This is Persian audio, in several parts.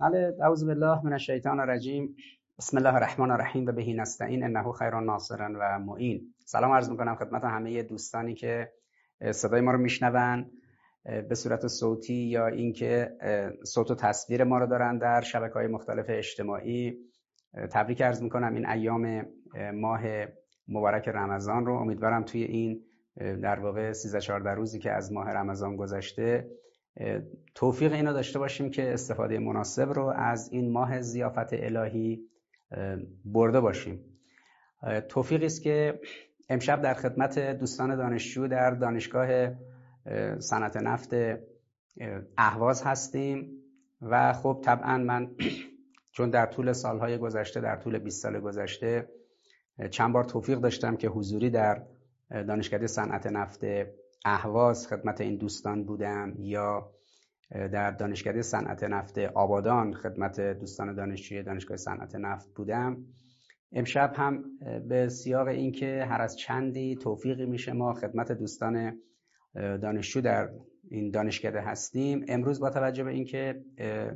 بله، اعوذ بالله من الشیطان الرجیم. بسم الله الرحمن الرحیم و بهی نستعین انه خیر الناصر و معین. سلام عرض میکنم خدمت همه دوستانی که صدای ما رو میشنون به صورت صوتی یا اینکه صوت و تصویر ما رو دارن در شبکه‌های مختلف اجتماعی. تبریک عرض میکنم این ایام ماه مبارک رمضان رو. امیدوارم توی این در واقع 13-14 روزی که از ماه رمضان گذشته توفیق اینو داشته باشیم که استفاده مناسب رو از این ماه ضیافت الهی برده باشیم. توفیقی است که امشب در خدمت دوستان دانشجو در دانشگاه صنعت نفت اهواز هستیم و خب طبعا من چون در طول سالهای گذشته، در طول 20 سال گذشته چند بار توفیق داشتم که حضوری در دانشکده صنعت نفت اهواز خدمت این دوستان بودم یا در دانشکده صنعت نفت آبادان خدمت دوستان دانشجوی دانشگاه صنعت نفت بودم. امشب هم به سیاق این که هر از چندی توفیقی میشه ما خدمت دوستان دانشجو در این دانشکده هستیم. امروز با توجه به این که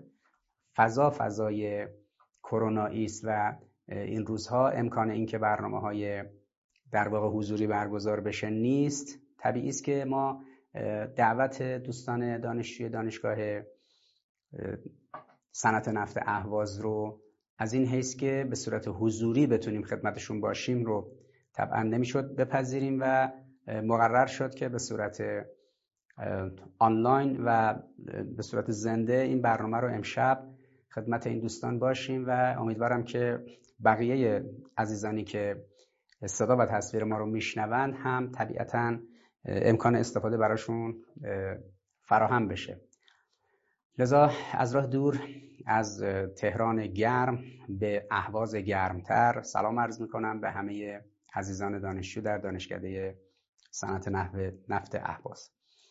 فضای کرونایی است و این روزها امکان این که برنامه‌های در واقع حضوری برگزار بشه نیست، طبیعی است که ما دعوت دوستان دانشجوی دانشگاه صنعت نفت اهواز رو از این حیث که به صورت حضوری بتونیم خدمتشون باشیم رو طبعا نمیشد بپذیریم و مقرر شد که به صورت آنلاین و به صورت زنده این برنامه رو امشب خدمت این دوستان باشیم و امیدوارم که بقیه عزیزانی که صدا و تصویر ما رو میشنوند هم طبیعتاً امکان استفاده براشون فراهم بشه. لذا از راه دور از تهران گرم به اهواز گرمتر سلام عرض میکنم به همه عزیزان دانشجو در دانشکده صنعت نفت اهواز.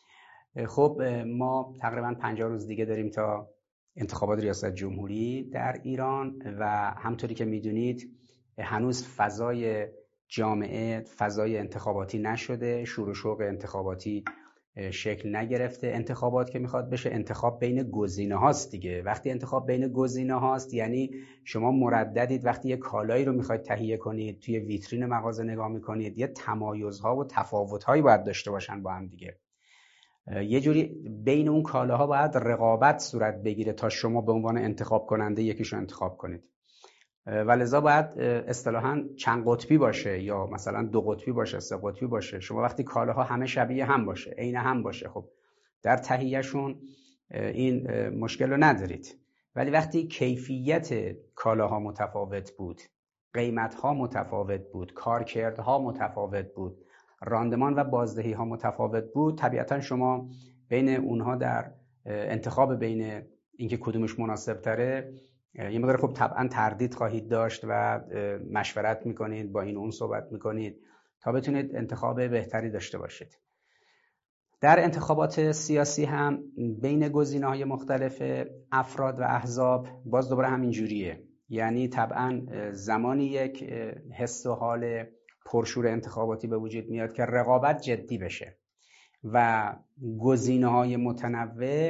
خب ما تقریبا 50 روز دیگه داریم تا انتخابات ریاست جمهوری در ایران و همطوری که میدونید هنوز فضای جامعه فضای انتخاباتی نشده، شور و شوق انتخاباتی شکل نگرفته. انتخابات که میخواد بشه انتخاب بین گزینه هاست دیگه. وقتی انتخاب بین گزینه هاست یعنی شما مرددید وقتی یه کالایی رو میخواید تهیه کنید توی ویترین مغازه نگاه میکنید یه تمایزها و تفاوتهایی باید داشته باشن با هم دیگه. یه جوری بین اون کالاها باید رقابت صورت بگیره تا شما به عنوان انتخاب کننده یکیشو انتخاب کنید و لذا باید اصطلاحاً چند قطبی باشه یا مثلا 2 قطبی باشه، 3 قطبی باشه. شما وقتی کالاها همه شبیه هم باشه، عین هم باشه، خب در تهیهشون این مشکل رو ندارید. ولی وقتی کیفیت کالاها متفاوت بود، قیمتها متفاوت بود، کارکردها متفاوت بود، راندمان و بازدهی ها متفاوت بود، طبیعتاً شما بین اونها در انتخاب بین اینکه کدومش مناسب تره یه مقدار خب طبعا تردید خواهید داشت و مشورت میکنید، با این و اون صحبت میکنید تا بتونید انتخاب بهتری داشته باشید. در انتخابات سیاسی هم بین گزینه‌های مختلف افراد و احزاب باز دوباره همین جوریه. یعنی طبعا زمانی یک حس و حال پرشور انتخاباتی به وجود میاد که رقابت جدی بشه و گزینه‌های متنوع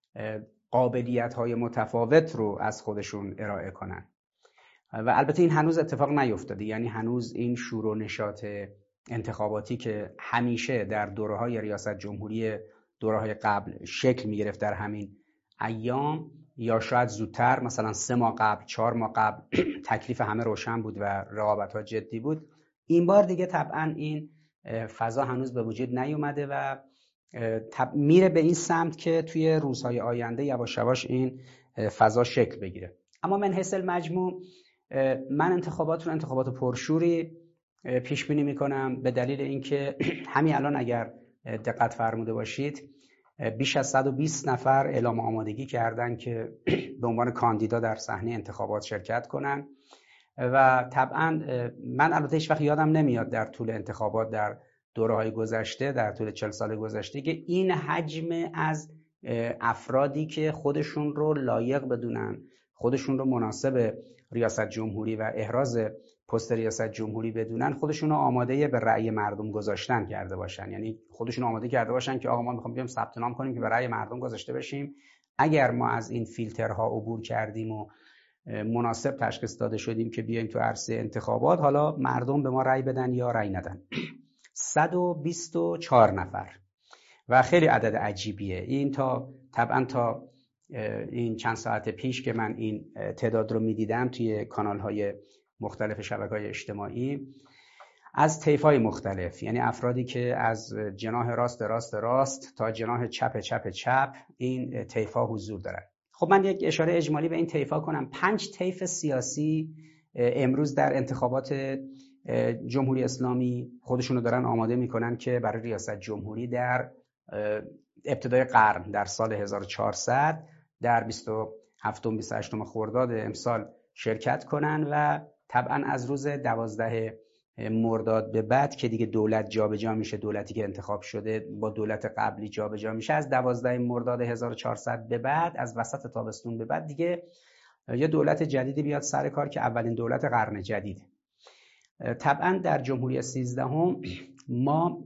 قابلیت‌های متفاوت رو از خودشون ارائه کنن و البته این هنوز اتفاق نیفتاده. یعنی هنوز این شور و نشاط انتخاباتی که همیشه در دوره‌های ریاست جمهوری دوره‌های قبل شکل می‌گرفت در همین ایام یا شاید زودتر مثلا 3 ماه قبل، 4 ماه قبل تکلیف همه روشن بود و رقابت‌ها جدی بود، این بار دیگه طبعا این فضا هنوز به وجود نیومده و میره به این سمت که توی روزهای آینده یواش یواش این فضا شکل بگیره. اما من حیث المجموع من انتخابات پرشوری پیش بینی میکنم به دلیل اینکه همین الان اگر دقت فرموده باشید بیش از 120 نفر اعلام آمادگی کردن که به عنوان کاندیدا در صحنه انتخابات شرکت کنن و طبعا من البته هیچ وقت یادم نمیاد در طول انتخابات در دوره‌های گذشته، در طول 40 سال گذشته که این حجم از افرادی که خودشون رو لایق بدونن، خودشون رو مناسب ریاست جمهوری و احراز پست ریاست جمهوری بدونن، خودشون رو آماده به رأی مردم گذاشتن کرده باشن. یعنی خودشون آماده کرده باشن که آقا ما میخوام بیام ثبت نام کنیم که به رأی مردم گذاشته بشیم اگر ما از این فیلترها عبور کردیم و مناسب تشخیص داده شدیم که بیایم تو عرصه انتخابات، حالا مردم به ما رأی بدن یا رأی ندن. 124 نفر و خیلی عدد عجیبیه. این طبعا تا این چند ساعت پیش که من این تعداد رو میدیدم توی کانال‌های مختلف شبکه‌های اجتماعی، از طیف‌های مختلف، یعنی افرادی که از جناح راست تا جناح چپ این طیف‌ها حضور دارن. خب من یک اشاره اجمالی به این طیف‌ها کنم. 5 طیف سیاسی امروز در انتخابات جمهوری اسلامی خودشونو دارن آماده میکنن که برای ریاست جمهوری در ابتدای قرن در سال 1400 در 27-28 خرداد امسال شرکت کنن و طبعا از روز 12 مرداد به بعد که دیگه دولت جابجا میشه، دولتی که انتخاب شده با دولت قبلی جابجا میشه، از 12 مرداد 1400 به بعد، از وسط تابستون به بعد دیگه یه دولت جدیدی بیاد سر کار که اولین دولت قرن جدیده. طبعا در جمهوری 13 ما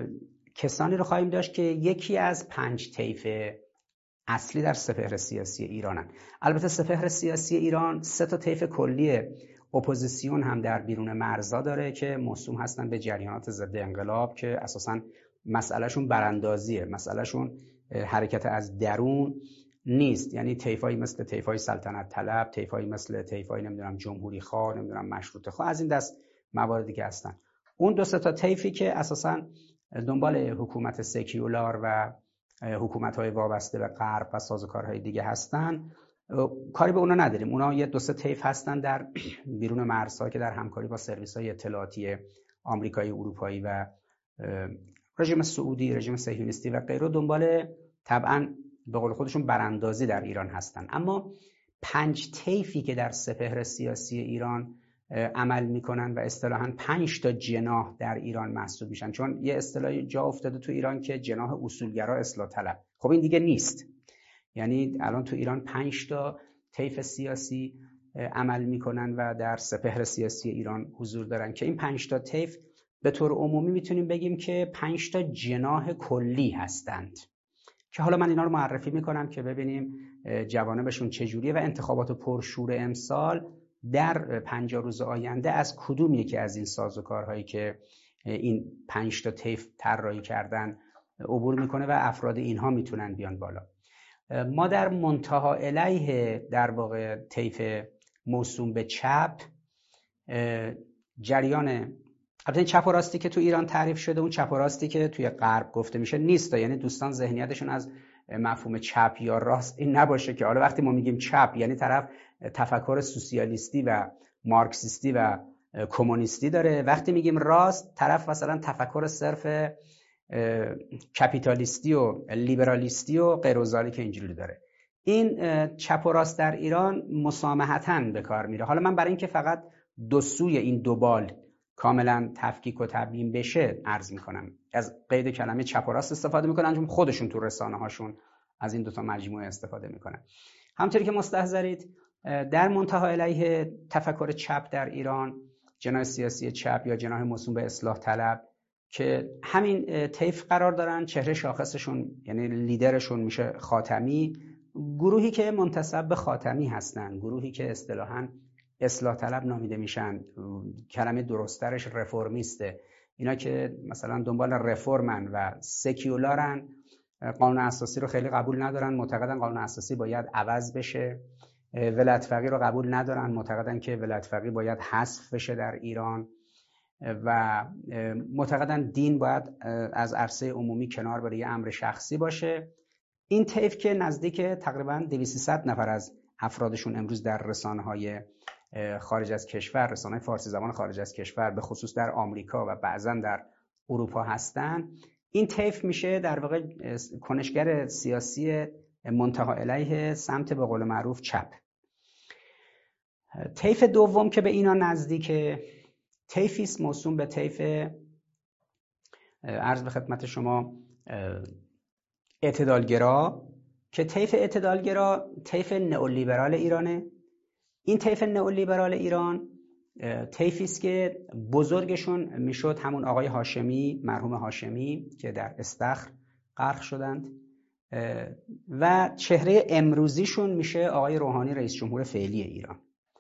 کسانی رو خواهیم داشت که یکی از 5 طیف اصلی در سپهر سیاسی ایرانن. البته سپهر سیاسی ایران 3 طیف کلی اپوزیسیون هم در بیرون مرزها داره که موسوم هستن به جریانات ضد انقلاب که اساساً مسئلهشون براندازیه، مسئلهشون حرکت از درون نیست. یعنی طیفایی مثل طیفای سلطنت طلب، طیفایی مثل طیفای نمیدونم جمهوری خواه، نمیدونم مشروطه خواه، از این دست مواردی که هستن. اون 2 تا طیفی که اساساً دنبال حکومت سکیولار و حکومت‌های وابسته به غرب و سازوکارهای دیگه هستن، کاری به اونا نداریم. اونا یه 2-3 طیف هستن در بیرون مرزها که در همکاری با سرویس‌های اطلاعاتی آمریکایی، اروپایی و رژیم سعودی، رژیم صهیونیستی و غیره دنبال طبعاً به قول خودشون براندازی در ایران هستن. اما 5 طیفی که در سپهر سیاسی ایران عمل میکنن و اصطلاحاً 5 تا جناح در ایران محسوب میشن، چون یه اصطلاحی جا افتاده تو ایران که جناح اصولگرا اصلاح طلب. خب این دیگه نیست. یعنی الان تو ایران 5 تا طیف سیاسی عمل میکنن و در سپهر سیاسی ایران حضور دارن که این 5 تا طیف به طور عمومی میتونیم بگیم که 5 تا جناح کلی هستند که حالا من اینا رو معرفی میکنم که ببینیم جوانبشون چجوریه و انتخابات پرشور امسال در 50 روز آینده از کدوم یکی از این سازوکارهایی که این 5 تا طیف طراحی کردن عبور میکنه و افراد اینها میتونن بیان بالا. ما در منتها الیه در واقع طیف موسوم به چپ، جریان البته این چپ و راستی که تو ایران تعریف شده اون چپ و راستی که توی غرب گفته میشه نیست. یعنی دوستان ذهنیتشون از مفهوم چپ یا راست این نباشه که حالا وقتی ما میگیم چپ یعنی طرف تفکر سوسیالیستی و مارکسیستی و کمونیستی داره، وقتی میگیم راست طرف مثلا تفکر صرف کپیتالیستی و لیبرالیستی و غیر و ذالک اینجوری داره. این چپ و راست در ایران مسامحتاً به کار میره. حالا من برای اینکه فقط دو سوی این دو بال کاملا تفکیک و تبیین بشه عرض میکنم، از قید کلمه چپ و راست استفاده میکنن چون خودشون تو رسانه هاشون از این 2 تا مجموعه استفاده میکنن. همونطوری که مستحضرید در منتها الیه تفکر چپ در ایران، جناح سیاسی چپ یا جناح موسوم به اصلاح طلب که همین طیف قرار دارن، چهره شاخصشون یعنی لیدرشون میشه خاتمی، گروهی که منتسب به خاتمی هستن، گروهی که اصطلاحاً اصلاح طلب نامیده میشن، کلمه درسترش رفرمیسته. اینا که مثلا دنبال رفرمن و سکیولارن، قانون اساسی رو خیلی قبول ندارن، معتقدن قانون اساسی باید عوض بشه. ولایت فقیه رو قبول ندارن، معتقدن که ولایت فقیه باید حذف بشه در ایران و معتقدن دین باید از عرصه عمومی کنار بره، یه امر شخصی باشه. این طیف که نزدیک تقریبا 200 نفر از افرادشون امروز در رسانه‌های خارج از کشور، رسانه‌های فارسی زبان خارج از کشور، به خصوص در آمریکا و بعضا در اروپا هستن، این طیف میشه در واقع کنشگر سیاسی منتها الیه سمت به قول معروف چپ. طیف دوم که به اینا نزدیکه، طیفی است موسوم به طیف عرض به خدمت شما اعتدالگرا که طیف اعتدالگرا طیف نئولیبرال ایرانه. این طیف نئولیبرال ایران طیفی است که بزرگشون میشد همون آقای هاشمی، مرحوم هاشمی که در استخر غرق شدند و چهره امروزیشون میشه آقای روحانی رئیس جمهور فعلی ایران.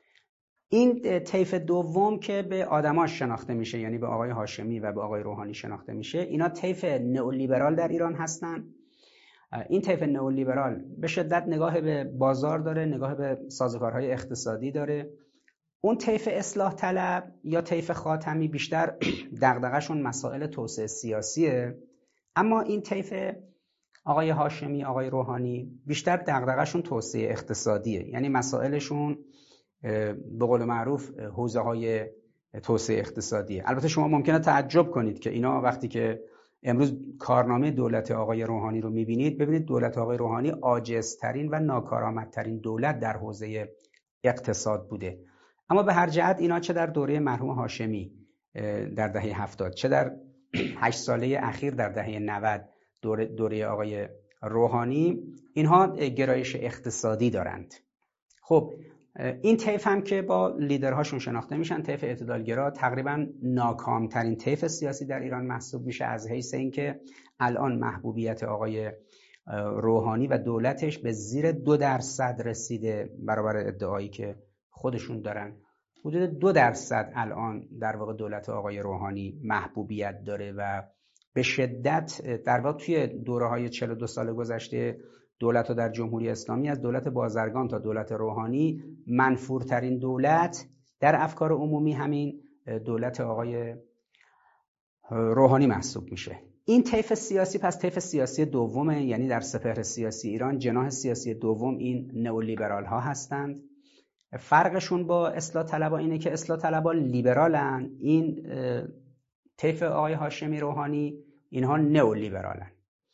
این طیف دوم که به آدماش شناخته میشه، یعنی به آقای هاشمی و به آقای روحانی شناخته میشه، اینا طیف نئولیبرال در ایران هستن. این طیف نئولیبرال به شدت نگاه به بازار داره، نگاه به سازوکارهای اقتصادی داره. اون طیف اصلاح طلب یا طیف خاتمی بیشتر دغدغه‌شون مسائل توسعه سیاسیه، اما این طیف آقای هاشمی، آقای روحانی بیشتر دغدغه‌شون توسعه اقتصادیه، یعنی مسائلشون به قول معروف حوزه‌های توسعه اقتصادیه. البته شما ممکنه تعجب کنید که اینا وقتی که امروز کارنامه دولت آقای روحانی رو می‌بینید، ببینید دولت آقای روحانی عاجزترین و ناکارآمدترین دولت در حوزه اقتصاد بوده. اما به هر جهت اینا چه در دوره مرحوم هاشمی در دهه 70، چه در 8 ساله اخیر در دهه 90 دوره آقای روحانی، اینها گرایش اقتصادی دارند. خب این طیف هم که با لیدرهاشون شناخته میشن، طیف اعتدالگرا، تقریبا ناکامترین طیف سیاسی در ایران محسوب میشه، از حیث اینکه الان محبوبیت آقای روحانی و دولتش به زیر 2% رسیده، برابر ادعایی که خودشون دارن. حدود 2% الان در واقع دولت آقای روحانی محبوبیت داره و به شدت در واقع توی دوره‌های 42 سال گذشته دولت در جمهوری اسلامی، از دولت بازرگان تا دولت روحانی، منفورترین دولت در افکار عمومی همین دولت آقای روحانی محسوب میشه. این طیف سیاسی پس طیف سیاسی دومه، یعنی در سپهر سیاسی ایران جناح سیاسی دوم این نئولیبرال ها هستند. فرقشون با اصلاح طلبها اینه که اصلاح طلبها لیبرالن، این طیف آقای هاشمی روحانی اینها نئولیبرالن.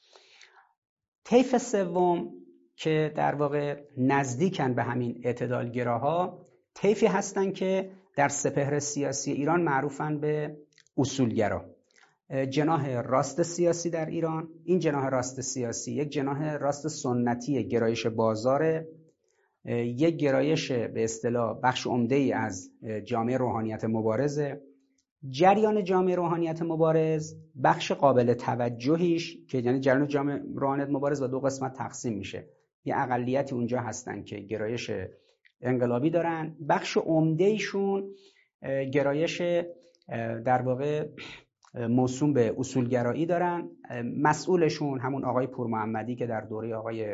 طیف سوم که در واقع نزدیکن به همین اعتدالگراها، طیفی هستن که در سپهر سیاسی ایران معروفن به اصولگرا. جناح راست سیاسی در ایران، این جناح راست سیاسی یک جناح راست سنتی گرایش بازاره، یک گرایش به اصطلاح بخش عمده‌ای از جامعه روحانیت مبارزه. جریان جامعه روحانیت مبارز بخش قابل توجهیش که یعنی جریان جامعه روحانیت مبارز و دو قسمت تقسیم میشه، یه اقلیتی اونجا هستن که گرایش انقلابی دارن، بخش عمده‌ایشون گرایش در واقع موسوم به اصولگرایی دارن. مسئولشون همون آقای پورمحمدی که در دوره آقای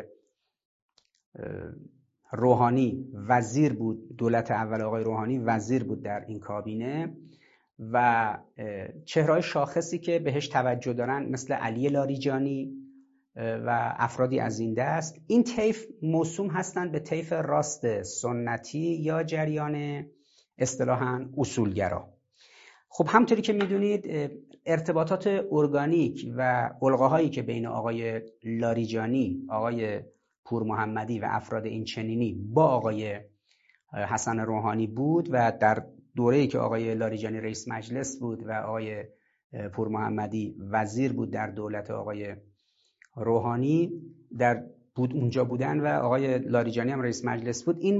روحانی وزیر بود، دولت اول آقای روحانی وزیر بود در این کابینه، و چهره‌های شاخصی که بهش توجه دارن مثل علی لاریجانی و افرادی از این دست. این طیف موسوم هستند به طیف راست سنتی یا جریان اصطلاحاً اصولگرا. خب همونطوری که میدونید ارتباطات ارگانیک و القاهایی که بین آقای لاریجانی، آقای پورمحمدی و افراد این چنینی با آقای حسن روحانی بود و در دوره‌ای که آقای لاریجانی رئیس مجلس بود و آقای پورمحمدی وزیر بود در دولت آقای روحانی اونجا بودن و آقای لاریجانی هم رئیس مجلس بود، این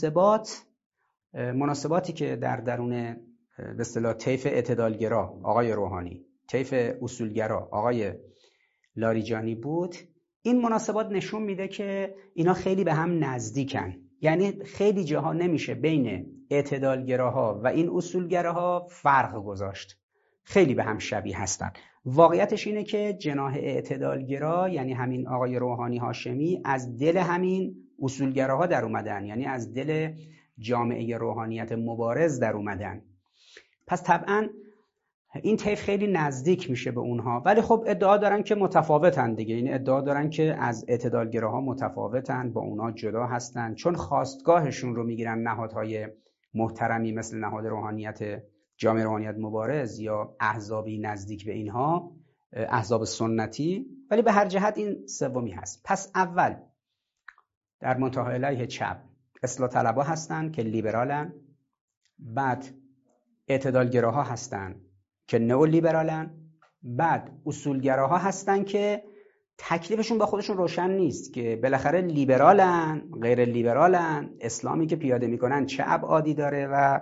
مناسباتی که در درون به اصطلاح طیف اعتدالگرا آقای روحانی، طیف اصولگرا آقای لاریجانی بود، این مناسبات نشون میده که اینا خیلی به هم نزدیکن. یعنی خیلی جاها نمیشه بین اعتدالگراها و این اصولگراها فرق گذاشت، خیلی به هم شبیه هستن. واقعیتش اینه که جناح اعتدالگرا یعنی همین آقای روحانی هاشمی از دل همین اصولگراها در اومدن، یعنی از دل جامعه روحانیت مبارز در اومدن. پس طبعا این طیف خیلی نزدیک میشه به اونها، ولی خب ادعا دارن که متفاوتن دیگه. این ادعا دارن که از اعتدالگراها متفاوتن، با اونا جدا هستن، چون خواستگاهشون رو میگیرن نهادهای محترمی مثل نهاد روحانیت جامعه روحانیت مبارز یا احزابی نزدیک به اینها، احزاب سنتی. ولی به هر جهت این سومی هست. پس اول در منتهای علیه چپ اصلاح طلبها هستن که لیبرالن، بعد اعتدالگراها هستن که نئولیبرالن، بعد اصولگراها هستن که تکلیفشون با خودشون روشن نیست که بالاخره لیبرالن، غیر لیبرالن، اسلامی که پیاده میکنن چه ابعادی داره، و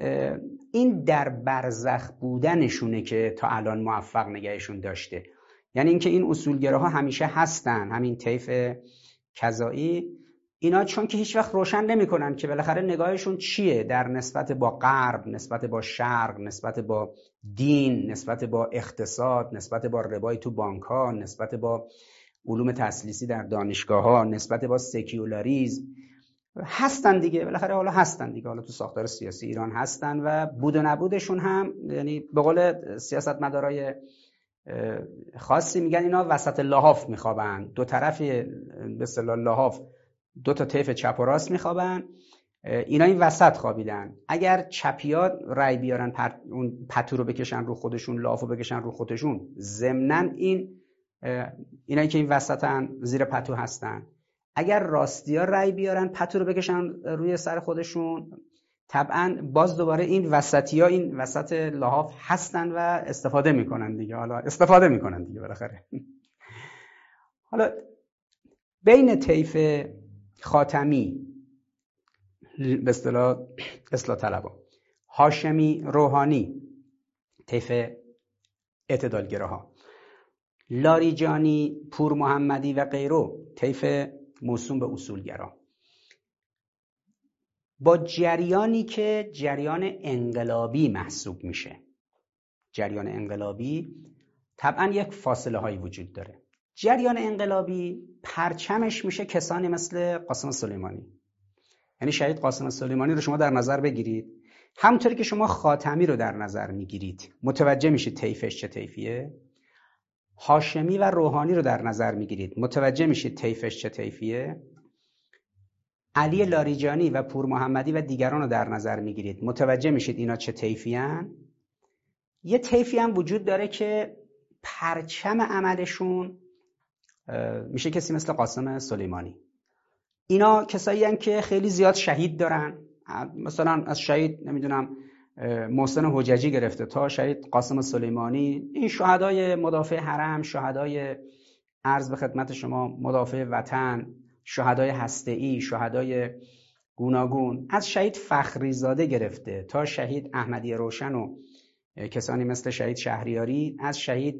این در برزخ بودنشونه که تا الان موفق نگهشون داشته. یعنی اینکه این اصولگراها همیشه هستن، همین طیف کذایی، اینا چون که هیچ وقت روشن نمی‌کنن که بالاخره نگاهشون چیه در نسبت با غرب، نسبت با شرق، نسبت با دین، نسبت با اقتصاد، نسبت با ربای تو بانک‌ها، نسبت با علوم تسلیسی در دانشگاه‌ها، نسبت با سکیولاریسم. هستن دیگه، بالاخره حالا هستن دیگه، حالا تو ساختار سیاسی ایران هستن و بود و نبودشون هم، یعنی به قول سیاستمدارای خاصی میگن اینا وسط لحاف میخوابن، دو طرف به اصطلاح لحاف دو تا طیف چپ و راست میخوابن، اینا این وسط خوابیدن. اگر چپیات رای بیارن اون پتو رو بکشن رو خودشون، لحافو بکشن رو خودشون، ضمناً اینایی که این وسطن زیر پتو هستن. اگر راستی‌ها رای بیارن پتو رو بکشن روی سر خودشون، طبعا باز دوباره این وسطی‌ها این وسط لحاف هستن و استفاده میکنن دیگه. حالا استفاده میکنن دیگه بالاخره. حالا بین طیف خاتمی به اصطلاح اصلاح طلبها، هاشمی روحانی طیف اعتدالگراها، لاریجانی پور محمدی و غیره طیف موسوم به اصولگرا، با جریانی که جریان انقلابی محسوب میشه. جریان انقلابی طبعا یک فاصله هایی وجود داره. جریان انقلابی پرچمش میشه کسانی مثل قاسم سلیمانی. یعنی شهید قاسم سلیمانی رو شما در نظر بگیرید، همونطوری که شما خاتمی رو در نظر میگیرید متوجه میشید طیفش چه طیفیه. هاشمی و روحانی رو در نظر میگیرید متوجه میشید طیفش چه طیفیه. علی لاریجانی و پور محمدی و دیگران رو در نظر میگیرید متوجه میشید اینا چه طیفیان. یه طیفی هم وجود داره که پرچم عملشون میشه کسی مثل قاسم سلیمانی. اینا کسایی هستن که خیلی زیاد شهید دارن، مثلا از شهید نمیدونم محسن حججی گرفته تا شهید قاسم سلیمانی، این شهدای مدافع حرم، شهدای عرض به خدمت شما مدافع وطن، شهدای هسته‌ای، شهدای گوناگون، از شهید فخریزاده گرفته تا شهید احمدی روشن و کسانی مثل شهید شهریاری، از شهید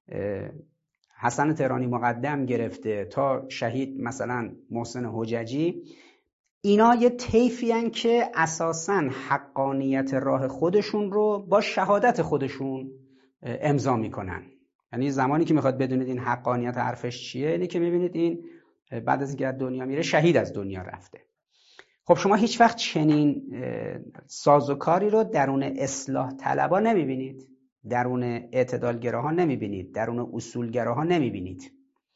حسن تهرانی مقدم گرفته تا شهید مثلا محسن حججی. اینا یه طیفی هستن که اساساً حقانیت راه خودشون رو با شهادت خودشون امضا میکنن. یعنی زمانی که میخواد بدونید این حقانیت حرفش چیه، اینه که میبینید این بعد از اینکه از دنیا میره شهید از دنیا رفته. خب شما هیچ وقت چنین سازوکاری رو درون اصلاح طلبا نمیبینید، درون اعتدالگراها نمیبینید، درون اصولگراها نمیبینید.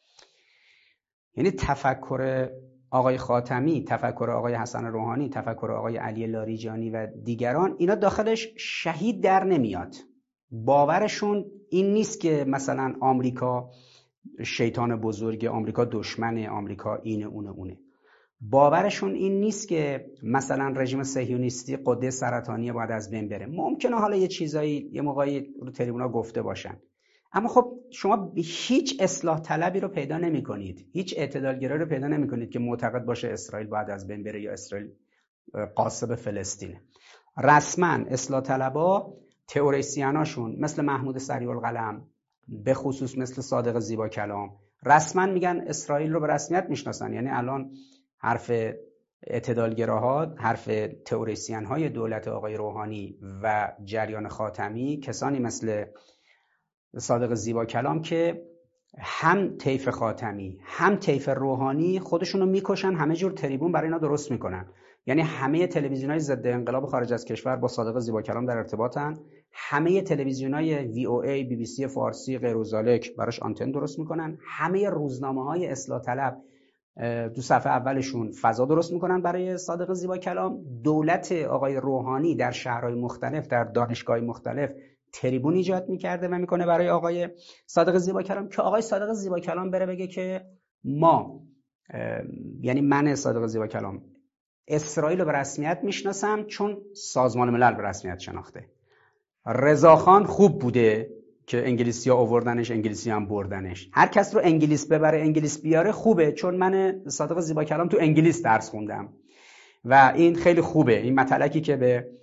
یعنی تفکر آقای خاتمی، تفکر آقای حسن روحانی، تفکر آقای علی لاریجانی و دیگران، اینا داخلش شهید در نمیاد. باورشون این نیست که مثلا آمریکا شیطان بزرگ، آمریکا دشمن، آمریکا اینه اونه. باورشون این نیست که مثلا رژیم صهیونیستی غده سرطانی باید از بین بره. ممکنه حالا یه چیزایی یه موقعی رو تریبونا گفته باشن، اما خب شما هیچ اصلاح طلبی رو پیدا نمی کنید، هیچ اعتدالگرایی رو پیدا نمی کنید که معتقد باشه اسرائیل باید از بین بره یا اسرائیل غاصب فلسطینه. رسما اصلاح طلبا تئوریسیناشون مثل محمود سریع‌القلم، به خصوص مثل صادق زیبا کلام، رسما میگن اسرائیل رو به رسمیت میشناسن. یعنی الان حرف اعتدالگراها، حرف تئوریسین های دولت آقای روحانی و جریان خاتمی، کسانی مثل صادق زیبا کلام که هم طیف خاتمی هم طیف روحانی خودشونو میکشن، همه جور تریبون برای اینا درست میکنن. یعنی همه تلویزیون‌های ضد انقلاب خارج از کشور با صادق زیبا کلام در ارتباطن، همه تلویزیون‌های VOA، BBC فارسی، غیر ذالک براش آنتن درست میکنن، همه روزنامه‌های اصلاح طلب دو صفحه اولشون فضا درست میکنن برای صادق زیبا کلام. دولت آقای روحانی در شهرهای مختلف، در دانشگاه‌های مختلف تریبون ایجاد میکرده و میکنه برای آقای صادق زیبا کلام که آقای صادق زیبا کلام بره بگه که ما، یعنی من صادق زیبا کلام، اسرائیل رو به رسمیت میشناسم چون سازمان ملل به رسمیت شناخته. رضاخان خوب بوده که انگلیسی ها آوردنش، انگلیسی هم بردنش. هر کس رو انگلیس ببره انگلیس بیاره خوبه، چون من صادق زیبا کلام تو انگلیس درس خوندم و این خیلی خوبه. این مطلقی که به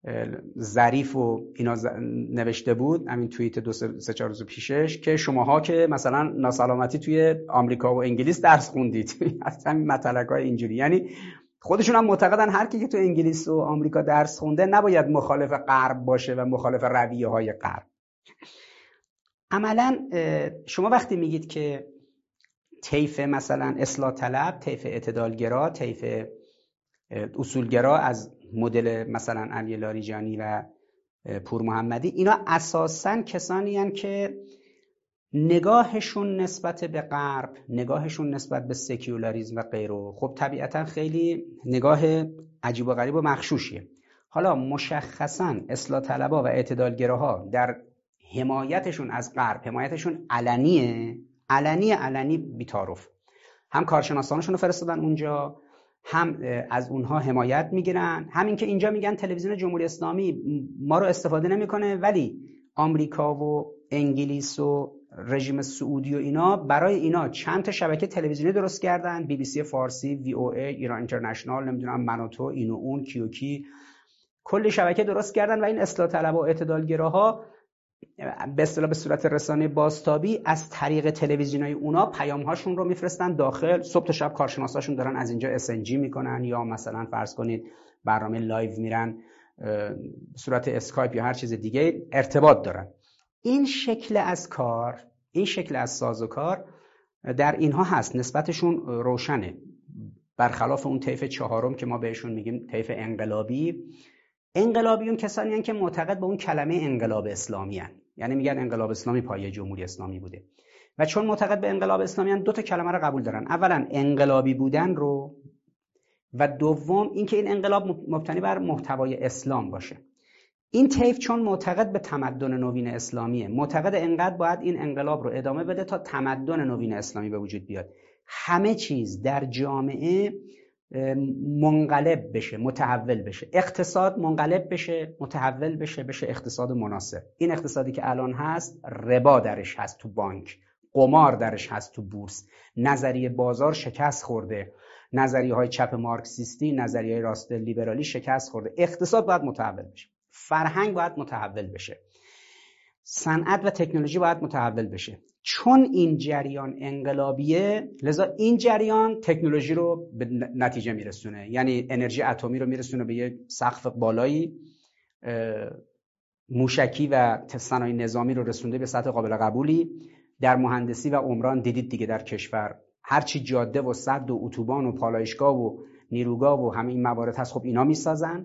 ظریف و اینا نوشته بود، همین توییت 2-3-4 روز پیشش، که شماها که مثلا ناسلامتی توی آمریکا و انگلیس درس خوندید. اصلا مطلقای اینجوری، یعنی خودشون هم معتقدن هر کی که تو انگلیس و آمریکا درس خونده نباید مخالف غرب باشه و مخالف رویه‌های غرب. عملا شما وقتی میگید که طیف مثلا اصلاح طلب، طیف اعتدالگرا، طیف اصولگرا از مدل مثلا علی لاریجانی و پور محمدی، اینا اساساً کسانی هستند که نگاهشون نسبت به غرب، نگاهشون نسبت به سکولاریسم و غیره، خب طبیعتاً خیلی نگاه عجیب و غریب و مغشوشیه. حالا مشخصاً اصلاح طلبها و اعتدالگراها در حمایتشون از غرب، حمایتشون علنی بی‌تعارف، هم کارشناسانشون رو فرستادن اونجا، هم از اونها حمایت میگیرن. همین که اینجا میگن تلویزیون جمهوری اسلامی ما رو استفاده نمیکنه، ولی آمریکا و انگلیس و رژیم سعودی و اینا برای اینا چند تا شبکه تلویزیونی درست کردن، BBC فارسی، VOA، ایران اینترنشنال، نمیدونم منوتو، این و اون، کیوکی، کلی شبکه درست کردن و این اصلاح طلب و اعتدالگراها به اصطلاح به صورت رسانه بازتابی از طریق تلویزیونای اونا پیام‌هاشون رو میفرستن داخل. صبح تا شب کارشناساشون دارن از اینجا SNG میکنن، یا مثلا فرض کنید برنامه لایو میرن به صورت اسکایپ یا هر چیز دیگه ارتباط دارن. این شکل از کار، این شکل از سازوکار در اینها هست، نسبتشون روشنه، برخلاف اون طیف چهارم که ما بهشون میگیم طیف انقلابی. انقلابیون کسانی هستند که معتقد به اون کلمه انقلاب اسلامی هستند، یعنی میگن انقلاب اسلامی پایه جمهوری اسلامی بوده، و چون معتقد به انقلاب اسلامی هستند دو تا کلمه رو قبول دارن، اولا انقلابی بودن رو، و دوم اینکه این انقلاب مبتنی بر محتوای اسلام باشه. این طیف چون معتقد به تمدن نوین اسلامیه، معتقد انقدر باید این انقلاب رو ادامه بده تا تمدن نوین اسلامی به وجود بیاد، همه چیز در جامعه منقلب بشه، متحول بشه، اقتصاد منقلب بشه، متحول بشه اقتصاد مناسب. این اقتصادی که الان هست ربا درش هست تو بانک، قمار درش هست تو بورس، نظریه بازار شکست خورده، نظریه های چپ مارکسیستی، نظریه های راست لیبرالی شکست خورده. اقتصاد باید متحول بشه، فرهنگ باید متحول بشه، صنعت و تکنولوژی باید متحول بشه. چون این جریان انقلابیه، لذا این جریان تکنولوژی رو به نتیجه میرسونه، یعنی انرژی اتمی رو میرسونه به یه سقف بالایی، موشکی و صنایع نظامی رو رسونده به سطح قابل قبولی. در مهندسی و عمران دیدید دیگه در کشور هرچی جاده و سد و اتوبان و پالایشگاه و نیروگاه و همه این موارد هست، خب اینا میسازن.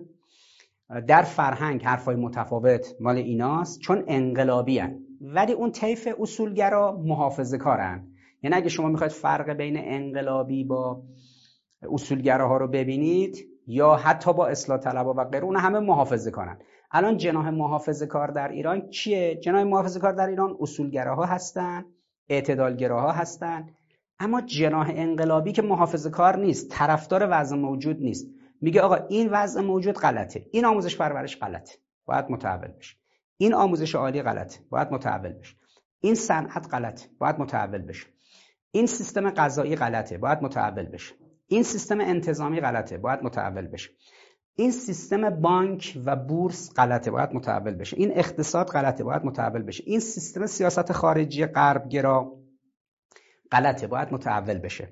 در فرهنگ حرفای متفاوت مال ایناست، چون انقلابی هن. ولی اون طیف اصولگرا محافظه کارن. یعنی اگه شما میخواید فرق بین انقلابی با اصولگراها رو ببینید، یا حتی با اصلاح طلبها و غیره، اون همه محافظه کارن. الان جناح محافظه کار در ایران چیه؟ جناح محافظه کار در ایران اصولگراها هستن، اعتدالگراها هستن، اما جناح انقلابی که محافظه کار نیست، طرفدار وضع موجود نیست، میگه آقا این وضع موجود غلطه، این آموزش پرورش غلطه، باید متحول بشه، این آموزش عالی غلطه، باید متحول بشه، این صنعت غلطه، باید متحول بشه، این سیستم قضایی غلطه، باید متحول بشه، این سیستم انتظامی غلطه، باید متحول بشه، این سیستم بانک و بورس غلطه، باید متحول بشه، این اقتصاد غلطه، باید متحول بشه، این سیستم سیاست خارجی غربگرا غلطه، باید متحول بشه.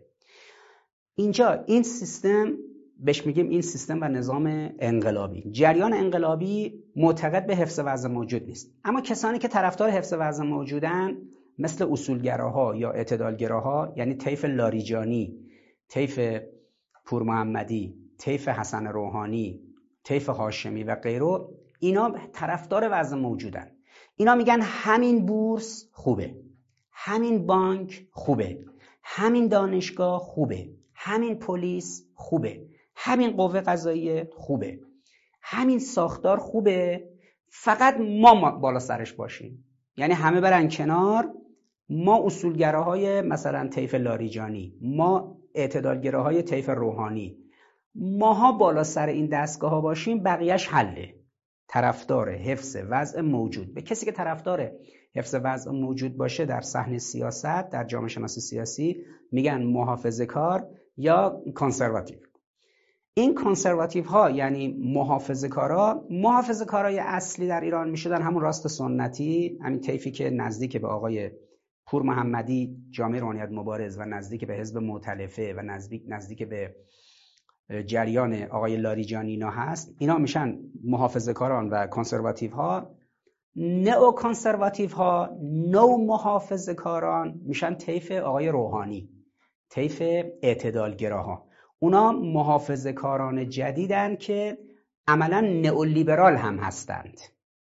اینجا این سیستم بهش میگیم این سیستم و نظام انقلابی. جریان انقلابی معتقد به حفظ وضع موجود نیست، اما کسانی که طرفدار حفظ وضع موجودن مثل اصولگراها یا اعتدالگراها، یعنی طیف لاریجانی، طیف پور محمدی، طیف حسن روحانی، طیف هاشمی و غیره، اینا طرفدار وضع موجودن. اینا میگن همین بورس خوبه، همین بانک خوبه، همین دانشگاه خوبه، همین پلیس خوبه، همین قوه قضاییه خوبه، همین ساختار خوبه، فقط ما بالا سرش باشیم. یعنی همه برن کنار، ما اصولگراهای مثلا طیف لاریجانی، ما اعتدالگراهای طیف روحانی، ماها بالا سر این دستگاه ها باشیم، بقیهش حله. طرفدار حفظ وضع موجود. به کسی که طرفدار حفظ وضع موجود باشه در صحنه سیاست، در جامعه شناسی سیاسی، میگن محافظه کار یا کانسرواتیو. این کنسرواتیو ها یعنی محافظه‌کارای اصلی در ایران میشدن همون راست سنتی، همین طیفی که نزدیک به آقای پور محمدی جامعه روحانیت مبارز و نزدیک به حزب مؤتلفه و نزدیک به جریان آقای لاریجانی اینا هست. اینا میشن محافظه‌کاران و کنسرواتیو ها. نئو کنسرواتیو ها، نو محافظه‌کاران میشن طیف آقای روحانی، طیف اعتدالگراها. اونا محافظه‌کاران جدیدن که عملاً نئولیبرال هم هستند.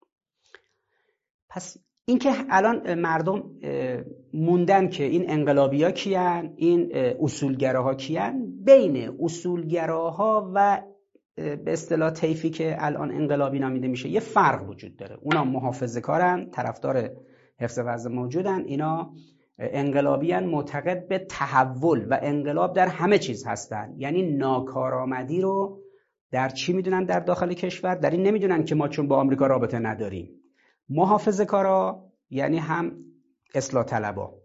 پس اینکه الان مردم موندن که این انقلابی‌ها کیان، این اصولگراها کیان، بین اصولگراها و به اصطلاح طیفی که الان انقلابی نامیده میشه یه فرق وجود داره. اونا محافظه‌کارن، طرفدار حفظ وضع موجودن، اینا انقلابیان، معتقد به تحول و انقلاب در همه چیز هستن. یعنی ناکارآمدی رو در چی میدونن در داخل کشور؟ در این نمیدونن که ما چون با آمریکا رابطه نداریم. محافظه‌کارا یعنی هم اصلاح طلبا،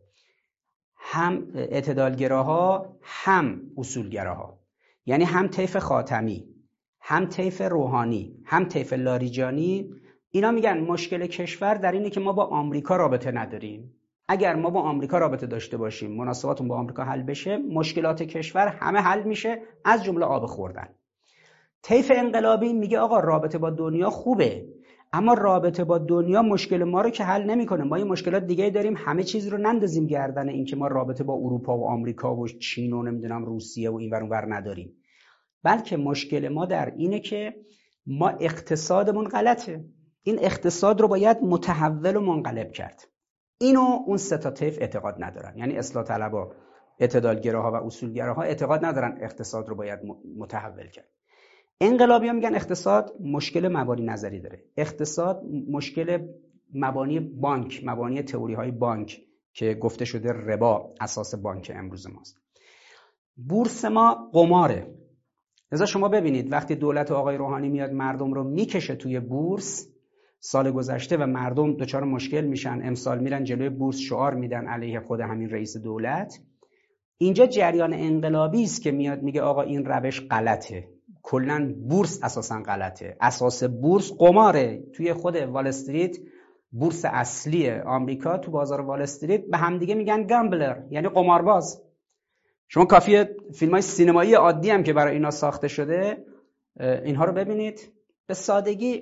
هم اعتدالگراها، هم اصولگراها. یعنی هم طیف خاتمی، هم طیف روحانی، هم طیف لاریجانی. اینا میگن مشکل کشور در اینه که ما با آمریکا رابطه نداریم. اگر ما با آمریکا رابطه داشته باشیم، مناسباتون با آمریکا حل بشه، مشکلات کشور همه حل میشه، از جمله آب خوردن. طیف انقلابی میگه آقا رابطه با دنیا خوبه، اما رابطه با دنیا مشکل ما رو که حل نمیکنه. ما یه مشکلات دیگه داریم، همه چیز رو نندازیم گردن این که ما رابطه با اروپا و آمریکا و چین و نمیدونم روسیه و اینور اونور نداریم. بلکه مشکل ما در اینه که ما اقتصادمون غلطه. این اقتصاد رو باید متحول و منقلب کرد. اینو اون سه تا طیف اعتقاد ندارن. یعنی اصلاح طلبها، اعتدالگراها و اصولگراها اعتقاد ندارن اقتصاد رو باید متحول کرد. انقلابی‌ها میگن اقتصاد مشکل مبانی نظری داره. اقتصاد مشکل مبانی بانک، مبانی تئوری‌های بانک که گفته شده ربا اساس بانک امروز ماست. بورس ما قماره. لذا شما ببینید وقتی دولت آقای روحانی میاد مردم رو میکشه توی بورس، سال گذشته و مردم دچار مشکل میشن، امسال میرن جلوی بورس شعار میدن علیه خود همین رئیس دولت. اینجا جریان انقلابی است که میاد میگه آقا این روش غلطه، کلا بورس اساسا غلطه، اساس بورس قماره. توی خود وال استریت، بورس اصلی آمریکا، تو بازار وال استریت به همدیگه میگن گامبلر، یعنی قمارباز. شما کافیه فیلم‌های سینمایی عادی هم که برای اینا ساخته شده اینها رو ببینید، به سادگی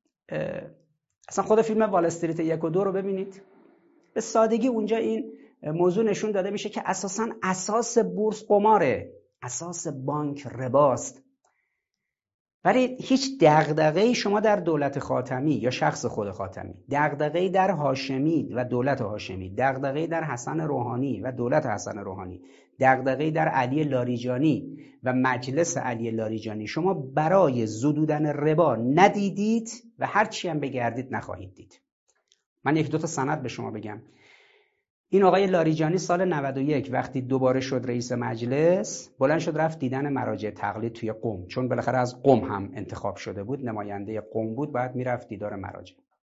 اصلا خود فیلم وال استریت 1 و 2 رو ببینید، به سادگی اونجا این موضوع نشون داده میشه که اساساً اساس بورس قماره، اساس بانک رباست. ولی هیچ دغدغه‌ای شما در دولت خاتمی یا شخص خود خاتمی، دغدغه‌ای در هاشمی و دولت هاشمی، دغدغه‌ای در حسن روحانی و دولت حسن روحانی، دغدغه‌ای در علی لاریجانی و مجلس علی لاریجانی شما برای زدودن ربا ندیدید و هر چی هم بگردید نخواهید دید. من یک دو تا سند به شما بگم. این آقای لاریجانی سال 91 وقتی دوباره شد رئیس مجلس، بلند شد رفت دیدن مراجع تقلید توی قم، چون بالاخره از قم هم انتخاب شده بود، نماینده قم بود، باید میرفت دیدار مراجع.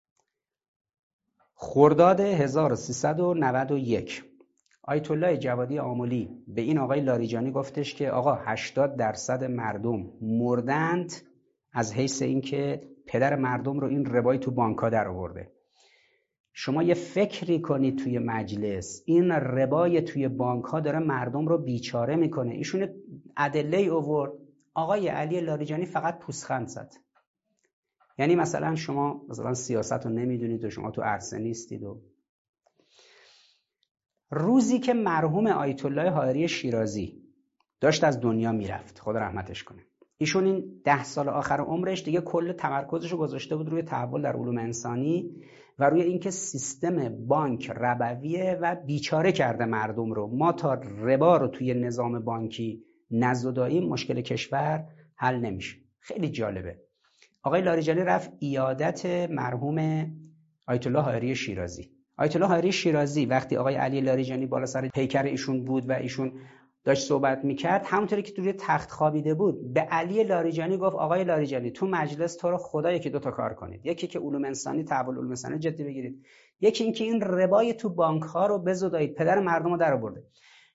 خرداد 1391 آیت الله جوادی آملی به این آقای لاریجانی گفتش که آقا 80% مردم مردند از حیث اینکه پدر مردم رو این ربای تو بانک‌ها در آورده. شما یه فکری کنید توی مجلس، این ربای توی بانک ها داره مردم رو بیچاره میکنه. ایشون ادله آورد، آقای علی لاریجانی فقط پوزخند زد. یعنی مثلا شما سیاست رو نمیدونید و شما تو عرصه نیستید. و روزی که مرحوم آیت الله حائری شیرازی داشت از دنیا میرفت، خدا رحمتش کنه، ایشون این 10 سال آخر عمرش دیگه کل تمرکزش رو گذاشته بود روی تحول در علوم انسانی و روی اینکه سیستم بانک ربویه و بیچاره کرده مردم رو. ما تا ربا رو توی نظام بانکی نزداییم مشکل کشور حل نمیشه. خیلی جالبه. آقای لاریجانی رفت عیادت مرحوم آیت الله حائری شیرازی. آیت الله حائری شیرازی وقتی آقای علی لاریجانی بالا سر پیکر ایشون بود و ایشون داشت صحبت میکرد، همونطوری که توی تخت خوابیده بود، به علی لاریجانی گفت آقای لاریجانی تو مجلس تو رو خدا یکی دو تا کار کنید. یکی که علوم انسانی، تحول علوم انسانی جدی بگیرید، یکی اینکه این ربای تو بانک ها رو بزدایید، پدر مردم رو در آورده.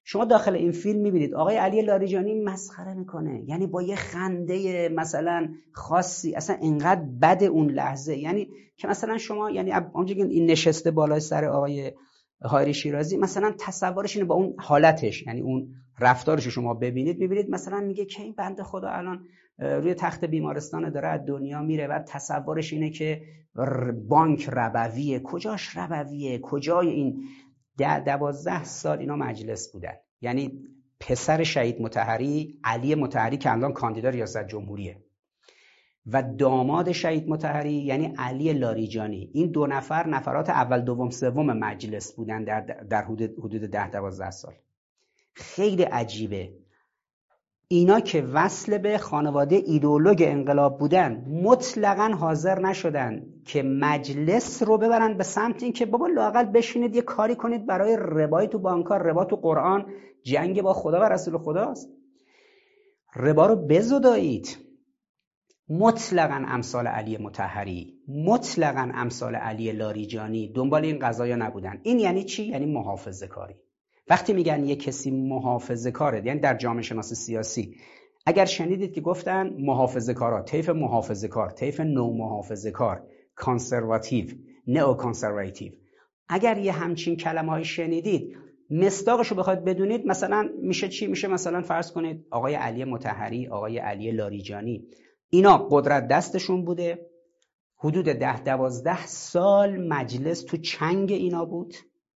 شما داخل این فیلم میبینید آقای علی لاریجانی مسخره میکنه، یعنی با یه خنده مثلا خاصی، اصلا اینقدر بد اون لحظه، یعنی که مثلا شما یعنی اونجا که این نشسته بالای سر آقای هایری شیرازی، مثلا تصورش اینه با اون حالتش، یعنی اون رفتارش شما ببینید، میبینید مثلا میگه که این بنده خدا الان روی تخت بیمارستان داره از دنیا میره، و تصورش اینه که بانک ربویه. کجاش ربویه؟ کجای این 12 سال اینا مجلس بودن. یعنی پسر شهید مطهری، علی مطهری که الان کاندیدا ریاست جمهوریه، و داماد شهید مطهری یعنی علی لاریجانی، این دو نفر نفرات اول دوم سوم مجلس بودن در حدود 10-12 سال. خیلی عجیبه. اینا که وصل به خانواده ایدئولوژ انقلاب بودن مطلقاً حاضر نشدن که مجلس رو ببرن به سمت این که بابا لااقل بشینید یه کاری کنید برای ربای تو بانک‌ها. ربا تو قرآن جنگ با خدا و رسول خداست. ربا رو بزدایید. مطلقاً امثال علی مطهری، مطلقاً امثال علی لاریجانی دنبال این قضایا نبودن. این یعنی چی؟ یعنی محافظه‌کاری. وقتی میگن یه کسی محافظه‌کاره، یعنی در جامعه شناسی سیاسی اگر شنیدید که گفتن محافظه‌کارا، طیف محافظه‌کار، طیف نو محافظه‌کار، کانسرواتیو، نئو کانسرواتیو، اگر یه همچین کلمه‌ای شنیدید، مصداقش رو بخواید بدونید مثلا میشه چی؟ میشه مثلا فرض کنید آقای علی مطهری، آقای علی لاریجانی، اینا قدرت دستشون بوده، حدود 10-12 سال مجلس تو چنگ اینا بود،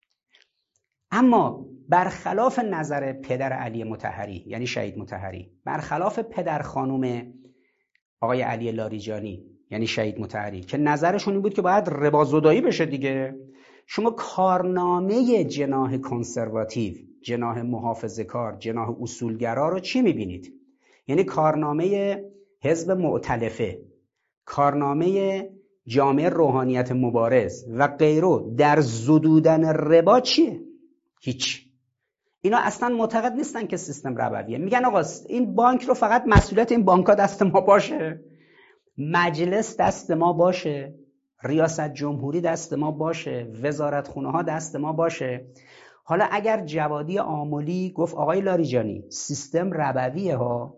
اما برخلاف نظر پدر علی مطهری یعنی شهید مطهری، برخلاف پدر خانم آقای علی لاریجانی یعنی شهید مطهری که نظرشون این بود که باید ربا زدایی بشه دیگه، شما کارنامه جناح کنسرواتیو، جناح محافظه‌کار، جناح اصولگرا رو چی میبینید؟ یعنی کارنامه حزب مؤتلفه، کارنامه جامعه روحانیت مبارز و غیره در زدودن ربا چیه؟ هیچ. اینا اصلا معتقد نیستن که سیستم ربویه. میگن آقا این بانک رو فقط مسئولیت این بانک‌ها دست ما باشه، مجلس دست ما باشه، ریاست جمهوری دست ما باشه، وزارتخونه‌ها دست ما باشه. حالا اگر جوادی آملی گفت آقای لاریجانی سیستم ربویه ها،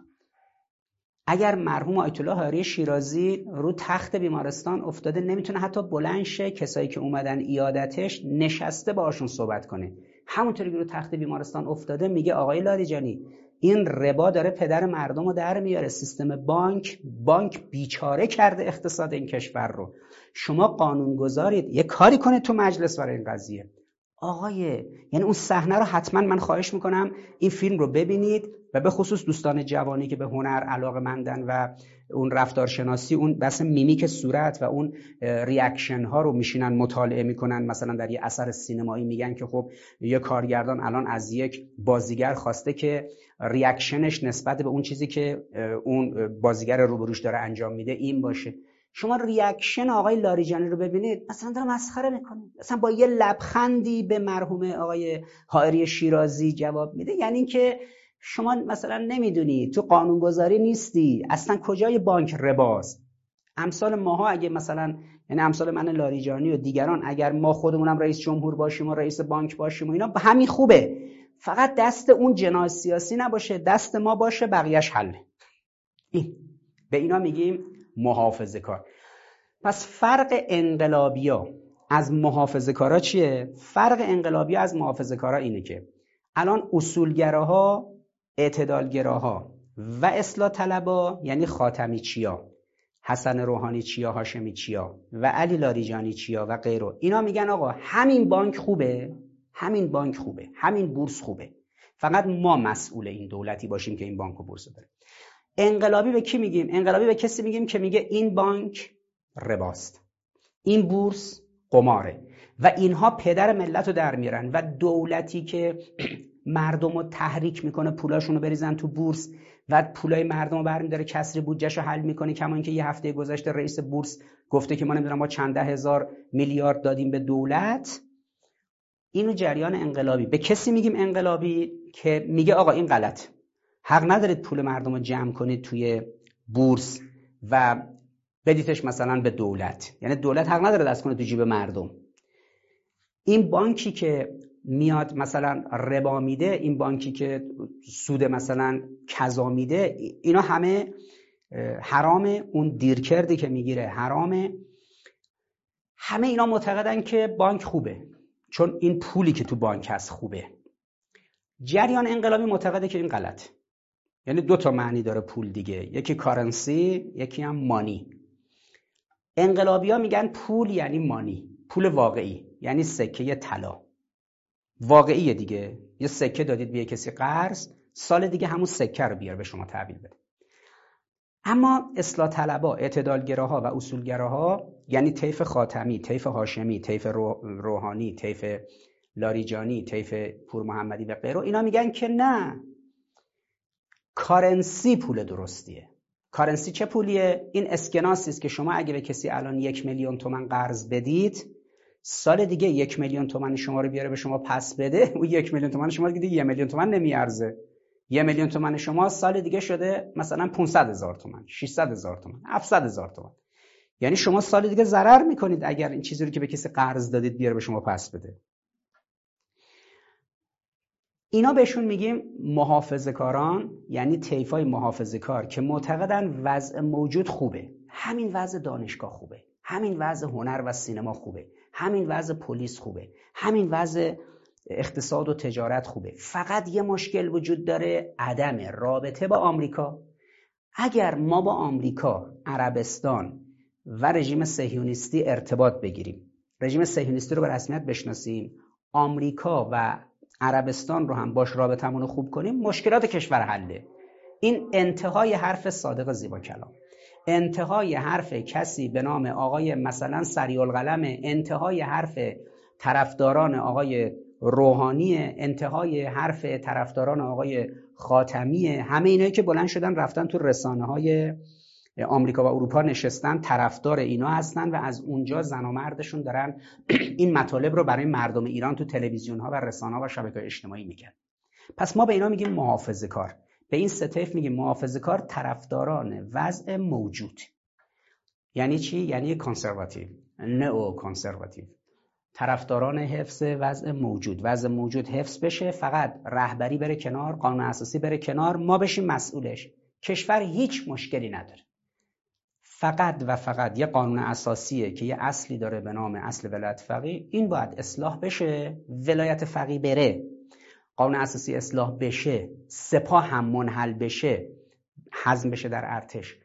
اگر مرحوم آیت الله هایری شیرازی رو تخت بیمارستان افتاده نمیتونه حتی بلند شه، کسایی که اومدن ایادتش نشسته باشون صحبت کنه، همونطوری که رو تخت بیمارستان افتاده میگه آقای لاریجانی این ربا داره پدر مردم رو در میاره، سیستم بانک بیچاره کرده اقتصاد این کشور رو، شما قانون گذارید یه کاری کنید تو مجلس برای این قضیه. آقای یعنی اون صحنه رو حتما من خواهش میکنم این فیلم رو ببینید، و به خصوص دوستان جوانی که به هنر علاقه‌مندن و اون رفتارشناسی، اون بس میمیک صورت و اون ریاکشن ها رو میشینن مطالعه میکنن. مثلا در یه اثر سینمایی میگن که خب یه کارگردان الان از یک بازیگر خواسته که ریاکشنش نسبت به اون چیزی که اون بازیگر روبروش داره انجام میده این باشه. شما ریاکشن آقای لاریجانی رو ببینید، مثلا داره مسخره میکنه، مثلا با یه لبخندی به مرحوم آقای هایری شیرازی جواب میده، یعنی اینکه شما مثلا نمیدونی، تو قانونگذاری نیستی، اصلا کجای بانک رباست. امثال ماها اگه مثلا، یعنی امثال من لاریجانی و دیگران، اگر ما خودمونم رئیس جمهور باشیم و رئیس بانک باشیم و اینا، همین خوبه، فقط دست اون جناح سیاسی نباشه، دست ما باشه، بقیه‌اش حله. به اینا میگیم محافظه‌کار. پس فرق انقلابی‌ها از محافظه‌کارا چیه؟ فرق انقلابی‌ها از محافظه‌کارا اینه که الان اصولگراها، اعتدالگراها و اصلاح طلبا، یعنی خاتمی چیا، حسن روحانی چیا، هاشمی چیا و علی لاریجانی چیا و غیره، اینا میگن آقا همین بانک خوبه، همین بانک خوبه، همین بورس خوبه، فقط ما مسئول این دولتی باشیم که این بانک و بورس داره. انقلابی به کی میگیم؟ انقلابی به کسی میگیم که میگه این بانک رباست، این بورس قماره و اینها پدر ملت رو در میارن، و دولتی که مردم رو تحریک میکنه پولاشون رو بریزن تو بورس و پولای مردم رو برمی‌داره کسری بودجه‌شو حل میکنه. کما اینکه یه هفته گذشته رئیس بورس گفته که ما نمیدونم ما چند ده هزار میلیارد دادیم به دولت. اینو جریان انقلابی. به کسی میگیم انقلابی که میگه آقا این غلط، حق ندارید پول مردم رو جمع کنید توی بورس و بدیتش مثلا به دولت، یعنی دولت حق نداره دست کنه تو جیب مردم. این بانکی که میاد مثلا ربا میده، این بانکی که سود مثلا کذا میده، اینا همه حرامه. اون دیرکردی که میگیره حرامه. همه اینا معتقدن که بانک خوبه چون این پولی که تو بانک هست خوبه. جریان انقلابی معتقده که این غلطه. یعنی 2 تا معنی داره پول دیگه، یکی کارنسی، یکی هم مانی. انقلابی‌ها میگن پول یعنی مانی، پول واقعی، یعنی سکه طلا واقعیه دیگه. یه سکه دادید به کسی قرض، سال دیگه همون سکه رو بیار به شما تحویل بده. اما اصلاح طلبها، اعتدالگراها و اصولگراها، یعنی طیف خاتمی، طیف هاشمی، طیف روحانی، طیف لاریجانی، طیف پور محمدی و غیره، اینا میگن که نه، کارنسی پول درستیه. کارنسی چه پولیه؟ این اسکناسی است که شما اگه به کسی الان 1 میلیون تومان قرض بدید، سال دیگه 1 میلیون تومان شما رو بیاره به شما پس بده، اون 1 میلیون تومان شما دیگه 1 میلیون تومان نمیارزه. 1 میلیون تومان شما سال دیگه شده مثلا 500,000 تومان، 600,000 تومان، 700,000 تومان. یعنی شما سال دیگه ضرر میکنید اگر این چیزی رو که به کسی قرض دادید بیاره به شما پس بده. اینا بهشون میگیم محافظه‌کاران، یعنی طیفای محافظه‌کار که معتقدن وضع موجود خوبه. همین وضع دانشگاه خوبه، همین وضع هنر و سینما خوبه، همین وضع پلیس خوبه، همین وضع اقتصاد و تجارت خوبه. فقط یه مشکل وجود داره، عدم رابطه با آمریکا. اگر ما با آمریکا، عربستان و رژیم صهیونیستی ارتباط بگیریم، رژیم صهیونیستی رو به رسمیت بشناسیم، آمریکا و عربستان رو هم باش رابطمون رو خوب کنیم، مشکلات کشور حله. این انتهای حرف صادق زیبا کلام، انتهای حرف کسی به نام آقای مثلا سریع‌القلم، انتهای حرف طرفداران آقای روحانی، انتهای حرف طرفداران آقای خاتمی، همه اینایی که بلند شدن رفتن تو رسانه‌های آمریکا و اروپا نشستن، طرفدار اینا هستن و از اونجا زن و مردشون دارن این مطالب رو برای مردم ایران تو تلویزیون‌ها و رسانه‌ها و شبکه‌های اجتماعی میگن. پس ما به اینا میگیم محافظه‌کار. به این سه طیف میگیم محافظه‌کار، طرفداران وضع موجود. یعنی چی؟ یعنی کانسرواتیو، نئو کانسرواتیو، طرفداران حفظ وضع موجود. وضع موجود حفظ بشه، فقط رهبری بره کنار، قانون اساسی بره کنار، ما بشیم مسئولش. کشور هیچ مشکلی نداره. فقط و فقط یه قانون اساسیه که یه اصلی داره به نام اصل ولایت فقیه، این باید اصلاح بشه، ولایت فقیه بره، قانون اساسی اصلاح بشه، سپاه هم منحل بشه، حزم بشه در ارتش،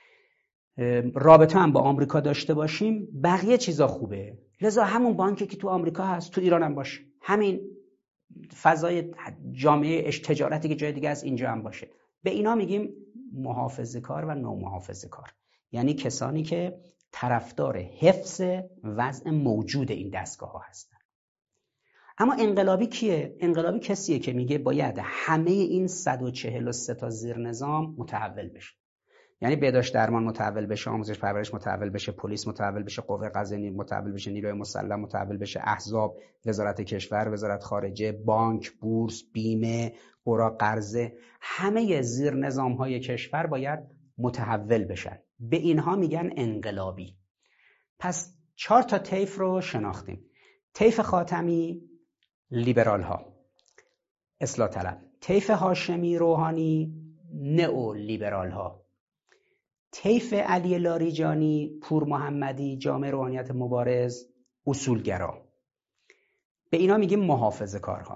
رابطه هم با آمریکا داشته باشیم، بقیه چیزا خوبه. لذا همون بانکی که تو آمریکا هست تو ایران هم باشه، همین فضای جامعه تجارتی که جای دیگه از اینجا هم باشه. به اینا میگیم محافظه‌کار و نومحافظه‌کار، یعنی کسانی که طرفدار حفظ وضع موجود این دستگاه ها هستن. اما انقلابی کیه؟ انقلابی کسیه که میگه باید همه این 143 تا زیر نظام متحول بشه. یعنی بهداشت درمان متحول بشه، آموزش پرورش متحول بشه، پلیس متحول بشه، قوه قضاییه متحول بشه، نیروی مسلح متحول بشه، احزاب، وزارت کشور، وزارت خارجه، بانک، بورس، بیمه، اوراق قرضه، همه زیر نظام های کشور باید متحول بشن. به اینها میگن انقلابی. پس 4 تا طیف رو شناختیم. طیف خاتمی، لیبرال ها، اصلاح طلب. طیف هاشمی روحانی، نئو لیبرال ها. طیف علی لاریجانی، پور محمدی، جامعه روحانیت مبارز، اصولگرا. به اینا میگیم محافظه کارها.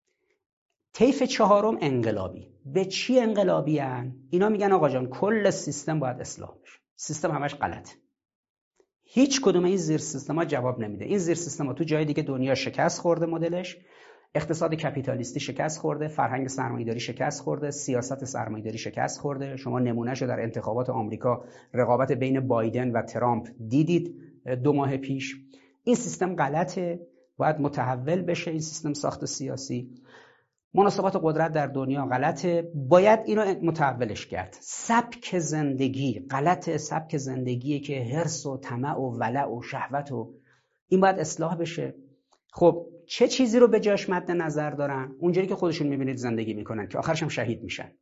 طیف 4 انقلابی. به چی انقلابی هن؟ اینا میگن آقا جان کل سیستم باید اصلاح بشه. سیستم همش غلطه. هیچ کدوم این زیر سیستم ها جواب نمیده. این زیر سیستم ها تو جای دیگه دنیا شکست خورده، مدلش اقتصاد کپیتالیستی شکست خورده، فرهنگ سرمایه‌داری شکست خورده، سیاست سرمایه‌داری شکست خورده. شما نمونهشو در انتخابات آمریکا، رقابت بین بایدن و ترامپ دیدید 2 ماه پیش. این سیستم غلطه، باید متحول بشه. این سیستم ساخت سیاسی، مناسبات قدرت در دنیا غلطه، باید اینو متحولش کرد. سبک زندگی غلطه، سبک زندگیه که حرص و طمع و ولع و شهوت و این باید اصلاح بشه. خب چه چیزی رو به جاش مد نظر دارن؟ اونجوری که خودشون میبینید زندگی میکنن که آخرش هم شهید میشن.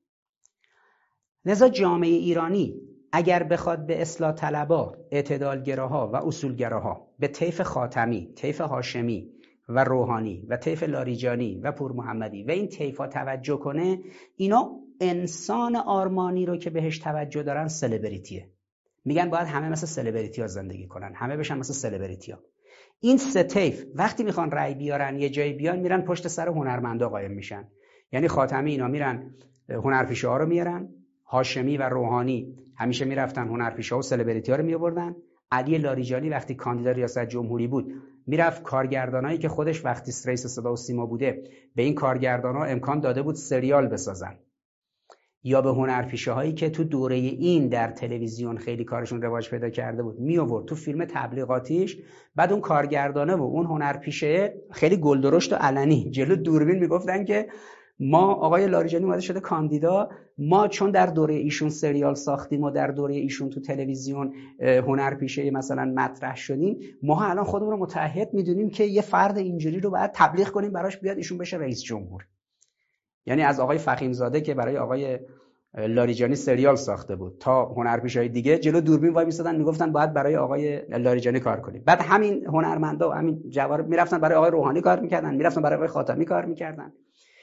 لذا جامعه ایرانی اگر بخواد به اصلاح طلبها، اعتدالگراها و اصولگراها، به طیف خاتمی، طیف هاشمی، و روحانی و طیف لاریجانی و پور محمدی و این طیفا توجه کنه، اینا انسان آرمانی رو که بهش توجه دارن سلبریتیه. میگن باید همه مثل سلبریتی ها زندگی کنن، همه بشن مثل سلبریتی ها. این سه طیف وقتی میخوان رأی بیارن یه جایی بیان، میرن پشت سر هنرمندا قایم میشن. یعنی خاتمی اینا میرن هنرپیشه ها رو میارن، هاشمی و روحانی همیشه میرفتن هنرپیشه ها و سلبریتی ها رو میآوردن. علی لاریجانی وقتی کاندیدا ریاست جمهوری بود، میرفت کارگردانایی که خودش وقتی رئیس صدا و سیما بوده به این کارگردانا امکان داده بود سریال بسازن، یا به هنرپیشه هایی که تو دوره این در تلویزیون خیلی کارشون رواج پیدا کرده بود می آورد تو فیلم تبلیغاتیش. بعد اون کارگردانه و اون هنرپیشه خیلی گلدرشت و علنی جلو دوربین میگفتن که ما آقای لاریجانی اومده شده کاندیدا، ما چون در دوره ایشون سریال ساختیم و در دوره ایشون تو تلویزیون هنرپیشه مثلا مطرح شدیم، ما الان خودمون رو متعهد میدونیم که یه فرد اینجوری رو باید تبلیغ کنیم براش بیاد ایشون بشه رئیس جمهور. یعنی از آقای فخیمزاده که برای آقای لاریجانی سریال ساخته بود تا هنرپیشه‌های دیگه جلو دوربین وای می‌ایستادن میگفتن باید برای آقای لاریجانی کار کنیم. بعد همین هنرمندا و همین جوارب میرفتن برای آقای روحانی کار میکردن، میرفتن برای آقای خاتمی کار میکردن.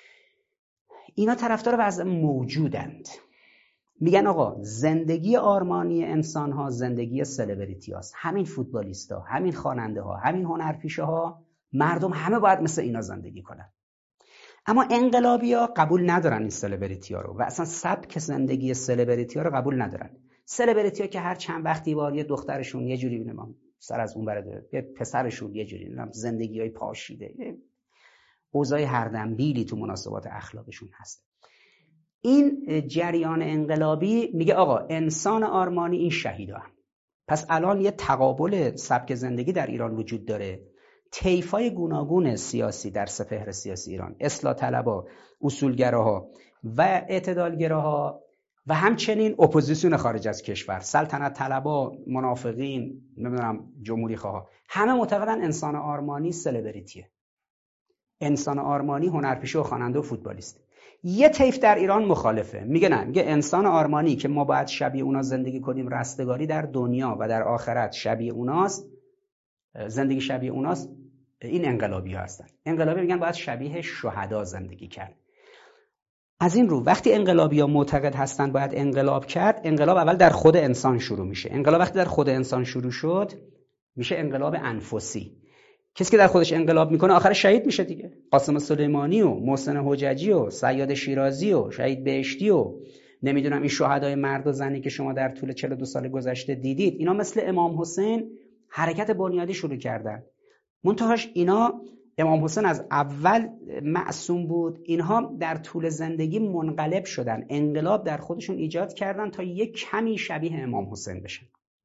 اینا طرفدار وضع موجودند. میگن آقا زندگی آرمانی انسان‌ها زندگی سلبریتی‌هاست. همین فوتبالیست‌ها، همین خواننده‌ها، همین هنرپیشه‌ها، مردم همه باید مثل اینا زندگی کنن. اما انقلابی‌ها قبول ندارن این سلبریتی‌ها رو و اصلا سبک زندگی سلبریتی‌ها رو قبول ندارن. سلبریتی‌ها که هر چند وقتی بار یه دخترشون یه جوری نمی‌دونم سر از اون برده، یه پسرشون یه جوری نمی‌دونم زندگی‌های پاشیده، اوضاع هردنبیلی تو مناسبات اخلاقشون هست. این جریان انقلابی میگه آقا انسان آرمانی این شهیدا. پس الان یه تقابل سبک زندگی در ایران وجود داره. طیفای گوناگون سیاسی در سپهر سیاسی ایران، اصلاح طلبها، اصولگراها و اعتدالگراها و همچنین اپوزیسیون خارج از کشور، سلطنت طلبها، منافقین، نمیدونم جمهوری خواه، همه معتقدن انسان آرمانی سلبریتیه. انسان آرمانی هنرپیشه و خواننده و فوتبالیست. یه طیف در ایران مخالفه، میگه نه، میگه انسان آرمانی که ما باید شبیه اونا زندگی کنیم، رستگاری در دنیا و در آخرت شبیه اوناست، زندگی شبیه اوناست، این انقلابی ها هستن. انقلابی میگن باید شبیه شهدا زندگی کرد. از این رو وقتی انقلابی ها معتقد هستن باید انقلاب کرد، انقلاب اول در خود انسان شروع میشه. انقلاب وقتی در خود انسان شروع شد میشه انقلاب انفسی. کسی که در خودش انقلاب میکنه آخر شهید میشه دیگه. قاسم سلیمانی و محسن حججی و صیاد شیرازی و شهید بهشتی و نمیدونم این شهدای مرد و زنی که شما در طول 42 سال گذشته دیدید، اینا مثل امام حسین حرکت بنیادی شروع کردن. منتهاش اینا، امام حسین از اول معصوم بود، اینها در طول زندگی منقلب شدن، انقلاب در خودشون ایجاد کردن تا یک کمی شبیه امام حسین بشن.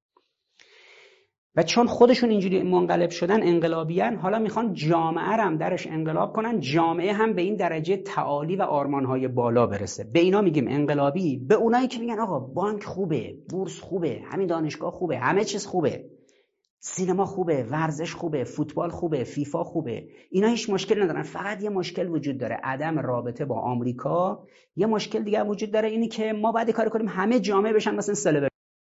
و چون خودشون اینجوری منقلب شدن انقلابیان، حالا میخوان جامعه رو هم درش انقلاب کنن، جامعه هم به این درجه تعالی و آرمانهای بالا برسه. به اینا میگیم انقلابی. به اونایی که میگن آقا بانک خوبه، بورس خوبه، همین دانشگاه خوبه، همه چیز خوبه، سینما خوبه، ورزش خوبه، فوتبال خوبه، فیفا خوبه، اینا هیچ مشکل ندارن. فقط یه مشکل وجود داره، عدم رابطه با آمریکا. یه مشکل دیگه هم وجود داره، اینی که ما باید کاری کنیم همه جامعه بشن مثلا سلبریتی.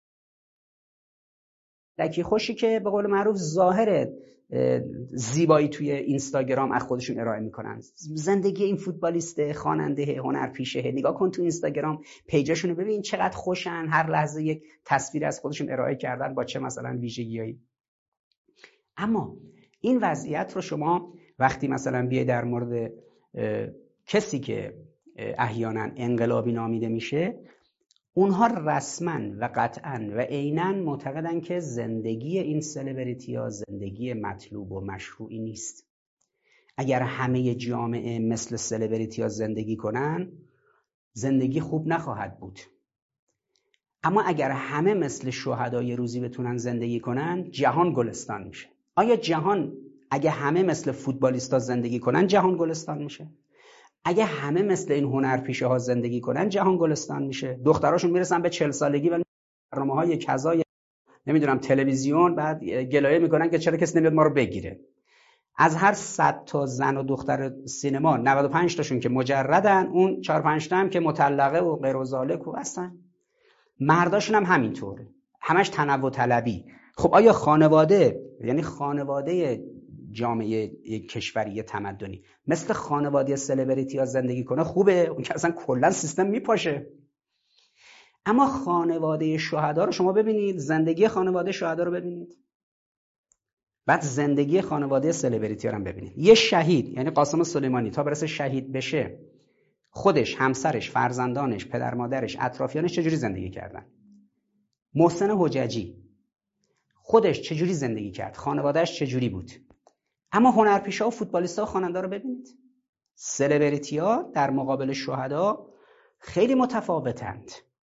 لکی خوشی که به قول معروف ظاهر زیبایی توی اینستاگرام از خودشون ارائه میکنن. زندگی این فوتبالیست، خواننده، هنرپیشه، نگاه کن تو اینستاگرام پیجاشون رو ببین چقدر خوشن، هر لحظه یک تصویر از خودشون ارائه کردن با چه مثلا ویژگیایی. اما این وضعیت رو شما وقتی مثلا بیای در مورد کسی که احیانا انقلابی نامیده میشه، اونها رسما و قطعا و عیناً معتقدن که زندگی این سلبریتی ها زندگی مطلوب و مشروعی نیست. اگر همه جامعه مثل سلبریتی ها زندگی کنن، زندگی خوب نخواهد بود. اما اگر همه مثل شهدای روزی بتونن زندگی کنن، جهان گلستان میشه. آیا جهان اگه همه مثل فوتبالیستا زندگی کنن جهان گلستان میشه؟ اگه همه مثل این هنرپیشه ها زندگی کنن جهان گلستان میشه؟ دختراشون میرسن به 40 سالگی و برنامه‌های کذا نمیدونم تلویزیون، بعد گلایه میکنن که چرا کسی نمیاد ما رو بگیره. از هر 100 تا زن و دختر سینما 95 تاشون که مجردن، اون 4-5 تا هم که مطلقه و غیر و ذالک و هستن. مرداشون هم همینطوره، همش تنوع طلبی. خب آیا خانواده، یعنی خانواده جامعه یک کشوری تمدنی مثل خانواده سلبریتی ها زندگی کنه خوبه، اون که اصلا کلا سیستم میپاشه. اما خانواده شهدا رو شما ببینید، زندگی خانواده شهدا رو ببینید، بعد زندگی خانواده سلبریتی ها رو ببینید. یه شهید یعنی قاسم سلیمانی تا برسه شهید بشه، خودش، همسرش، فرزندانش، پدر مادرش، اطرافیانش چجوری زندگی کردن؟ محسن حججی خودش چجوری زندگی کرد؟ خانوادهش چجوری بود؟ اما هنرپیشه‌ها و فوتبالیست‌ها و خواننده‌ها رو ببینید. سلبریتی‌ها در مقابل شهدا خیلی متفاوتند.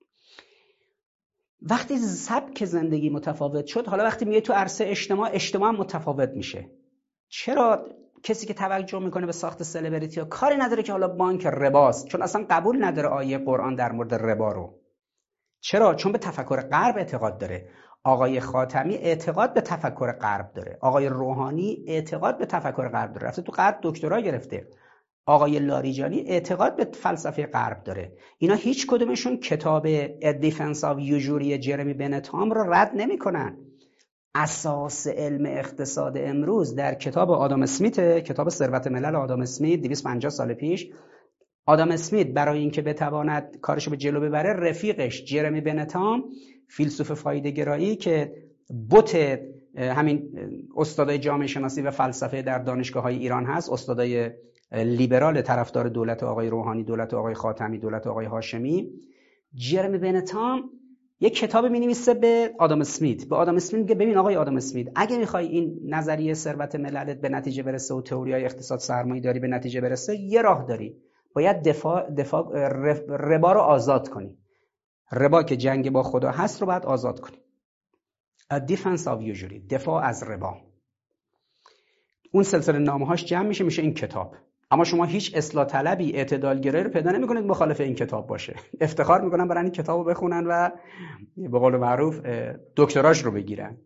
وقتی سبک زندگی متفاوت شد، حالا وقتی میگه تو عرصه اجتماع هم متفاوت میشه. چرا کسی که توجه میکنه به ساخت سلبریتی‌ها کاری نداره که حالا بانک رباست، چون اصلا قبول نداره آیه قرآن در مورد ربا رو. چرا؟ چون به تفکر غرب اعتقاد داره. آقای خاتمی اعتقاد به تفکر غرب داره، آقای روحانی اعتقاد به تفکر غرب داره، رفته تو غرب دکترا گرفته. آقای لاریجانی اعتقاد به فلسفه غرب داره. اینا هیچ کدومشون کتاب دیفنس آف یوژوری جرمی بنتام رو رد نمی‌کنن. اساس علم اقتصاد امروز در کتاب آدام اسمیت، کتاب ثروت ملل آدام اسمیت 250 سال پیش. آدام اسمیت برای اینکه بتواند کارشو به جلو ببره، رفیقش جرمی بنتام، فیلسوف فایده گرایی که بت همین استادای جامعه شناسی و فلسفه در دانشگاه‌های ایران هست، استادای لیبرال طرفدار دولت آقای روحانی، دولت آقای خاتمی، دولت آقای هاشمی، جرمی بنتام یک کتاب می‌نویسه به آدام اسمیت. به آدام اسمیت میگه ببین آقای آدام اسمیت، اگه می‌خوای این نظریه ثروت مللت به نتیجه برسه و تئوری‌های اقتصاد سرمایه‌داری به نتیجه برسه، یه راه داری. باید ربا رو آزاد کنی. ربا که جنگ با خدا هست رو باید آزاد کنی. A defense of usury، دفاع از ربا. اون سلسله نامه‌هاش جمع میشه این کتاب. اما شما هیچ اصلاح طلبی، اعتدالگرایی رو پیدا نمی‌کنید مخالف این کتاب باشه. افتخار می‌کنن برای این کتابو بخونن و به قول معروف دکتراش رو بگیرن.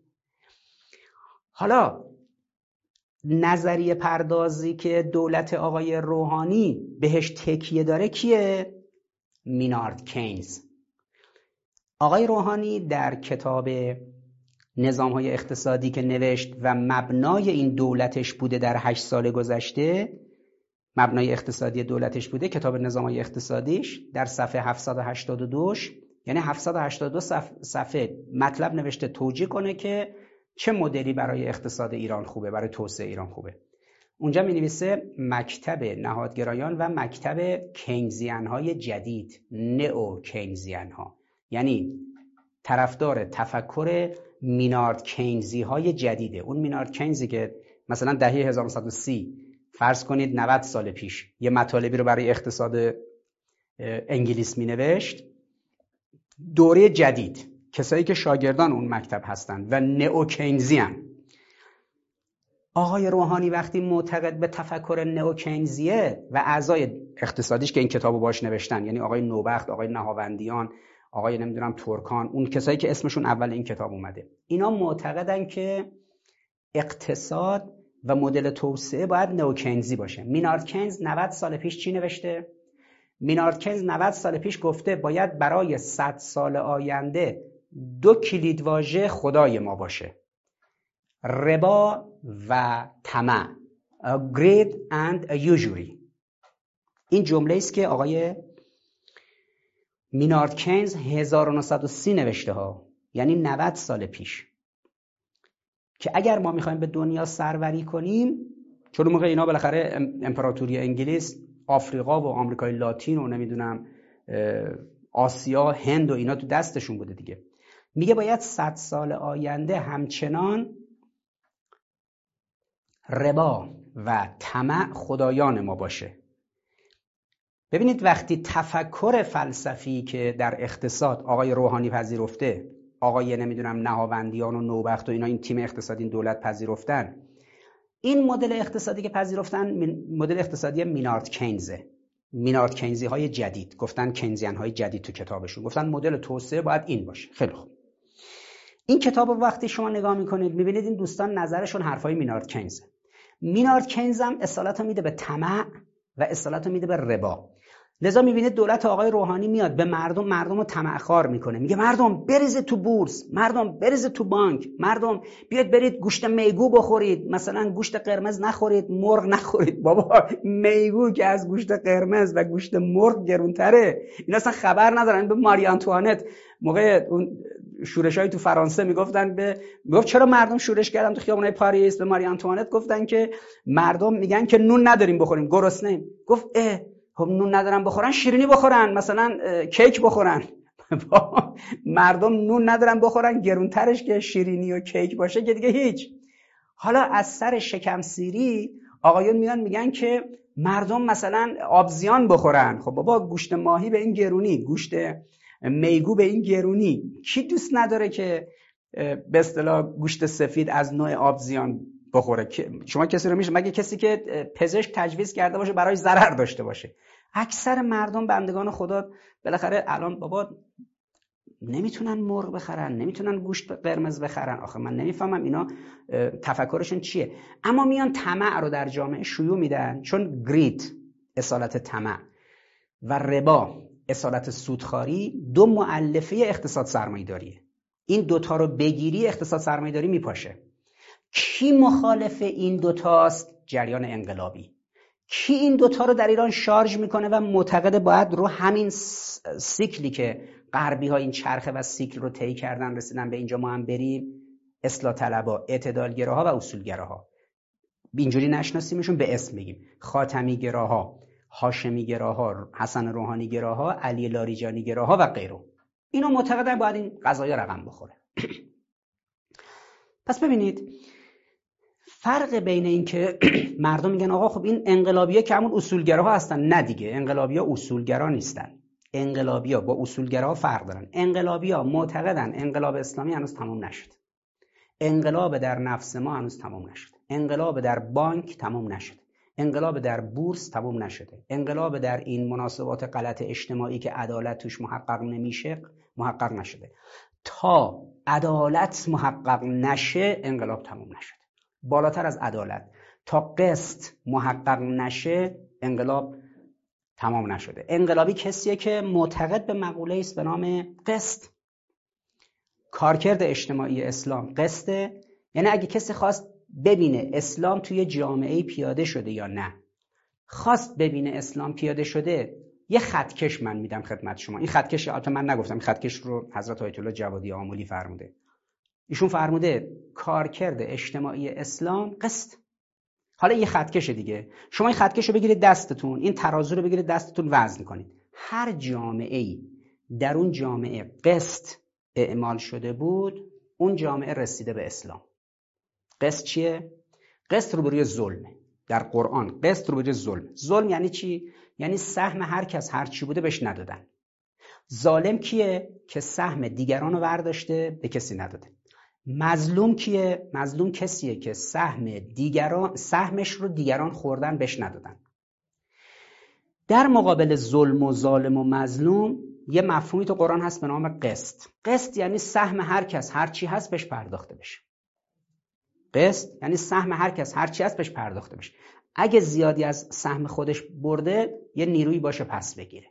حالا نظریه پردازی که دولت آقای روحانی بهش تکیه داره کیه؟ مینارد کینز. آقای روحانی در کتاب نظام‌های اقتصادی که نوشت و مبنای این دولتش بوده در 8 سال گذشته، مبنای اقتصادی دولتش بوده، کتاب نظام‌های اقتصادیش در صفحه 782 یعنی 782 صفحه مطلب نوشته توجیه کنه که چه مدلی برای اقتصاد ایران خوبه، برای توسعه ایران خوبه. اونجا می‌نویسه مکتب نهادگرایان و مکتب کینزیان‌های جدید، نئو کینزیان‌ها، یعنی طرفدار تفکر مینارد کینزی های جدیده. اون مینارد کینزی که مثلا دهه 1930 فرض کنید 90 سال پیش یه مطالبی رو برای اقتصاد انگلیس می نوشت، دوره جدید کسایی که شاگردان اون مکتب هستند و نئو کینزی هستند. آقای روحانی وقتی معتقد به تفکر نئو کینزیه و اعضای اقتصادیش که این کتابو باش نوشتن، یعنی آقای نوبخت، آقای نهاوندیان، آقای نمیدونم ترکان، اون کسایی که اسمشون اول این کتاب اومده، اینا معتقدن که اقتصاد و مدل توسعه باید نئوکینزی باشه. مینارد کینز 90 سال پیش چی نوشته؟ مینارد کینز 90 سال پیش گفته باید برای 100 سال آینده 2 کلیدواژه خدای ما باشه: ربا و طمع، greed and usury. این جمله است که آقای مینارد کینز 1930 نوشته ها، یعنی 90 سال پیش، که اگر ما میخوایم به دنیا سروری کنیم، چون موقع اینا بالاخره امپراتوری انگلیس آفریقا و آمریکای لاتین و نمیدونم آسیا، هند و اینا تو دستشون بوده دیگه، میگه باید 100 سال آینده همچنان ربا و طمع خدایان ما باشه. ببینید وقتی تفکر فلسفی که در اقتصاد آقای روحانی پذیرفته، آقای نمیدونم نهاوندیان و نوبخت و اینا، این تیم اقتصادی، این دولت پذیرفتن، این مدل اقتصادی که پذیرفتن مدل اقتصادی مینارد کینزه. مینارد کینزی های جدید، گفتن کینزیان های جدید تو کتابشون، گفتن مدل توسعه باید این باشه. خیلی خوب، این کتاب رو وقتی شما نگاه میکنید میبینید این دوستان نظرشون حرفای مینارد کینزه. مینارد کینز هم اصالت رو میده به طمع و اصالت رو میده به ربا. لذا میبینید دولت آقای روحانی میاد به مردم رو طمع‌خوار میکنه، میگه مردم بریزید تو بورس، مردم بریزید تو بانک، مردم بیاید برید گوشت میگو بخورید، مثلا گوشت قرمز نخورید، مرغ نخورید. بابا میگو که از گوشت قرمز و گوشت مرغ گرونتره. اینا اصلا خبر ندارن. به ماری آنتوانت موقع اون شورشای تو فرانسه میگفت چرا مردم شورش کردن تو خیابونای پاریس؟ به ماری آنتوانت گفتن که مردم میگن که نون نداریم بخوریم، گرسنه‌ایم. گفت خب نون ندارن بخورن، شیرینی بخورن، مثلا کیک بخورن. مردم نون ندارن بخورن، گرونترش که شیرینی و کیک باشه که دیگه هیچ. حالا از سر شکم سیری آقایون میان میگن که مردم مثلا آبزیان بخورن. خب بابا گوشت ماهی به این گرونی، گوشت میگو به این گرونی، کی دوست نداره که به اصطلاح گوشت سفید از نوع آبزیان بخوره؟ شما کسی رو میشه مگه کسی که پزشک تجویز کرده باشه برای ضرر داشته باشه؟ اکثر مردم بندگان خدا بالاخره الان بابا نمیتونن مرغ بخرن، نمیتونن گوشت قرمز بخرن. آخه من نمیفهمم اینا تفکرشون چیه. اما میان طمع رو در جامعه شیوع میدن، چون گرید اصالت طمع و ربا اصالت سودخواری دو مؤلفه اقتصاد سرمایه‌داریه. این دوتا رو بگیری اقتصاد سرمایه‌داری میپاشه. کی مخالف این دوتاست؟ جریان انقلابی. کی این دوتا رو در ایران شارژ میکنه و معتقد باید رو همین سیکلی که غربی ها این چرخه و سیکل رو طی کردن رسیدن به اینجا ما هم بریم؟ اصلاح طلبها، اعتدالگراها و اصولگراها. اینجوری نشناسیمشون، به اسم میگیم خاتمی گراها، هاشمی گراها، حسن روحانی گراها، علی لاریجانی گراها و غیره. اینا معتقدن باید این قضایا رقم بخوره. پس ببینید فرق بین این که مردم میگن آقا خب این انقلابی‌ها که همون اصولگراها هستن، نه دیگه، انقلابی‌ها اصولگرا نیستن. انقلابی‌ها با اصولگراها فرق دارن. انقلابی‌ها معتقدن انقلاب اسلامی هنوز تمام نشد. انقلاب در نفس ما هنوز تمام نشد. انقلاب در بانک تمام نشد. انقلاب در بورس تمام نشده. انقلاب در این مناسبات غلط اجتماعی که عدالت توش محقق نمیشه محقق نشده. تا عدالت محقق نشه انقلاب تمام نشده. بالاتر از عدالت تا قسط محقق نشه انقلاب تمام نشده. انقلابی کسیه که معتقد به مقوله است به نام قسط. کارکرد اجتماعی اسلام قسطه. یعنی اگه کسی خواست ببینه اسلام توی جامعه پیاده شده یا نه، خواست ببینه اسلام پیاده شده، یه خطکش من میدم خدمت شما. این خطکش البته من نگفتم، این خطکش رو حضرت آیت الله جوادی آملی فرموده. ایشون فرموده کارکرد اجتماعی اسلام قسط. حالا یه خطکش دیگه، شما این خطکش رو بگیرید دستتون، این ترازو رو بگیرید دستتون وزن کنید. هر جامعه‌ای در اون جامعه قسط اعمال شده بود، اون جامعه رسیده به اسلام. قسط چیه؟ قسط روبروی ظلمه. در قرآن قسط روبروی ظلم. ظلم یعنی چی؟ یعنی سهم هر کس هر چی بوده بهش ندادن. ظالم کیه؟ که سهم دیگران رو برداشته به کسی نداده. مظلوم کیه؟ مظلوم کسیه که سهمش رو دیگران خوردن بهش ندادن. در مقابل ظلم و ظالم و مظلوم یه مفهومی تو قرآن هست به نام قسط. قسط یعنی سهم هر کس هر چی هست بهش پرداخته بشه. قسط یعنی سهم هر کس هر چی هست بهش پرداخته بشه. اگه زیادی از سهم خودش برده یه نیرویی باشه پس بگیره.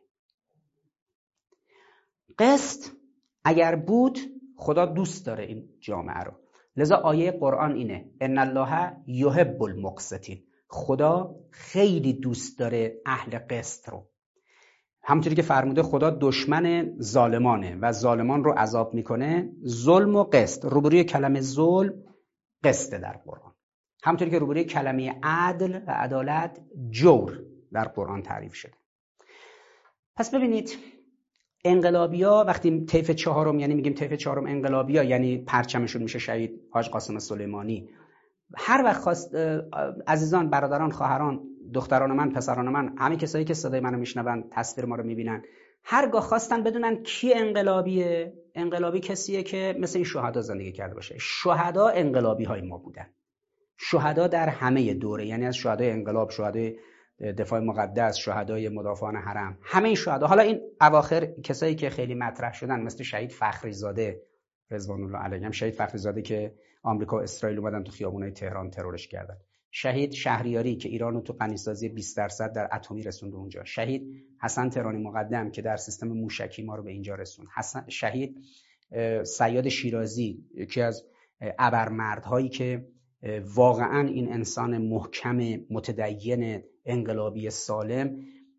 قسط اگر بود خدا دوست داره این جامعه رو. لذا آیه قرآن اینه ان الله یحب المقسطین. خدا خیلی دوست داره اهل قسط رو. همونطوری که فرموده خدا دشمن ظالمانه و ظالمان رو عذاب میکنه. ظلم و قسط، روبروی کلمه ظلم قسط در قرآن. همونطوری که روبروی کلمه عدل و عدالت جور در قرآن تعریف شده. پس ببینید انقلابی‌ها وقتی طیف چهارم، یعنی میگیم طیف چهارم انقلابی‌ها، یعنی پرچمشون میشه شهید حاج قاسم سلیمانی. هر وقت خواست عزیزان، برادران، خواهران، دختران من، پسران من، همه کسایی که صدای منو میشنون، تصویر ما رو میبینن، هرگاه خواستن بدونن کی انقلابیه، انقلابی کسیه که مثل این شهدا زندگی کرده باشه. شهدا انقلابی‌های ما بودن. شهدا در همه دوره، یعنی از شهدای انقلاب، شهدای دفاع مقدس، شهدای مدافعان حرم، همه این شهدا. حالا این اواخر کسایی که خیلی مطرح شدن مثل شهید فخری زاده رضوان الله علیهم، شهید فخری زاده که آمریکا و اسرائیل اومدن تو خیابونای تهران ترورش کردن. شهید شهریاری که ایران رو تو غنیسازی 20% در اتمی رسوند اونجا، شهید حسن تهرانی مقدم که در سیستم موشکی ما رو به اینجا رسوند، شهید صیاد شیرازی که از ابرمردهایی که واقعا این انسان محکم متدین انقلابی سالم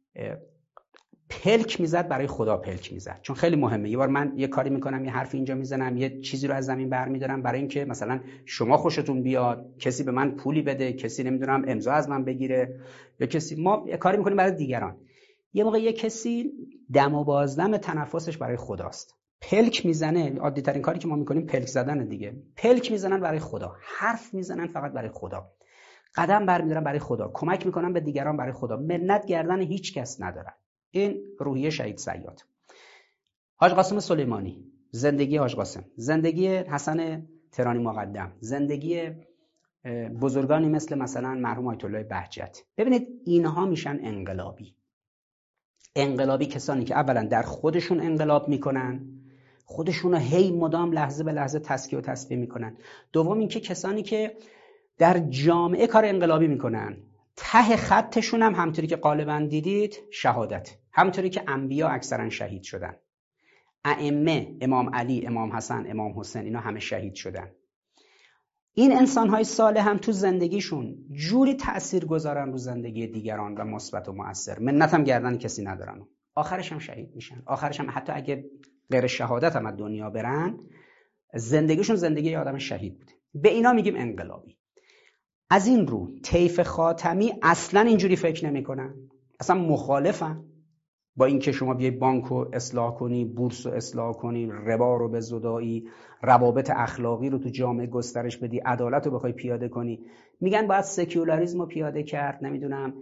پلک میزد برای خدا، پلک میزد. چون خیلی مهمه، یه بار من یه کاری میکنم، یه حرفی اینجا میزنم، یه چیزی رو از زمین برمیدارم برای اینکه مثلا شما خوشتون بیاد، کسی به من پولی بده، کسی نمیدونم امضا از من بگیره، یا کسی، ما یه کاری میکنیم برای دیگران. یه موقع یه کسی دم و بازدم تنفسش برای خداست، پلک میزنه. عادی ترین کاری که ما میکنیم پلک زدن دیگه. پلک میزنن برای خدا، حرف میزنن فقط برای خدا، قدم برمیدارن برای خدا، کمک میکنن به دیگران برای خدا، منت گردن هیچ کس ندارن. این روحیه شهید صیاد. حاج قاسم سلیمانی، زندگی حاج قاسم، زندگی حسن تهرانی مقدم، زندگی بزرگانی مثلا مرحوم آیت الله بهجت. ببینید اینها میشن انقلابی. انقلابی کسانی که اولا در خودشون انقلاب میکنن، خودشون رو هی مدام لحظه به لحظه تزکیه و تصفیه میکنن. دوم اینکه کسانی که در جامعه کار انقلابی میکنن، ته خطشون هم همونطوری که غالبا دیدید شهادت، همونطوری که انبیا اکثرا شهید شدن. ائمه، امام علی، امام حسن، امام حسین، اینا همه شهید شدن. این انسان‌های صالح هم تو زندگیشون جوری تأثیر گذارن رو زندگی دیگران و مثبت و مؤثر، منت هم گردن کسی ندارن، آخرش هم شهید میشن. آخرش هم حتی اگه غیر شهادت هم از دنیا برن، زندگیشون زندگی آدم شهید بوده. به اینا میگیم انقلابی. از این رو طیف خاتمی اصلا اینجوری فکر نمی‌کنن، اصلا مخالفن با اینکه شما بیای بانک رو اصلاح کنی، بورس رو اصلاح کنی، ربا رو به زدایی، روابط اخلاقی رو تو جامعه گسترش بدی، عدالت رو بخوای پیاده کنی. میگن باید سکولاریسم رو پیاده کرد، نمیدونم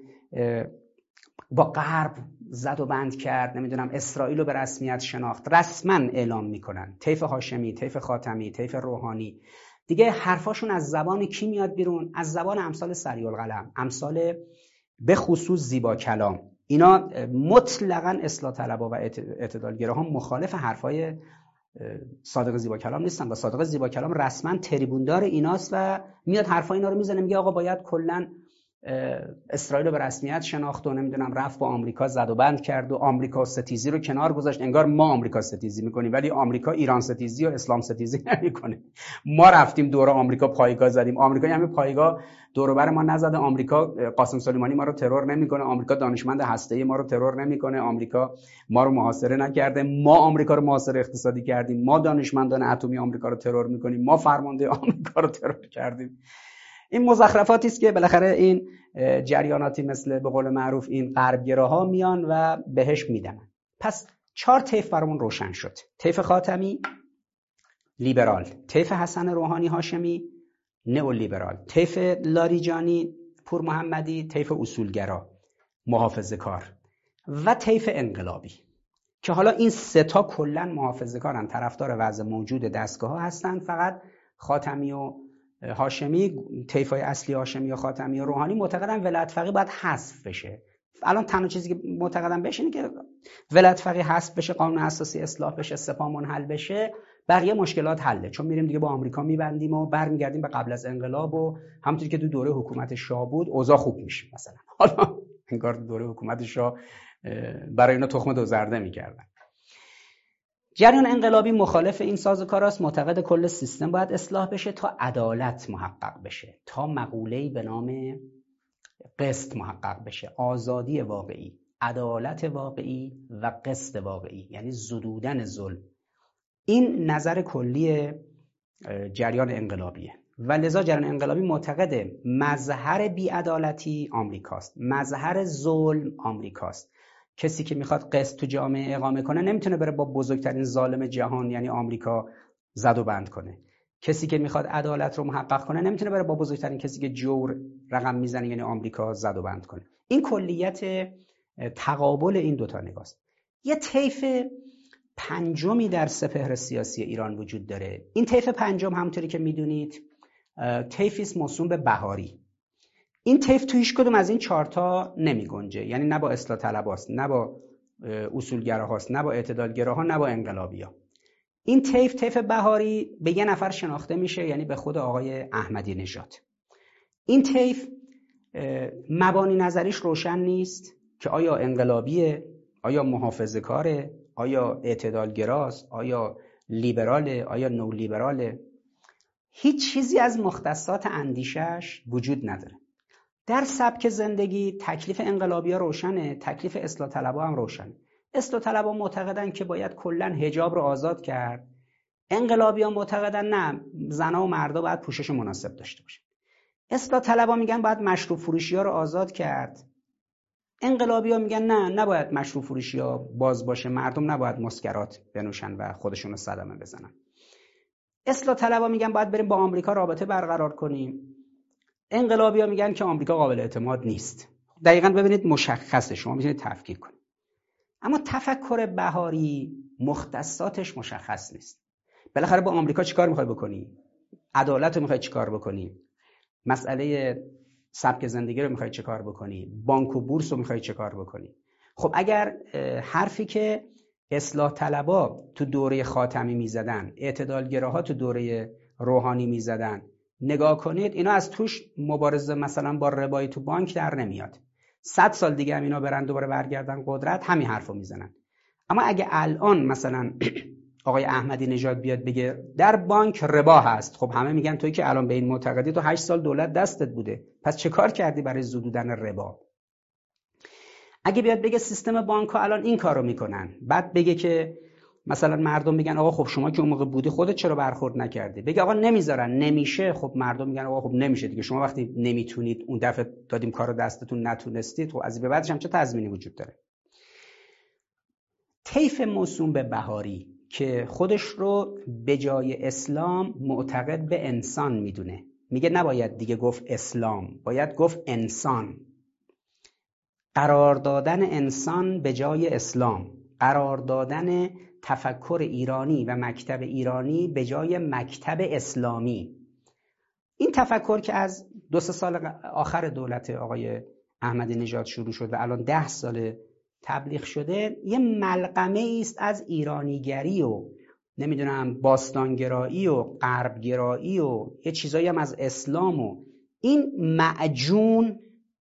با غرب زد و بند کرد، نمیدونم اسرائیل رو به رسمیت شناخت. رسما اعلام میکنن طیف هاشمی، طیف خاتمی، طیف روحانی. دیگه حرفاشون از زبان کی میاد بیرون؟ از زبان امثال سریع القلم، امثال به خصوص زیبا کلام. اینا مطلقاً اصلاح طلبها و اعتدالگراها مخالف حرفای صادق زیبا کلام نیستن. و صادق زیبا کلام رسما تریبوندار ایناست و میاد حرفای اینا رو میزنه، میگه آقا باید کلاً اسرائیل رو به رسمیت شناخت و نمیدونم رفت با آمریکا زد و بند کرد و آمریکا ستیزی رو کنار گذاشت. انگار ما آمریکا ستیزی میکنیم ولی آمریکا ایران ستیزی و اسلام ستیزی نمیکنه. ما رفتیم دور آمریکا پایگاه زدیم، آمریکا همین پایگاه دور و بر ما نزده. آمریکا قاسم سلیمانی ما رو ترور نمیکنه، آمریکا دانشمند هسته‌ای ما رو ترور نمیکنه، آمریکا ما رو محاصره نکرده، ما آمریکا رو محاصره اقتصادی کردیم، ما دانشمندان اتمی آمریکا رو ترور میکنیم، ما فرمانده آمریکا رو ترور کردیم. این مزخرفاتی است که بالاخره این جریاناتی مثل به قول معروف این غربگراها میان و بهش میدنن. پس 4 طیف برامون روشن شد: طیف خاتمی لیبرال، طیف حسن روحانی هاشمی نئولیبرال، طیف لاریجانی پور محمدی طیف اصولگرا محافظه‌کار و طیف انقلابی، که حالا این 3 تا کلا محافظه‌کارن، طرفدار وضع موجود دستگاه ها هستن. فقط خاتمی و هاشمی، طیفای اصلی هاشمی و خاتمی و روحانی معتقدن ولایت فقیه باید حذف بشه. الان تنها چیزی که معتقدن بشه اینه که ولایت فقیه حذف بشه، قانون اساسی اصلاح بشه، سپاه منحل بشه، بقیه مشکلات حله. چون میریم دیگه با آمریکا میبندیم و برمیگردیم به قبل از انقلاب و همونطوری که تو دوره حکومت شاه بود اوضاع خوب میشه. مثلا حالا انگار دوره حکومت شاه برای اینا تخم دو زرده میکردن. جریان انقلابی مخالف این سازوکاراست، معتقد کل سیستم باید اصلاح بشه تا عدالت محقق بشه، تا مقوله‌ای به نام قسط محقق بشه، آزادی واقعی، عدالت واقعی و قسط واقعی، یعنی زدودن ظلم. این نظر کلی جریان انقلابیه و لذا جریان انقلابی معتقد مظهر بی‌عدالتی آمریکاست، مظهر ظلم آمریکاست. کسی که میخواد قسط تو جامعه اقامه کنه نمیتونه بره با بزرگترین ظالم جهان یعنی آمریکا زد و بند کنه. کسی که میخواد عدالت رو محقق کنه نمیتونه بره با بزرگترین کسی که جور رقم میزنه یعنی آمریکا زد و بند کنه. این کلیت تقابل این دوتا نگاست. یه طیف پنجمی در سپهر سیاسی ایران وجود داره. این طیف پنجم همونطوری که میدونید طیفی است موسوم به بهاری. این طیف تو هیچ کدوم از این 4 تا نمی گنجه، یعنی نه با اصلاح طلباست، نه با اصولگراهاست، نه با اعتدالگراها، نه با انقلابی‌ها. این طیف بهاری به یه نفر شناخته میشه، یعنی به خود آقای احمدی نژاد. این طیف مبانی نظریش روشن نیست که آیا انقلابیه، آیا محافظه‌کاره، آیا اعتدالگراست، آیا لیبراله، آیا نو لیبراله. هیچ چیزی از مختصات اندیشش وجود نداره. در سبک زندگی تکلیف انقلابی‌ها روشنه، تکلیف اصلاح طلب‌ها هم روشنه. اصلاح طلب‌ها معتقدن که باید کلاً حجاب رو آزاد کرد. انقلابی‌ها معتقدن نه، زن‌ها و مردها باید پوشش مناسب داشته باشن. اصلاح طلب‌ها میگن باید مشروب فروشی‌ها رو آزاد کرد. انقلابی‌ها میگن نه، نباید مشروب فروشی‌ها باز باشه، مردم نباید مسکرات بنوشن و خودشون رو صدمه بزنن. اصلاح طلب‌ها میگن باید بریم با آمریکا رابطه برقرار کنیم. انقلابی‌ها میگن که آمریکا قابل اعتماد نیست. دقیقاً ببینید مشخصه، شما میتونید تفکیک کنید. اما تفکر بهاری مختصاتش مشخص نیست. بالاخره با آمریکا چیکار می‌خوای بکنی؟ عدالت رو می‌خوای چیکار بکنی؟ مسئله سبک زندگی رو می‌خوای چیکار بکنی؟ بانک و بورس رو می‌خوای چیکار بکنی؟ خب اگر حرفی که اصلاح طلبا تو دوره خاتمی می‌زدن، اعتدالگراها تو دوره روحانی می‌زدن، نگاه کنید اینا از توش مبارزه مثلا با ربایی تو بانک در نمیاد. 100 سال دیگه هم اینا برن دوباره برگردن قدرت، همین حرفو میزنن. اما اگه الان مثلا آقای احمدی نژاد بیاد بگه در بانک ربا هست، خب همه میگن توی که الان به این معتقدی، تو 8 سال دولت دستت بوده، پس چه کار کردی برای زدودن ربا؟ اگه بیاد بگه سیستم بانک ها الان این کارو میکنن، بعد بگه که مثلا مردم میگن آقا خب شما که اون موقع بودی خودت چرا برخورد نکردی؟ بگه آقا نمیذارن، نمیشه. خب مردم میگن آقا خب نمیشه دیگه، شما وقتی نمیتونید، اون دفعه دادیم کارو دستتون نتونستید، خب از این به بعدش هم چه تضمینی وجود داره؟ طیف موسوم به بهاری که خودش رو به جای اسلام معتقد به انسان میدونه، میگه نباید دیگه گفت اسلام، باید گفت انسان. قرار دادن انسان به جای اسلام، قرار دادن تفکر ایرانی و مکتب ایرانی به جای مکتب اسلامی. این تفکر که از 2-3 سال آخر دولت آقای احمدی نژاد شروع شد و الان 10 سال تبلیغ شده، یه ملغمه است از ایرانیگری و نمیدونم باستانگرایی و غربگرایی و یه چیزایی هم از اسلام و این معجون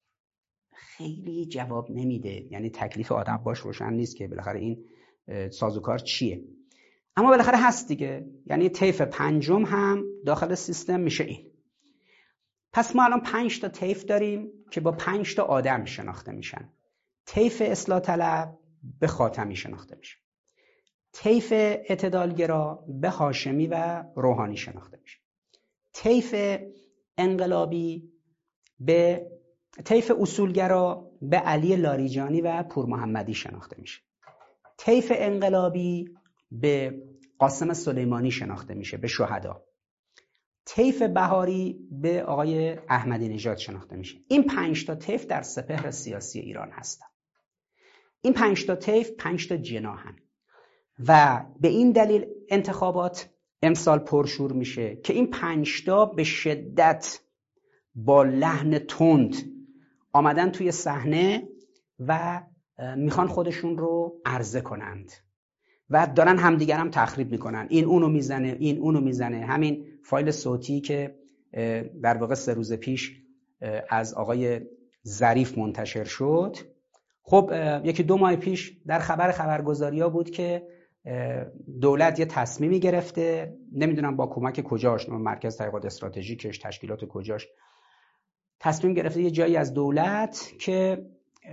خیلی جواب نمیده. یعنی تکلیف آدم باش روشن نیست که بالاخره این سازوکار چیه. اما بالاخره هست دیگه. یعنی طیف پنجم هم داخل سیستم میشه این. پس ما الان 5 تا طیف داریم که با 5 تا آدم شناخته میشن. طیف اصلاح طلب به خاتمی شناخته میشه. طیف اعتدالگرا به هاشمی و روحانی شناخته میشه. طیف انقلابی به طیف اصولگرا به علی لاریجانی و پور محمدی شناخته میشه. طیف انقلابی به قاسم سلیمانی شناخته میشه، به شهدا. طیف بهاری به آقای احمدی نژاد شناخته میشه. این 5 تا طیف در سپهر سیاسی ایران هستن. این 5 تا طیف 5 تا جناحن و به این دلیل انتخابات امسال پرشور میشه که این 5 تا به شدت با لحن تند آمدن توی صحنه و میخوان خودشون رو عرضه کنند و دارن همدیگر هم تخریب میکنن. این اونو میزنه، این اونو میزنه. همین فایل صوتی که در واقع 3 روز پیش از آقای ظریف منتشر شد، خب 1-2 ماه پیش در خبرگزاری‌ها بود که دولت یه تصمیمی گرفته، نمیدونم با کمک کجاش، مرکز تحقیقات استراتژیکش، تشکیلات کجاش، تصمیم گرفته یه جایی از دولت که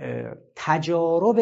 تجارب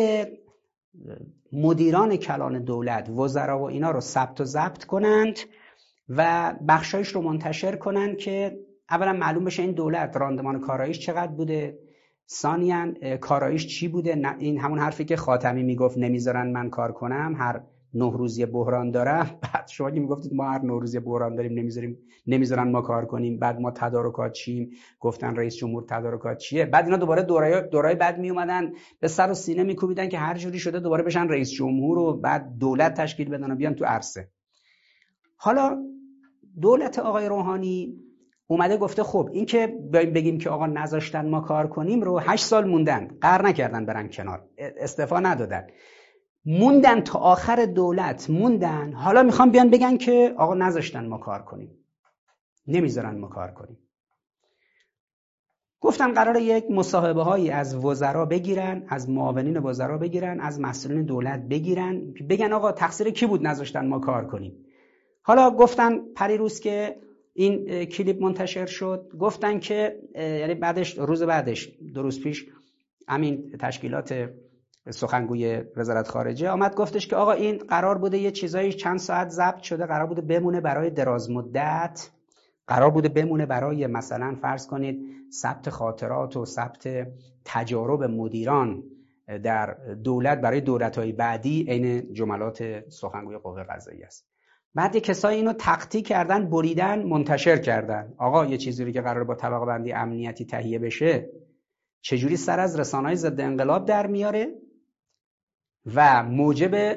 مدیران کلان دولت، وزرا و اینا رو ثبت و ضبط کنند و بخشایش رو منتشر کنند که اولا معلوم بشه این دولت راندمان کاراییش چقدر بوده، ثانیاً کاراییش چی بوده. این همون حرفی که خاتمی میگفت نمیذارن من کار کنم، هر 9 روز یه بحران دارم. بعد شما که میگفتید ما هر 9 روز یه بحران داریم نمیذارن ما کار کنیم، بعد ما تدارکات چیم، گفتن رئیس جمهور تدارکات چیه، بعد اینا دوباره دورای بعد می اومدن به سر و سینه میکوبیدن که هر جوری شده دوباره بشن رئیس جمهور و بعد دولت تشکیل بدن و بیان تو عرصه. حالا دولت آقای روحانی اومده گفته خب این که بگیم که آقا نذاشتن ما کار کنیم رو 8 سال موندن، قهر نکردن برن کنار، استعفا ندادن، موندن تا آخر دولت موندن. حالا میخوان بیان بگن که آقا نذاشتن ما کار کنیم، نمیذارن ما کار کنیم. گفتن قراره یک مصاحبه هایی از وزرا بگیرن، از معاونین وزرا بگیرن، از مسئولین دولت بگیرن، بگن آقا تقصیر کی بود نذاشتن ما کار کنیم. حالا گفتن پریروز که این کلیپ منتشر شد، گفتن که یعنی بعدش روز بعدش 2 روز پیش همین تشکیلات سخنگوی وزارت خارجه آمد گفتش که آقا این قرار بوده یه چیزایی چند ساعت ضبط شده، قرار بوده بمونه برای دراز مدت، قرار بوده بمونه برای مثلا فرض کنید ثبت خاطرات و ثبت تجارب مدیران در دولت برای دولت‌های بعدی، عین جملات سخنگوی قوه قضاییه است. بعد کسایی اینو تقطیع کردن، بریدن، منتشر کردن. آقا یه چیزی رو که قرار با طبقه بندی امنیتی تهیه بشه چجوری سر از رسانه‌های ضد انقلاب در میاره و موجب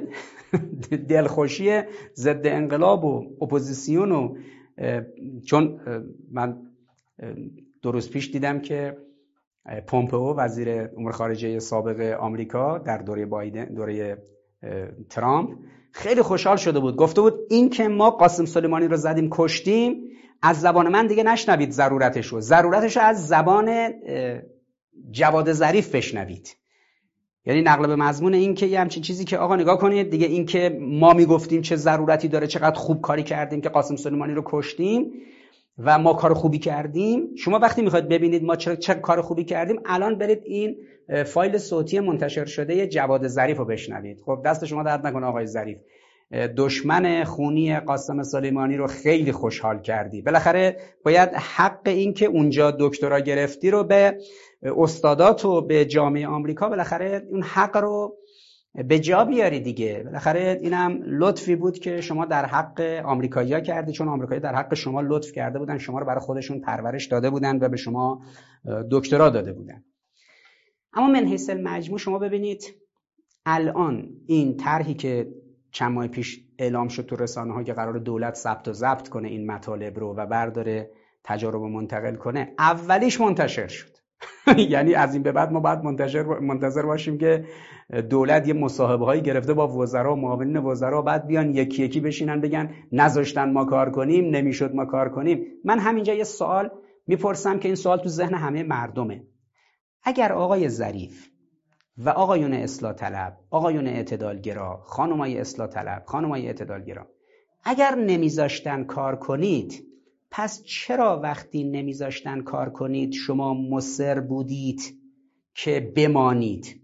دلخوشی ضد انقلاب و اپوزیسیون و چون من 2 روز پیش دیدم که پومپئو وزیر امور خارجه سابق آمریکا در دوره ترامپ خیلی خوشحال شده بود، گفته بود این که ما قاسم سلیمانی رو زدیم کشتیم از زبان من دیگه نشنوید ضرورتشو از زبان جواد ظریف بشنوید. یعنی نقل به مضمون این که یه همچین چیزی که آقا نگاه کنید دیگه، این که ما میگفتیم چه ضرورتی داره، چقدر خوب کاری کردیم که قاسم سلیمانی رو کشتیم و ما کار خوبی کردیم. شما وقتی میخواید ببینید ما چه کار خوبی کردیم، الان برید این فایل صوتی منتشر شده جواد ظریف رو بشنوید. خب دست شما درد نکنه آقای ظریف، دشمن خونی قاسم سلیمانی رو خیلی خوشحال کردی. بالاخره باید حق این که اونجا دکترا گرفتی رو به استادات و به جامعه آمریکا بالاخره اون حق رو به جا بیاری دیگه. بالاخره اینم لطفی بود که شما در حق آمریکایی‌ها کردی، چون آمریکایی در حق شما لطف کرده بودن، شما رو برای خودشون پرورش داده بودن و به شما دکترا داده بودن. اما من حیث المجموع شما ببینید الان این طرحی که چند ماه پیش اعلام شد تو رسانه‌ها که قرار دولت ثبت و ضبط کنه این مطالب رو و برداره تجارب رو منتقل کنه، اولیش منتشر شد. یعنی از این به بعد ما باید منتظر باشیم که دولت یه مصاحبه هایی گرفته با وزرا و معاونین وزرا، بعد بیان یکی یکی بشینن بگن نذاشتن ما کار کنیم، نمیشد ما کار کنیم. من همینجا یه سوال میپرسم که این سوال تو ذهن همه مردمه. اگر آقای ظریف و آقایون اصلاح طلب، آقایون اعتدالگرا، خانمای اصلاح طلب، خانمای اعتدالگرا اگر نمیذاشتن کار کنید، پس چرا وقتی نمیذاشتن کار کنید شما مصر بودید که بمانید؟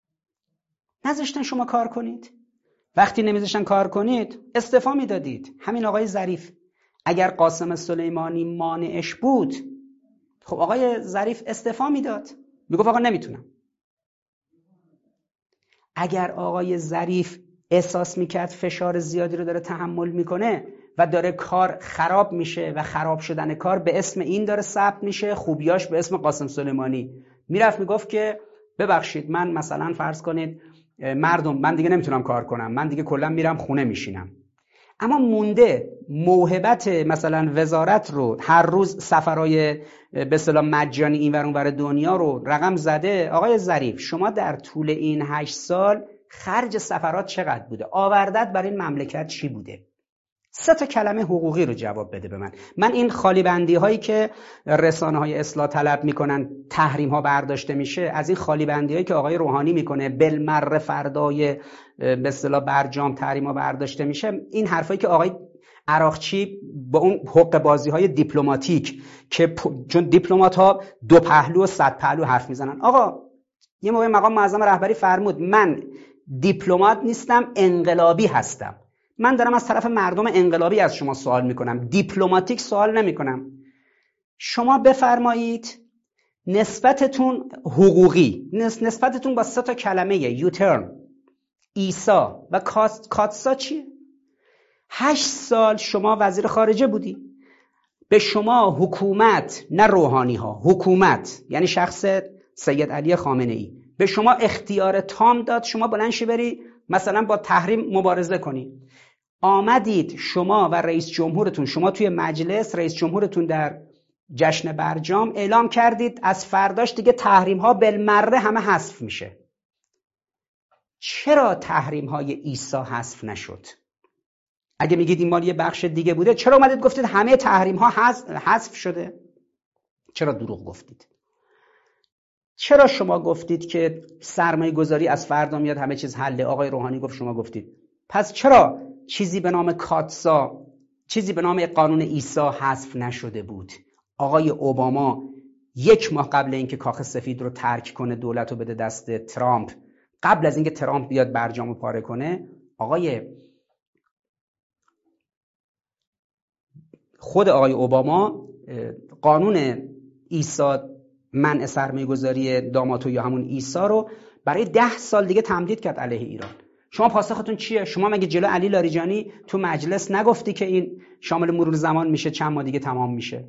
نذاشتن شما کار کنید. وقتی نمیذاشتن کار کنید استعفا میدادید. همین آقای ظریف اگر قاسم سلیمانی مانعش بود، خب آقای ظریف استعفا میداد، میگفت آقا نمیتونم. اگر آقای ظریف احساس میکرد فشار زیادی رو داره تحمل میکنه و داره کار خراب میشه و خراب شدن کار به اسم این داره ثبت میشه، خوبیاش به اسم قاسم سلیمانی، میرفت میگفت که ببخشید من مثلا فرض کنید مردم من دیگه نمیتونم کار کنم، من دیگه کلا میرم خونه میشینم. اما مونده موهبت مثلا وزارت رو هر روز سفرهای به اصطلاح مجانی اینور اونور دنیا رو رقم زده. آقای ظریف شما در طول این 8 سال خرج سفرات چقدر بوده؟ آوردت برای این مملکت چی بوده؟ 3 کلمه حقوقی رو جواب بده به من. من این خالی بندی هایی که رسانه های اصلاح طلب میکنن، تحریم ها برداشته میشه، از این خالی بندی هایی که آقای روحانی میکنه بالمره فردای به اصطلاح برجام تحریم ها برداشته میشه، این حرفایی که آقای عراقچی با اون حق بازی های دیپلماتیک که چون دیپلمات ها 2 پهلو و 100 پهلو حرف میزنن. آقا یه موقع مقام معظم رهبری فرمود من دیپلمات نیستم، انقلابی هستم. من دارم از طرف مردم انقلابی از شما سوال میکنم، دیپلماتیک سوال نمیکنم. شما بفرمایید نسبتتون حقوقی، نسبتتون با 3 کلمه یوترن، ایسا و کاتسا چیه؟ 8 سال شما وزیر خارجه بودی، به شما حکومت، نه روحانی ها، حکومت یعنی شخص سید علی خامنه ای به شما اختیار تام داد شما بلند شی بری مثلا با تحریم مبارزه کنی. آمدید شما و رئیس جمهورتون، شما توی مجلس، رئیس جمهورتون در جشن برجام اعلام کردید از فرداش دیگه تحریم ها بالمره همه حذف میشه. چرا تحریم های ایسا حذف نشد؟ اگه میگید این مال یه بخش دیگه بوده، چرا اومدید گفتید همه تحریم ها حذف شده؟ چرا دروغ گفتید؟ چرا شما گفتید که سرمایه گذاری از فردا میاد همه چیز حله؟ آقای روحانی گفت شما گفتید. پس چرا چیزی به نام کاتسا، چیزی به نام قانون عیسی حذف نشده بود؟ آقای اوباما 1 ماه قبل اینکه کاخ سفید رو ترک کنه، دولت رو بده دست ترامپ، قبل از اینکه ترامپ بیاد برجامو پاره کنه، خود آقای اوباما قانون عیسی، منع سرمایه گذاری داماتو یا همون عیسی رو برای 10 سال دیگه تمدید کرد علیه ایران. شما پاسختون چیه؟ شما مگه جلو علی لاریجانی تو مجلس نگفتی که این شامل مرور زمان میشه، چند ماه دیگه تمام میشه؟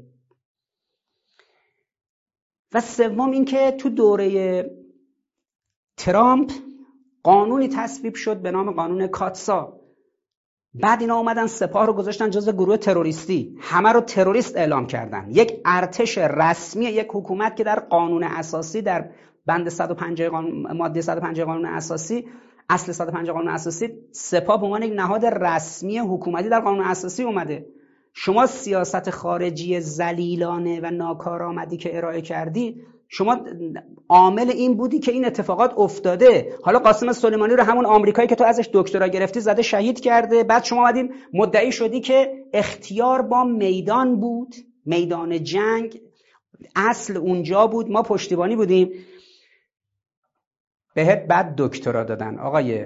و سوم این که تو دوره ترامپ قانونی تصویب شد به نام قانون کاتسا. بعد اینا اومدن سپاه رو گذاشتن جزو گروه تروریستی، همه رو تروریست اعلام کردن. یک ارتش رسمی، یک حکومت که در قانون اساسی، در بند 150 ماده 150 قانون اساسی، اصل 150 قانون اساسی، سپاه به عنوان یک نهاد رسمی حکومتی در قانون اساسی اومده. شما سیاست خارجی ذلیلانه و ناکارآمدی که ارائه کردی، شما عامل این بودی که این اتفاقات افتاده. حالا قاسم سلیمانی رو همون آمریکایی که تو ازش دکترا گرفتی زده شهید کرده. بعد شما اومدیم مدعی شدی که اختیار با میدان بود، میدان جنگ اصل اونجا بود، ما پشتیبانی بودیم. بهت بعد دکترا دادن آقای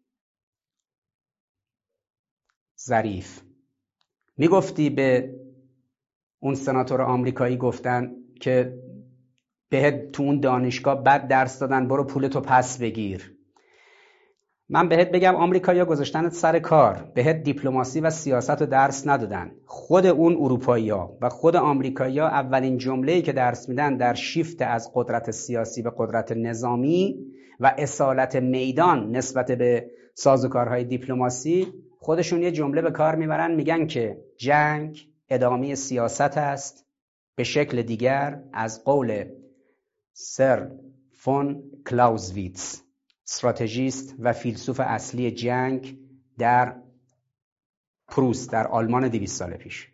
ظریف. میگفتی به اون سناتور آمریکایی گفتن که بهت تو اون دانشگاه بد درس دادن، برو پولتو پس بگیر. من بهت بگم آمریکایی‌ها گذاشتنت سر کار، بهت دیپلماسی و سیاست رو درس ندادن. خود اون اروپایی‌ها و خود آمریکایی‌ها اولین جمله‌ای که درس میدن در شیفت از قدرت سیاسی به قدرت نظامی و اصالت میدان نسبت به سازوکارهای دیپلماسی، خودشون یه جمله به کار میبرن، میگن که جنگ ادامه سیاست است به شکل دیگر، از قول سر فون کلاوزویتز، استراتژیست و فیلسوف اصلی جنگ در پروست، در آلمان 200 سال پیش.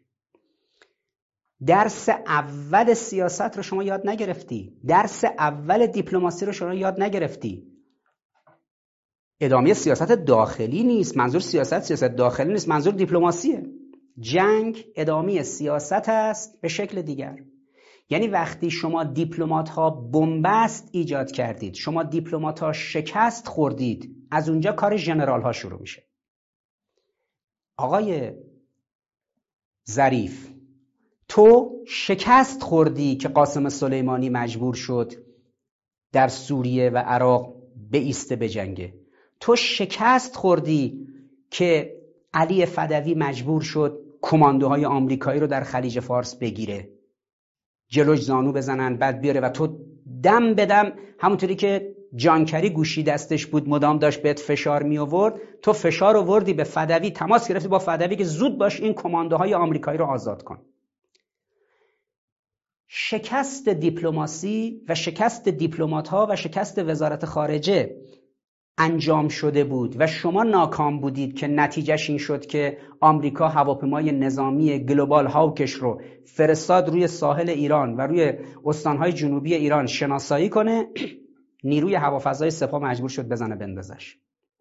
درس اول سیاست رو شما یاد نگرفتی، درس اول دیپلماسی رو شما یاد نگرفتی. ادامه سیاست داخلی نیست، منظور سیاست داخلی نیست، منظور دیپلماسیه. جنگ ادامه سیاست است به شکل دیگر. یعنی وقتی شما دیپلمات ها بنبست ایجاد کردید، شما دیپلمات ها شکست خوردید، از اونجا کار ژنرال ها شروع میشه. آقای ظریف، تو شکست خوردی که قاسم سلیمانی مجبور شد در سوریه و عراق بایسته بجنگه. تو شکست خوردی که علی فدوی مجبور شد کماندوهای آمریکایی رو در خلیج فارس بگیره، جلوش زانو بزنن، بعد بیاره و تو دم بدم همونطوری که جانکری گوشی دستش بود مدام داشت بهت فشار می آورد، تو فشار آوردی به فدوی، تماس گرفتی با فدوی که زود باش این کماندوهای آمریکایی رو آزاد کن. شکست دیپلماسی و شکست دیپلمات ها و شکست وزارت خارجه انجام شده بود و شما ناکام بودید که نتیجهش این شد که آمریکا هواپیمای نظامی گلوبال هاوکش رو فرستاد روی ساحل ایران و روی استانهای جنوبی ایران شناسایی کنه. نیروی هوافضای سپاه مجبور شد بزنه بندازش.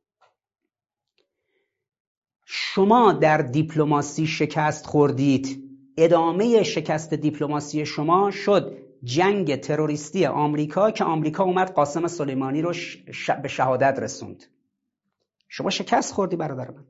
شما در دیپلماسی شکست خوردید. ادامه شکست دیپلماسی شما شد جنگ تروریستی آمریکا که آمریکا اومد قاسم سلیمانی رو به شهادت رسوند. شما شکست خوردی برادر من.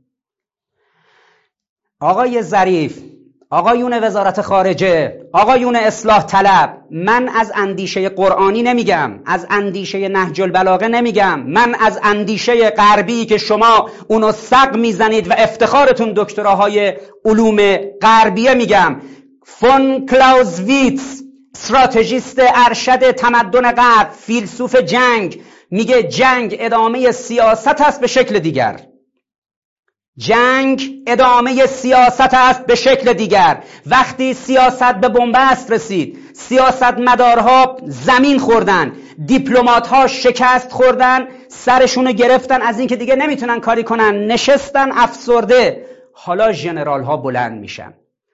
آقای ظریف، آقایون وزارت خارجه، آقایون اصلاح طلب، من از اندیشه قرآنی نمیگم، از اندیشه نهج البلاغه نمیگم، من از اندیشه غربی که شما اونو سق میزنید و افتخارتون دکتراهای علوم غربیه میگم. فون کلاوزویتز، استراتژیست ارشد تمدن غرب، فیلسوف جنگ، میگه جنگ ادامه سیاست است به شکل دیگر. جنگ ادامه سیاست است به شکل دیگر. وقتی سیاست به بنبست رسید، سیاستمدارها زمین خوردن، دیپلمات‌ها شکست خوردن، سرشونو گرفتن از اینکه دیگه نمیتونن کاری کنن، نشستن افسرده. حالا ژنرال‌ها بلند میشن.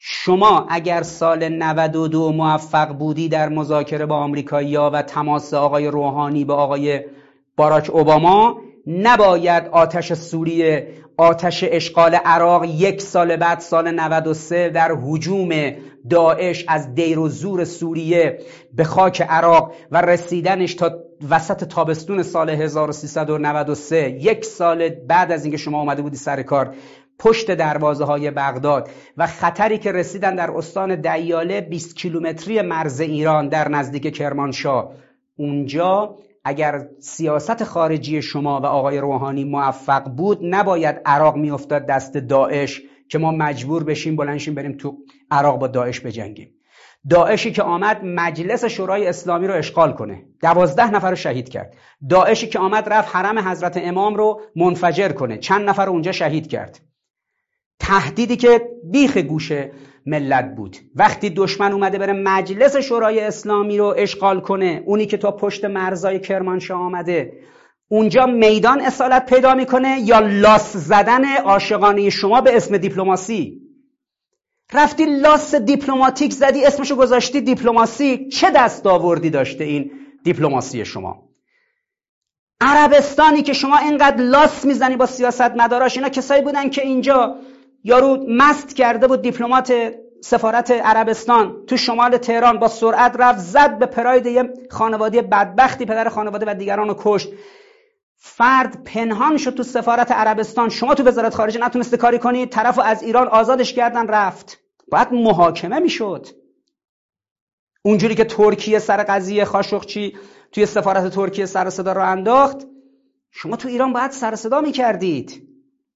شما اگر سال 92 موفق بودی در مذاکره با آمریکایی‌ها و تماس آقای روحانی با آقای باراک اوباما، نباید آتش سوریه، آتش اشغال عراق 1 سال بعد سال 93 در هجوم داعش از دیر و زور سوریه به خاک عراق و رسیدنش تا وسط تابستون سال 1393، 1 سال بعد از اینکه شما اومده بودی سر کار، پشت دروازه های بغداد و خطری که رسیدن در استان دیاله 20 کیلومتری مرز ایران در نزدیک کرمانشاه، اونجا اگر سیاست خارجی شما و آقای روحانی موفق بود، نباید عراق میافتاد دست داعش که ما مجبور بشیم بلنشیم بریم تو عراق با داعش بجنگیم. داعشی که آمد مجلس شورای اسلامی رو اشغال کنه، 12 نفر رو شهید کرد. داعشی که آمد رفت حرم حضرت امام رو منفجر کنه، چند نفر رو اونجا شهید کرد. تهدیدی که بیخ گوش ملت بود. وقتی دشمن اومده بره مجلس شورای اسلامی رو اشغال کنه، اونی که تا پشت مرزای کرمانشاه آمده، اونجا میدان اصالت پیدا میکنه یا لاس زدن عاشقانه شما به اسم دیپلماسی؟ رفتی لاس دیپلماتیک زدی، اسمشو گذاشتی دیپلماسی. چه دستاوردی داشته این دیپلماسی شما؟ عربستانی که شما اینقدر لاس میزنی با سیاستمداراش، اینا کسایی بودن که اینجا یارو مست کرده بود، دیپلمات سفارت عربستان تو شمال تهران با سرعت رفت زد به پراید یه خانواده بدبختی، پدر خانواده و دیگران رو کشت. فرد پنهان شد تو سفارت عربستان، شما تو وزارت خارجه نتونسته کاری کنید، طرفو از ایران آزادش کردن رفت. باید محاکمه میشد. اونجوری که ترکیه سر قضیه خاشقچی توی سفارت ترکیه سر صدا رو انداخت، شما تو ایران باید سر صدا میکردید.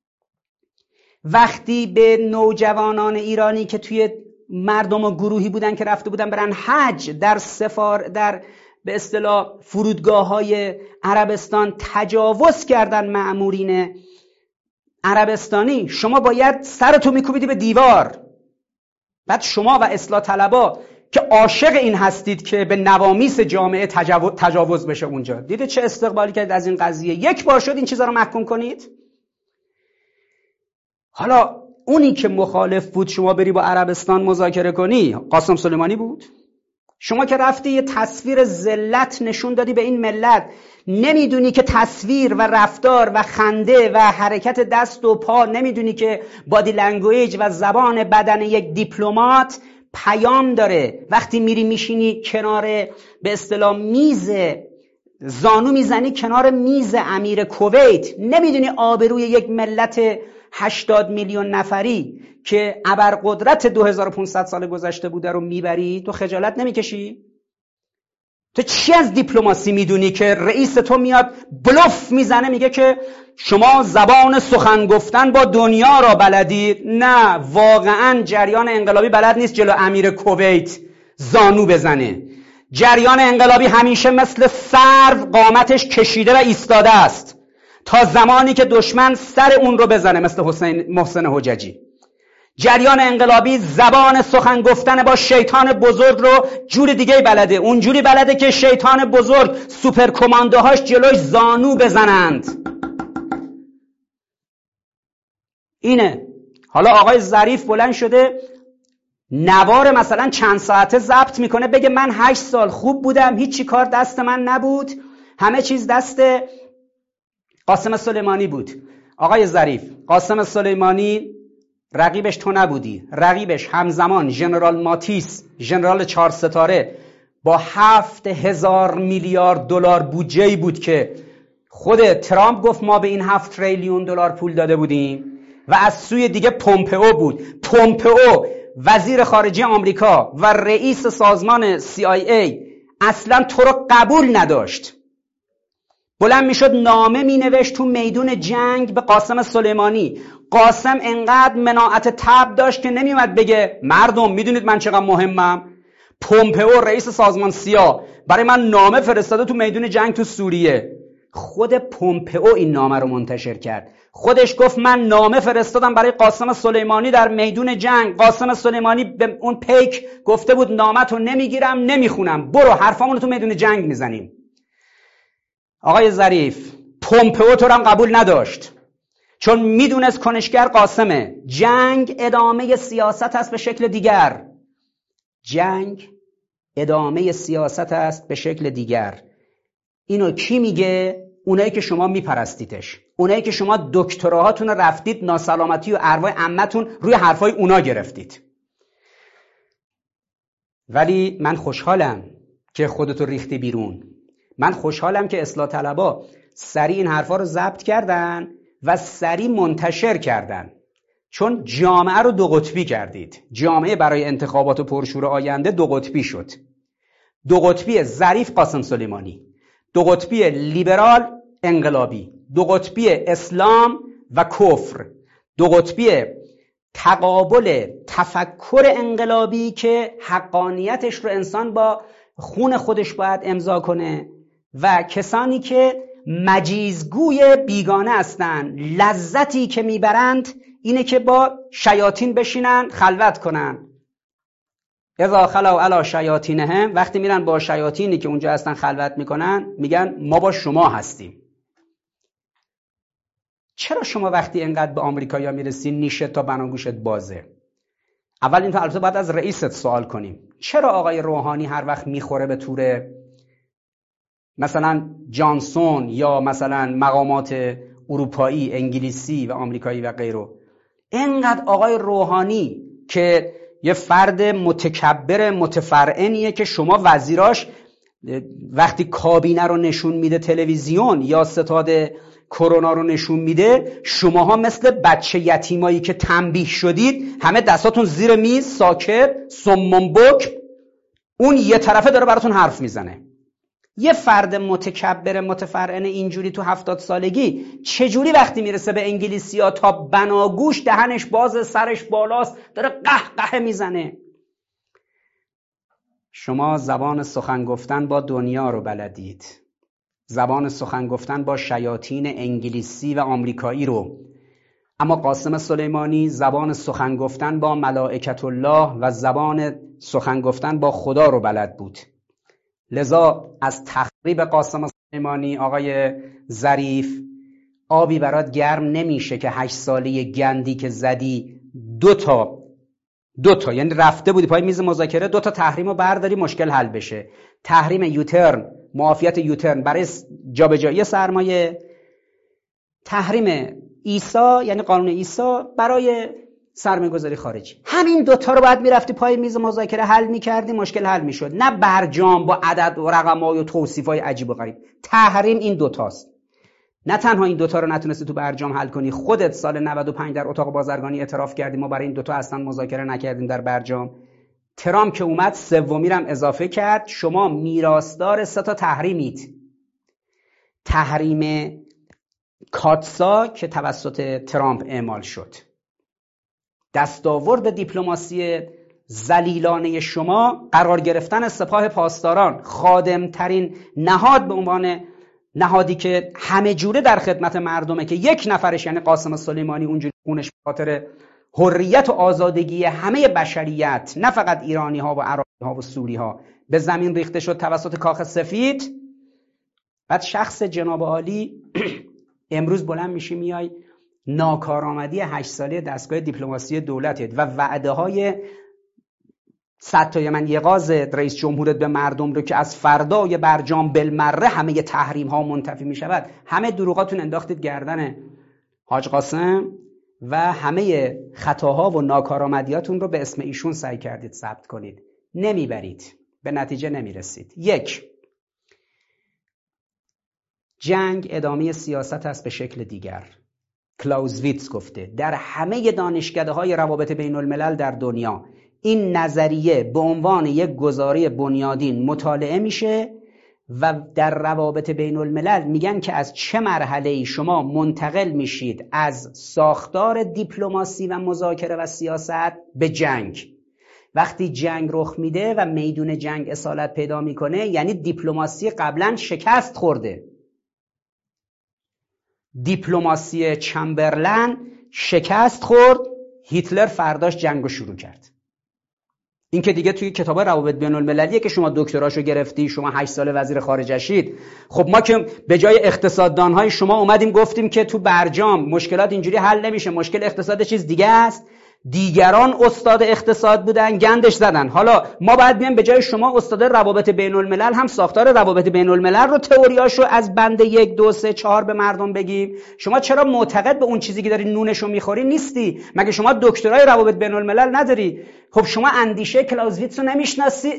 وقتی به نوجوانان ایرانی که توی مردم و گروهی بودن که رفته بودن برن حج در به اصطلاح فرودگاه‌های عربستان تجاوز کردن مأمورین عربستانی، شما باید سرتو میکوبیدی به دیوار. بعد شما و اصلاح طلبا که عاشق این هستید که به نوامیس جامعه تجاوز بشه اونجا، دیده چه استقبالی کرد از این قضیه؟ 1 بار شد این چیزا رو محکوم کنید؟ حالا اونی که مخالف بود شما بری با عربستان مذاکره کنی، قاسم سلیمانی بود. شما که رفتی یه تصویر ذلت نشون دادی به این ملت، نمیدونی که تصویر و رفتار و خنده و حرکت دست و پا، نمیدونی که بادی لنگویج و زبان بدن یک دیپلمات پیام داره. وقتی میری میشینی کنار به اصطلاح میز، زانو میزنی کنار میز امیر کویت، نمیدونی آبروی یک ملت 80 میلیون نفری که ابرقدرت 2500 سال گذشته بوده رو میبری؟ تو خجالت نمیکشی؟ تو چی از دیپلماسی میدونی که رئیس تو میاد بلوف میزنه میگه که شما زبان سخن گفتن با دنیا را بلدید؟ نه، واقعا جریان انقلابی بلد نیست جلو امیر کویت زانو بزنه. جریان انقلابی همیشه مثل سرو قامتش کشیده و ایستاده است تا زمانی که دشمن سر اون رو بزنه، مثل محسن حججی. جریان انقلابی زبان سخن گفتن با شیطان بزرگ رو جور دیگه بلده. اونجوری بلده که شیطان بزرگ سوپر کماندوهاش جلوش زانو بزنند. اینه. حالا آقای ظریف بلند شده نوار مثلا چند ساعته ضبط میکنه، بگه من 8 سال خوب بودم، هیچی کار دست من نبود، همه چیز دست قاسم سلیمانی بود. آقای ظریف، قاسم سلیمانی رقیبش تو نبودی، رقیبش همزمان ژنرال ماتیس، ژنرال 4 ستاره با 7000 میلیارد دلار بودجه‌ای بود که خود ترامپ گفت ما به این 7 تریلیون دلار پول داده بودیم، و از سوی دیگه پومپئو بود. پومپئو وزیر خارجه آمریکا و رئیس سازمان CIA اصلا تو رو قبول نداشت. بلند میشد نامه مینوشت تو میدون جنگ به قاسم سلیمانی. قاسم انقدر مناعت طبع داشت که نمیومد بگه مردم میدونید من چقدر مهمم. پومپئو رئیس سازمان سیا برای من نامه فرستاده تو میدون جنگ تو سوریه. خود پومپئو این نامه رو منتشر کرد. خودش گفت من نامه فرستادم برای قاسم سلیمانی در میدون جنگ. قاسم سلیمانی به اون پیک گفته بود نامه‌تو نمیگیرم نمیخونم، برو حرفامونو تو میدون جنگ میزنیم. آقای ظریف، پومپئو تو رو هم قبول نداشت. چون میدونست کنشگر قاسمه. جنگ ادامه سیاست است به شکل دیگر. جنگ ادامه سیاست است به شکل دیگر. اینو کی میگه؟ اونایی که شما میپرستیدش، اونایی که شما دکتراهاتون رفتید ناسلامتی و ارواح عمتون روی حرفای اونا گرفتید. ولی من خوشحالم که خودتو ریختی بیرون. من خوشحالم که اصلاح طلبا سریع این حرفا رو ضبط کردن و سریع منتشر کردن، چون جامعه رو دو قطبی کردید. جامعه برای انتخابات و پرشور آینده دو قطبی شد. دو قطبی ظریف قاسم سلیمانی، دو قطبی لیبرال انقلابی، دو قطبی اسلام و کفر، دو قطبی تقابل تفکر انقلابی که حقانیتش رو انسان با خون خودش باید امضا کنه و کسانی که مجیزگوی بیگانه هستند. لذتی که میبرند اینه که با شیاطین بشینن خلوت کنن. اذا خلوا علی شیاطینهم، وقتی میرن با شیاطینی که اونجا هستن خلوت میکنن، میگن ما با شما هستیم. چرا شما وقتی اینقدر به آمریکایی‌ها میرسی نیشت تا بناگوشت بازه؟ اول این البته باید از رئیست سوال کنیم. چرا آقای روحانی هر وقت میخوره به تور مثلا جانسون یا مثلا مقامات اروپایی، انگلیسی و آمریکایی و غیره، اینقدر آقای روحانی که یه فرد متکبر متفرعنیه که شما وزیراش وقتی کابینه رو نشون میده تلویزیون یا ستاد کرونا رو نشون میده، شماها مثل بچه یتیمایی که تنبیه شدید همه دستاتون زیر میز ساکت صمم بکم، اون یه طرفه داره براتون حرف میزنه. یه فرد متکبر متفرعن اینجوری تو 70 سالگی چجوری وقتی میرسه به انگلیسی‌ها تا بناگوش دهنش باز سرش بالاست داره قهقه میزنه؟ شما زبان سخن گفتن با دنیا رو بلدید، زبان سخن گفتن با شیاطین انگلیسی و آمریکایی رو، اما قاسم سلیمانی زبان سخن گفتن با ملائکت الله و زبان سخن گفتن با خدا رو بلد بود. لذا از تخریب قاسم سلیمانی آقای ظریف آبی برات گرم نمیشه که 8 ساله گندی که زدی دو تا یعنی رفته بودی پای میز مذاکره 2 تا تحریم رو برداری مشکل حل بشه. تحریم یوترن، معافیت یوترن برای جابجایی سرمایه، تحریم ایسا یعنی قانون ایسا برای سرمایه‌گذاری خارجی. همین 2 تا رو باید میرفتی پای میز مذاکره حل میکردی، مشکل حل میشد، نه برجام با عدد و رقم‌های و توصیف‌های عجیب و غریب. تحریم این 2 تاست. نه تنها این 2 تا رو نتونستی تو برجام حل کنی، خودت سال 95 در اتاق بازرگانی اعتراف کردی ما برای این 2 تا اصلا مذاکره نکردیم در برجام. ترامپ که اومد سومی رو هم اضافه کرد. شما میراثدار 3 تا تحریمید. تحریم کاتسا که توسط ترامپ اعمال شد. دستاورد دیپلماسی ذلیلانه شما قرار گرفتن سپاه پاسداران، خادمترین نهاد به عنوان نهادی که همه جوره در خدمت مردمه، که یک نفرش یعنی قاسم سلیمانی اونجوری خونش به خاطر حریت و آزادگی همه بشریت، نه فقط ایرانی ها و عراقی ها و سوری ها، به زمین ریخته شد توسط کاخ سفید. بعد شخص جناب عالی امروز بلند میشی میای ناکارآمدی 8 ساله دستگاه دیپلماسی دولتت و وعده های 100 تا من یغاز رئیس جمهورت به مردم رو که از فردای برجام بالمره همه تحریم ها منتفی می شود، همه دروغاتون انداختید گردن حاج قاسم و همه خطاها و ناکارآمدیاتون رو به اسم ایشون سعی کردید ثبت کنید. نمیبرید، به نتیجه نمیرسید. 1. جنگ ادامه سیاست است به شکل دیگر. کلاوزویتز گفته در همه دانشکده‌های روابط بین الملل در دنیا این نظریه به عنوان یک گزاره بنیادین مطالعه میشه و در روابط بین الملل میگن که از چه مرحله‌ای شما منتقل میشید از ساختار دیپلماسی و مذاکره و سیاست به جنگ. وقتی جنگ رخ میده و میدون جنگ اصالت پیدا میکنه یعنی دیپلماسی قبلا شکست خورده. دیپلماسی چمبرلن شکست خورد، هیتلر فرداش جنگو شروع کرد. این که دیگه توی کتاب روابط بین المللیه که شما دکتراشو گرفتی، شما 8 سال وزیر خارجه شید. خب ما که به جای اقتصاددانهای شما اومدیم گفتیم که تو برجام مشکلات اینجوری حل نمیشه، مشکل اقتصاد چیز دیگه است. دیگران استاد اقتصاد بودن، گندش زدن. حالا ما باید بیایم به جای شما استاد روابط بین الملل هم ساختار روابط بین الملل رو، تئوریاشو از بند 1 2 3 4 به مردم بگیم. شما چرا معتقد به اون چیزی که داری نونشو میخوری نیستی؟ مگه شما دکترای روابط بین الملل نداری؟ خب شما اندیشه کلاوزویتس رو نمیشناسی؟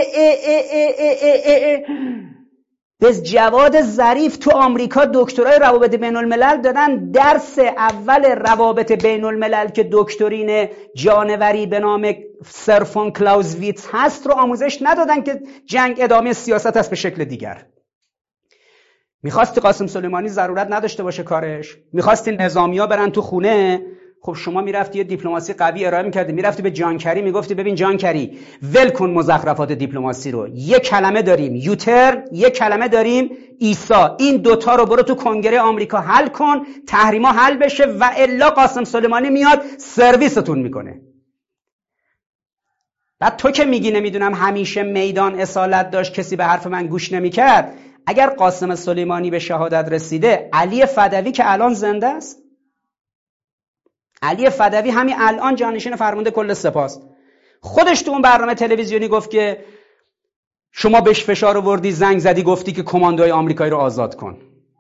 به جواد ظریف تو آمریکا دکترای روابط بین الملل دادن، درس اول روابط بین الملل که دکترین جانوری به نام سر فون کلاوزویتس هست رو آموزش ندادن که جنگ ادامه سیاست است به شکل دیگر. میخواستی قاسم سلیمانی ضرورت نداشته باشه کارش؟ میخواستی نظامیا برن تو خونه؟ خب شما میرفتی یه دیپلماسی قوی ارائه میکردی، میرفتی به جان کری میگفتی ببین جان کری ول کن مزخرفات دیپلماسی رو، یه کلمه داریم یوترن، یه کلمه داریم ایسا، این دوتا رو برو تو کنگره آمریکا حل کن، تحریما حل بشه و الا قاسم سلیمانی میاد سرویستون میکنه. بعد تو که میگی نمیدونم همیشه میدان اصالت داشت کسی به حرف من گوش نمیکرد، اگر قاسم سلیمانی به شهادت رسیده، علی فدوی که الان زنده است، علی فدوی همین الان جانشین فرمانده کل سپاست، خودش تو اون برنامه تلویزیونی گفت که شما بهش فشار آوردی، زنگ زدی گفتی که کماندوهای آمریکایی رو آزاد کن.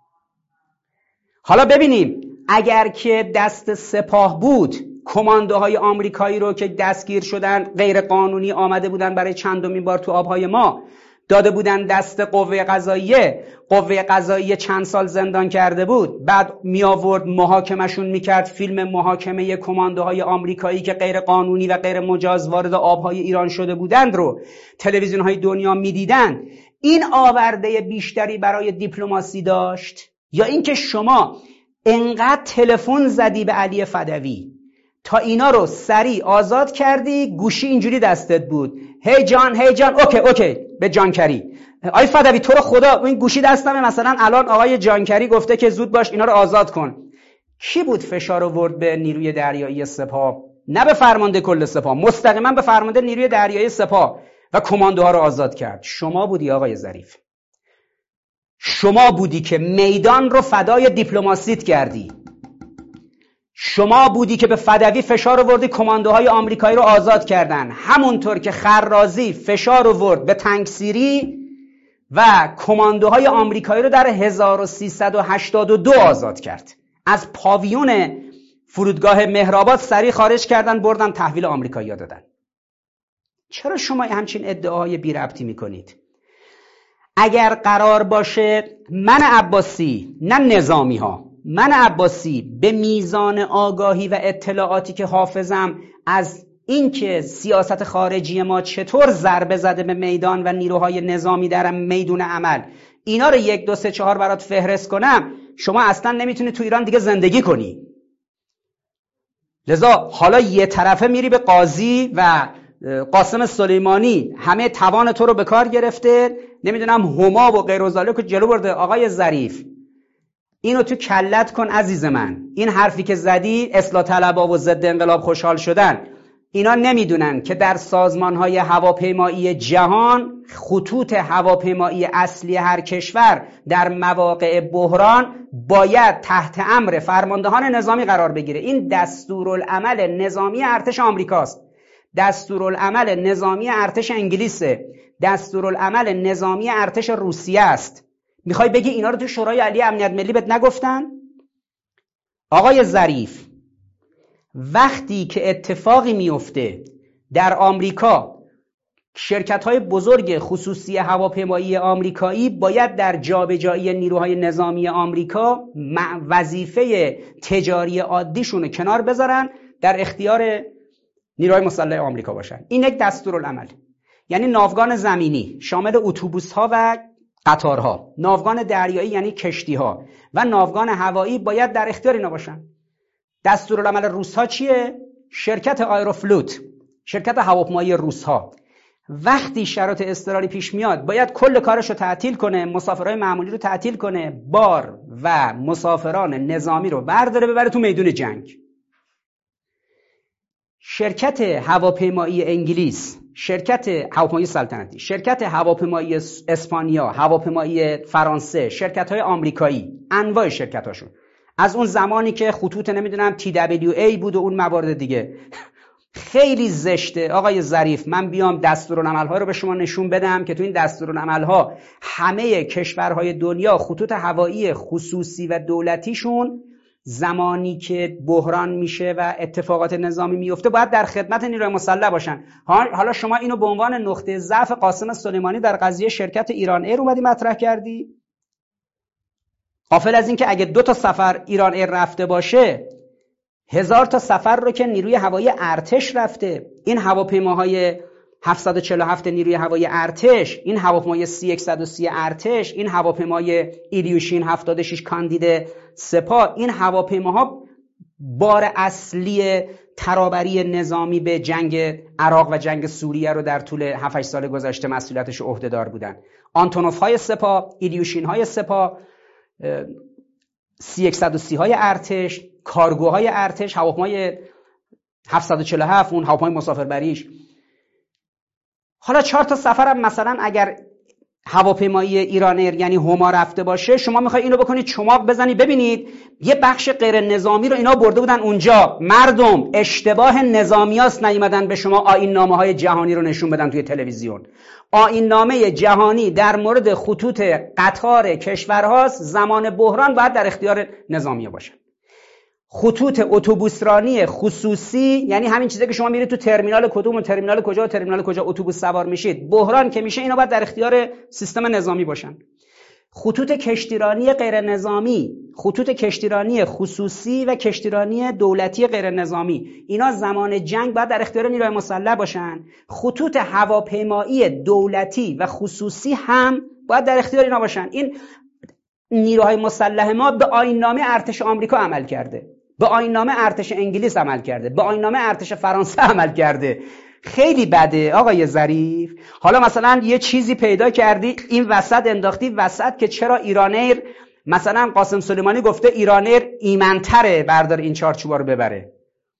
حالا ببینیم اگر که دست سپاه بود، کماندوهای آمریکایی رو که دستگیر شدن غیر قانونی آمده بودن برای چندمین بار تو آبهای ما، داده بودن دست قوه قضاییه چند سال زندان کرده بود، بعد می آورد محاکمشون میکرد، فیلم محاکمه کماندوهای آمریکایی که غیر قانونی و غیر مجاز وارد آبهای ایران شده بودند رو تلویزیون‌های دنیا میدیدن. این آورده بیشتری برای دیپلماسی داشت یا اینکه شما انقدر تلفن زدی به علی فدوی تا اینا رو سریع آزاد کردی، گوشی اینجوری دستت بود، هی جان اوکی به جانکری، آی فدوی تو رو خدا این گوشی دستمه، مثلا الان آقای جانکری گفته که زود باش اینا رو آزاد کن. کی بود فشار آورد به نیروی دریایی سپاه؟ نه به فرمانده کل سپاه، مستقیما به فرمانده نیروی دریایی سپاه و کماندوها رو آزاد کرد. شما بودی آقای ظریف، شما بودی که میدان رو فدای دیپلماسیت کردی، شما بودی که به فدوی فشار آوردی کماندوهای آمریکایی رو آزاد کردن، همونطور که خرازی فشار آورد به تنگسیری و کماندوهای آمریکایی رو در 1382 آزاد کرد. از پاویون فرودگاه مهرآباد سریع خارج کردن، بردن تحویل آمریکایی‌ها دادن. چرا شما همچین ادعاهای بی ربطی میکنید؟ اگر قرار باشه من عباسی، نه نظامی ها، من عباسی به میزان آگاهی و اطلاعاتی که حافظم از اینکه سیاست خارجی ما چطور ضربه زده به میدان و نیروهای نظامی در میدون عمل، اینا رو 1 2 3 4 برات فهرست کنم، شما اصلا نمیتونی تو ایران دیگه زندگی کنی. لذا حالا یه طرفه میری به قاضی و قاسم سلیمانی همه توان تو رو به کار گرفته، نمیدونم هما و غیر و ذالک که جلو برده. آقای ظریف اینو تو کلت کن عزیز من، این حرفی که زدی اصلاح طلبا و ضد انقلاب خوشحال شدن، اینا نمیدونن که در سازمان‌های هواپیمایی جهان خطوط هواپیمایی اصلی هر کشور در مواقع بحران باید تحت امر فرماندهان نظامی قرار بگیره. این دستورالعمل نظامی ارتش آمریکاست، دستورالعمل نظامی ارتش انگلیسه، دستورالعمل نظامی ارتش روسیه است. میخوای بگی اینا رو تو شورای عالی امنیت ملی بهت نگفتن؟ آقای ظریف، وقتی که اتفاقی میفته در آمریکا، شرکت‌های بزرگ خصوصی هواپیمایی آمریکایی باید در جابجایی نیروهای نظامی آمریکا وظیفه تجاری عادیشون رو کنار بذارن، در اختیار نیروهای مسلح آمریکا باشن. این یک دستورالعمل. یعنی ناوگان زمینی شامل اتوبوس‌ها و قطارها، ناوگان دریایی یعنی کشتی‌ها و ناوگان هوایی باید در اختیار اینا باشن. دستورالعمل روس‌ها چیه؟ شرکت آیروفلوت، شرکت هواپیمایی روس‌ها، وقتی شرایط اضطراری پیش میاد باید کل کارش رو تعطیل کنه، مسافرای معمولی رو تعطیل کنه، بار و مسافران نظامی رو برداره ببره تو میدون جنگ. شرکت هواپیمایی انگلیس شرکت هواپیمایی سلطنتی، شرکت هواپیمایی اسپانیا، هواپیمایی فرانسه، شرکت‌های آمریکایی، انواع شرکت‌هاشون از اون زمانی که خطوط نمیدونم TWA بود و اون موارد دیگه. خیلی زشته آقای ظریف من بیام دستورالعمل‌ها رو به شما نشون بدم که تو این دستورالعمل‌ها همه کشورهای دنیا خطوط هوایی خصوصی و دولتیشون زمانی که بحران میشه و اتفاقات نظامی میفته باید در خدمت نیروی مسلح باشن. حالا شما اینو به عنوان نقطه ضعف قاسم سلیمانی در قضیه شرکت ایران ایر اومدی مطرح کردی؟ غافل از این که اگه 2 تا سفر ایران ایر رفته باشه 1000 تا سفر رو که نیروی هوایی ارتش رفته. این هواپیماهای 747 نیروی هوایی ارتش، این هواپیمای C-130 ارتش، این هواپیمای ایلیوشین 76 کاندید سپاه، این هواپیماها بار اصلی ترابری نظامی به جنگ عراق و جنگ سوریه رو در طول 7-8 سال گذشته مسئولیتش عهدهدار بودن. آنتونوف های سپاه، ایلیوشین های سپاه، C-130 های ارتش، کارگوهای ارتش، هواپیمای 747 اون هواپیمای مسافربریش. حالا 4 تا سفرم مثلا اگر هواپیمایی ایران ایر یعنی هما رفته باشه، شما میخوای اینو بکنید چماق بزنی ببینید یه بخش غیر نظامی رو اینا برده بودن اونجا. مردم اشتباه نظامیاست نیومدن به شما آیین نامه‌های جهانی رو نشون بدن توی تلویزیون. آیین نامه جهانی در مورد خطوط قطار کشورهاست، زمان بحران باید در اختیار نظامیه باشه. خطوط اتوبوسرانی خصوصی یعنی همین چیزی که شما میرید تو ترمینال کدوم و ترمینال کجا و ترمینال کجا اتوبوس سوار میشید، بحران که میشه اینا باید در اختیار سیستم نظامی باشن. خطوط کشتیرانی غیر نظامی، خطوط کشتیرانی خصوصی و کشتیرانی دولتی غیر نظامی، اینا زمان جنگ باید در اختیار نیروی مسلح باشن. خطوط هواپیمایی دولتی و خصوصی هم باید در اختیار اینا باشن. این نیروهای مسلح ما به آیین‌نامه ارتش آمریکا عمل کرده، به آیین‌نامه ارتش انگلیس عمل کرده، به آیین‌نامه ارتش فرانسه عمل کرده. خیلی بده آقای ظریف. حالا مثلا یه چیزی پیدا کردی این وسط انداختی وسط که چرا ایران ایر مثلا قاسم سلیمانی گفته ایران ایر ایمن‌تره بردار این چارچوبا رو ببره،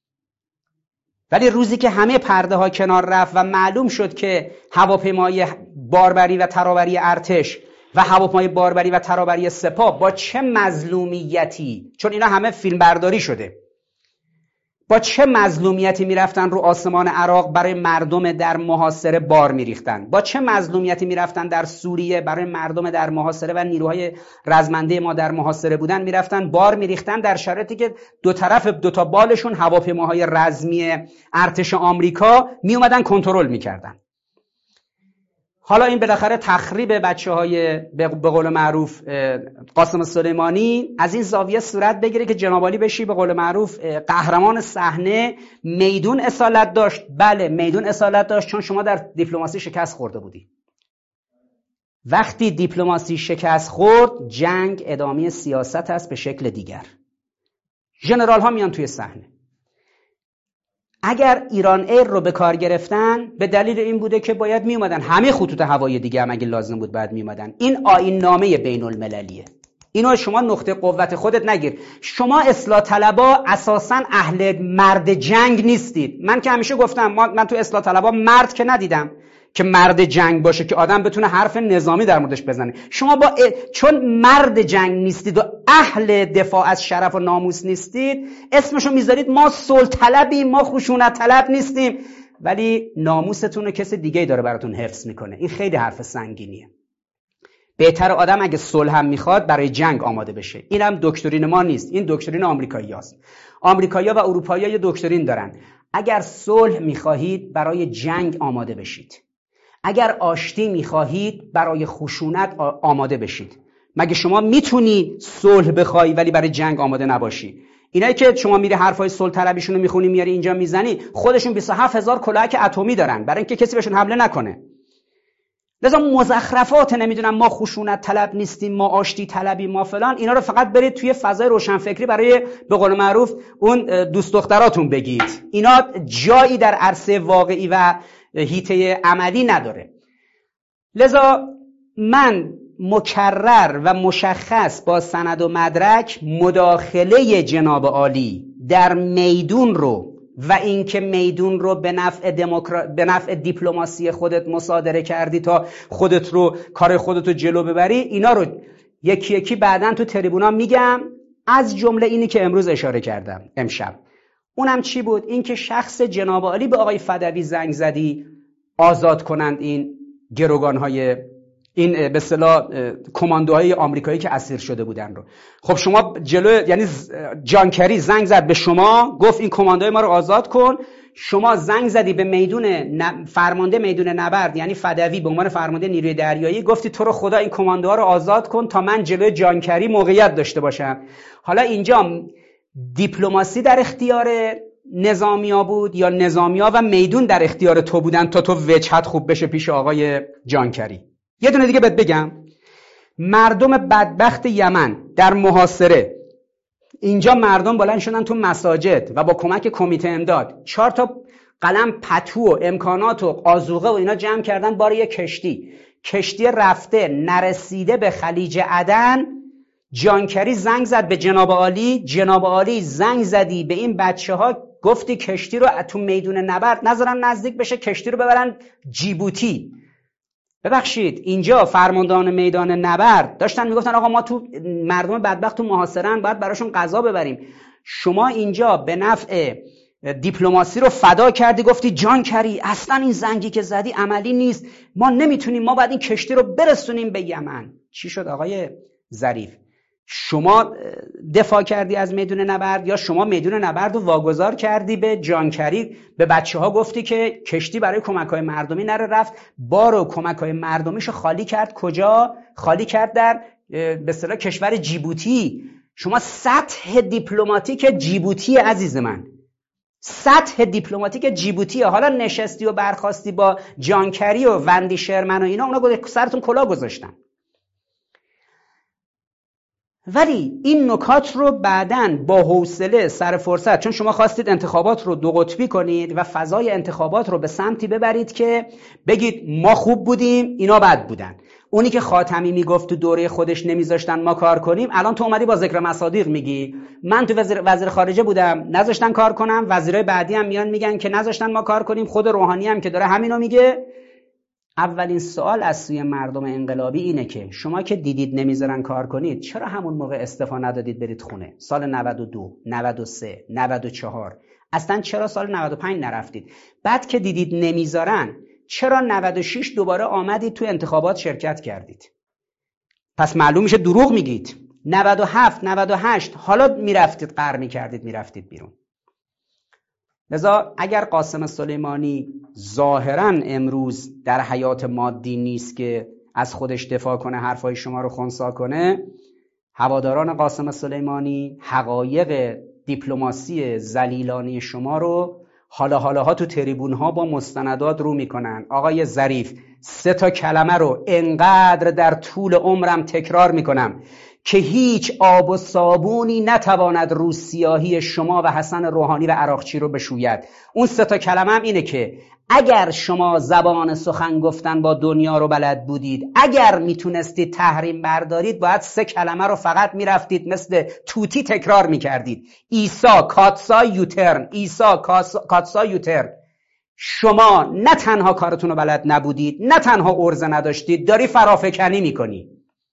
ولی روزی که همه پرده ها کنار رفت و معلوم شد که هواپیمای باربری و ترابری ارتش و هواپیمای باربری و ترابری سپاه با چه مظلومیتی، چون اینا همه فیلم برداری شده، با چه مظلومیتی میرفتن رو آسمان عراق برای مردم در محاصره بار میریختن، با چه مظلومیتی میرفتن در سوریه برای مردم در محاصره و نیروهای رزمنده ما در محاصره بودن میرفتن بار میریختن، در شرایطی که دو طرف دو تا بالشون هواپیماهای رزمی ارتش آمریکا میومدن کنترل میکردن. حالا این بالاخره تخریب بچه‌های به قول معروف قاسم سلیمانی از این زاویه صورت بگیره که جناب عالی بشی به قول معروف قهرمان صحنه. میدون اصالت داشت، بله میدون اصالت داشت، چون شما در دیپلماسی شکست خورده بودی. وقتی دیپلماسی شکست خورد، جنگ ادامه سیاست است به شکل دیگر. ژنرال ها میان توی صحنه. اگر ایران ایر رو به کار گرفتن به دلیل این بوده که باید می اومدن همه خطوط هوایی دیگه هم اگه لازم بود باید می اومدن. این آیین نامه بین المللیه. اینو شما نقطه قوت خودت نگیر. شما اصلاح طلبا اساساً اهل مرد جنگ نیستید. من که همیشه گفتم من تو اصلاح طلبا مرد که ندیدم که مرد جنگ باشه که آدم بتونه حرف نظامی در موردش بزنه. شما چون مرد جنگ نیستید و اهل دفاع از شرف و ناموس نیستید، اسمشو میذارید ما صلح طلبیم، ما خشونت طلب نیستیم، ولی ناموستون رو کسی دیگه داره براتون حفظ میکنه. این خیلی حرف سنگینیه. بهتر آدم اگه صلح هم میخواد برای جنگ آماده بشه. اینم دکترین ما نیست، این دکترین آمریکایی‌هاست. آمریکایی‌ها و اروپایی‌ها یه دکترین دارن. اگر صلح میخواهید برای جنگ آماده بشید. اگر آشتی میخواهید برای خشونت آماده بشید. مگه شما میتونی صلح بخوای ولی برای جنگ آماده نباشی؟ اینایی که شما میری حرفای صلح طلبیشون رو میخونی میاری اینجا میزنی، خودشون 27000 کلاهک اتمی دارن برای اینکه کسی بهشون حمله نکنه. لذا مزخرفات نمیدونم ما خشونت طلب نیستیم، ما آشتی طلبیم، ما فلان، اینا رو فقط برید توی فضای روشنفکری برای به قول معروف اون دوست دختراتون بگید. اینا جایی در عرصه واقعی و حیطه عملی نداره. لذا من مکرر و مشخص با سند و مدرک مداخله جناب عالی در میدون رو و اینکه میدون رو به نفع دیپلماسی خودت مصادره کردی تا خودت رو کار خودت رو جلو ببری، اینا رو یکی یکی بعداً تو تریبونا میگم، از جمله اینی که امروز اشاره کردم امشب. اونم چی بود؟ این که شخص جناب عالی به آقای فدوی زنگ زدی آزاد کنند این گروگان‌های، این به اصطلاح کماندوهای آمریکایی که اسیر شده بودن رو. خب شما یعنی جان کری زنگ زد به شما گفت این کماندوهای ما رو آزاد کن، شما زنگ زدی به فرمانده میدون نبرد یعنی فدوی به عنوان فرمانده نیروی دریایی، گفتی تو رو خدا این کماندوها رو آزاد کن تا من جلوی جان کری موقعیت داشته باشم. حالا اینجا دیپلماسی در اختیار نظامیا بود یا نظامیا و میدون در اختیار تو بودن تا تو وجهت خوب بشه پیش آقای جان کری؟ یه دونه دیگه بهت بگم، مردم بدبخت یمن در محاصره، اینجا مردم بلند شدن تو مساجد و با کمک کمیته امداد 4 تا قلم پتو و امکانات و آذوقه و اینا جمع کردن بار یه کشتی رفته نرسیده به خلیج عدن. جانکری زنگ زد به جناب عالی زنگ زدی به این بچه‌ها گفتی کشتی رو تو میدون نبرد نذارن نزدیک بشه، کشتی رو ببرن جیبوتی. ببخشید اینجا فرماندهان میدان نبرد داشتن میگفتن آقا ما تو مردم بدبخت تو محاصره‌ان باید براشون غذا ببریم. شما اینجا به نفع دیپلماسی رو فدا کردی، گفتی جان کری اصلا این زنگی که زدی عملی نیست، ما نمیتونیم، ما باید این کشتی رو برسونیم به یمن. چی شد آقای ظریف؟ شما دفاع کردی از میدون نبرد یا شما میدون نبرد رو واگذار کردی به جانکری؟ به بچه ها گفتی که کشتی برای کمک‌های مردمی نره رفت، بارو کمک‌های مردمیشو خالی کرد. کجا خالی کرد؟ در به اصطلاح کشور جیبوتی. شما سطح دیپلماتیک جیبوتی عزیز من، سطح دیپلماتیک جیبوتی. حالا نشستی و برخاستی با جانکری و وندی شرمن و اینا، اونا سرتون کلاه گذاشتن. ولی این نکات رو بعداً با حوصله سر فرصت، چون شما خواستید انتخابات رو 2 قطبی کنید و فضای انتخابات رو به سمتی ببرید که بگید ما خوب بودیم اینا بد بودن. اونی که خاتمی میگفت تو دوره خودش نمیذاشتن ما کار کنیم، الان تو اومدی با ذکر مصادیق میگی من تو وزیر خارجه بودم نذاشتن کار کنم، وزیرای بعدی هم میان میگن که نذاشتن ما کار کنیم، خود روحانی هم که داره همینو میگه. اولین سوال از سوی مردم انقلابی اینه که شما که دیدید نمیذارن کار کنید، چرا همون موقع استعفا ندادید برید خونه؟ سال 92، 93، 94، اصلا چرا سال 95 نرفتید؟ بعد که دیدید نمیذارن، چرا 96 دوباره آمدید تو انتخابات شرکت کردید؟ پس معلوم میشه دروغ میگید. 97، 98 حالا میرفتید قهر میکردید میرفتید بیرون. لذا اگر قاسم سلیمانی ظاهراً امروز در حیات مادی نیست که از خودش دفاع کنه، حرفای شما رو خنثی کنه، هواداران قاسم سلیمانی حقایق دیپلماسی ذلیلانه شما رو حالاها تو تریبون ها با مستندات رو میکنن. آقای ظریف 3 تا کلمه رو انقدر در طول عمرم تکرار میکنم که هیچ آب و صابونی نتواند رو سیاهی شما و حسن روحانی و عراقچی رو بشوید. اون 3 تا کلمه هم اینه که اگر شما زبان سخن گفتن با دنیا رو بلد بودید، اگر میتونستید تحریم بردارید، باید 3 کلمه رو فقط میرفتید مثل توتی تکرار میکردید: ایسا کاتسا یوترن، ایسا کاتسا یوترن. شما نه تنها کارتون رو بلد نبودید، نه تنها عرضه نداشتید، داری فرافکنی میکنی.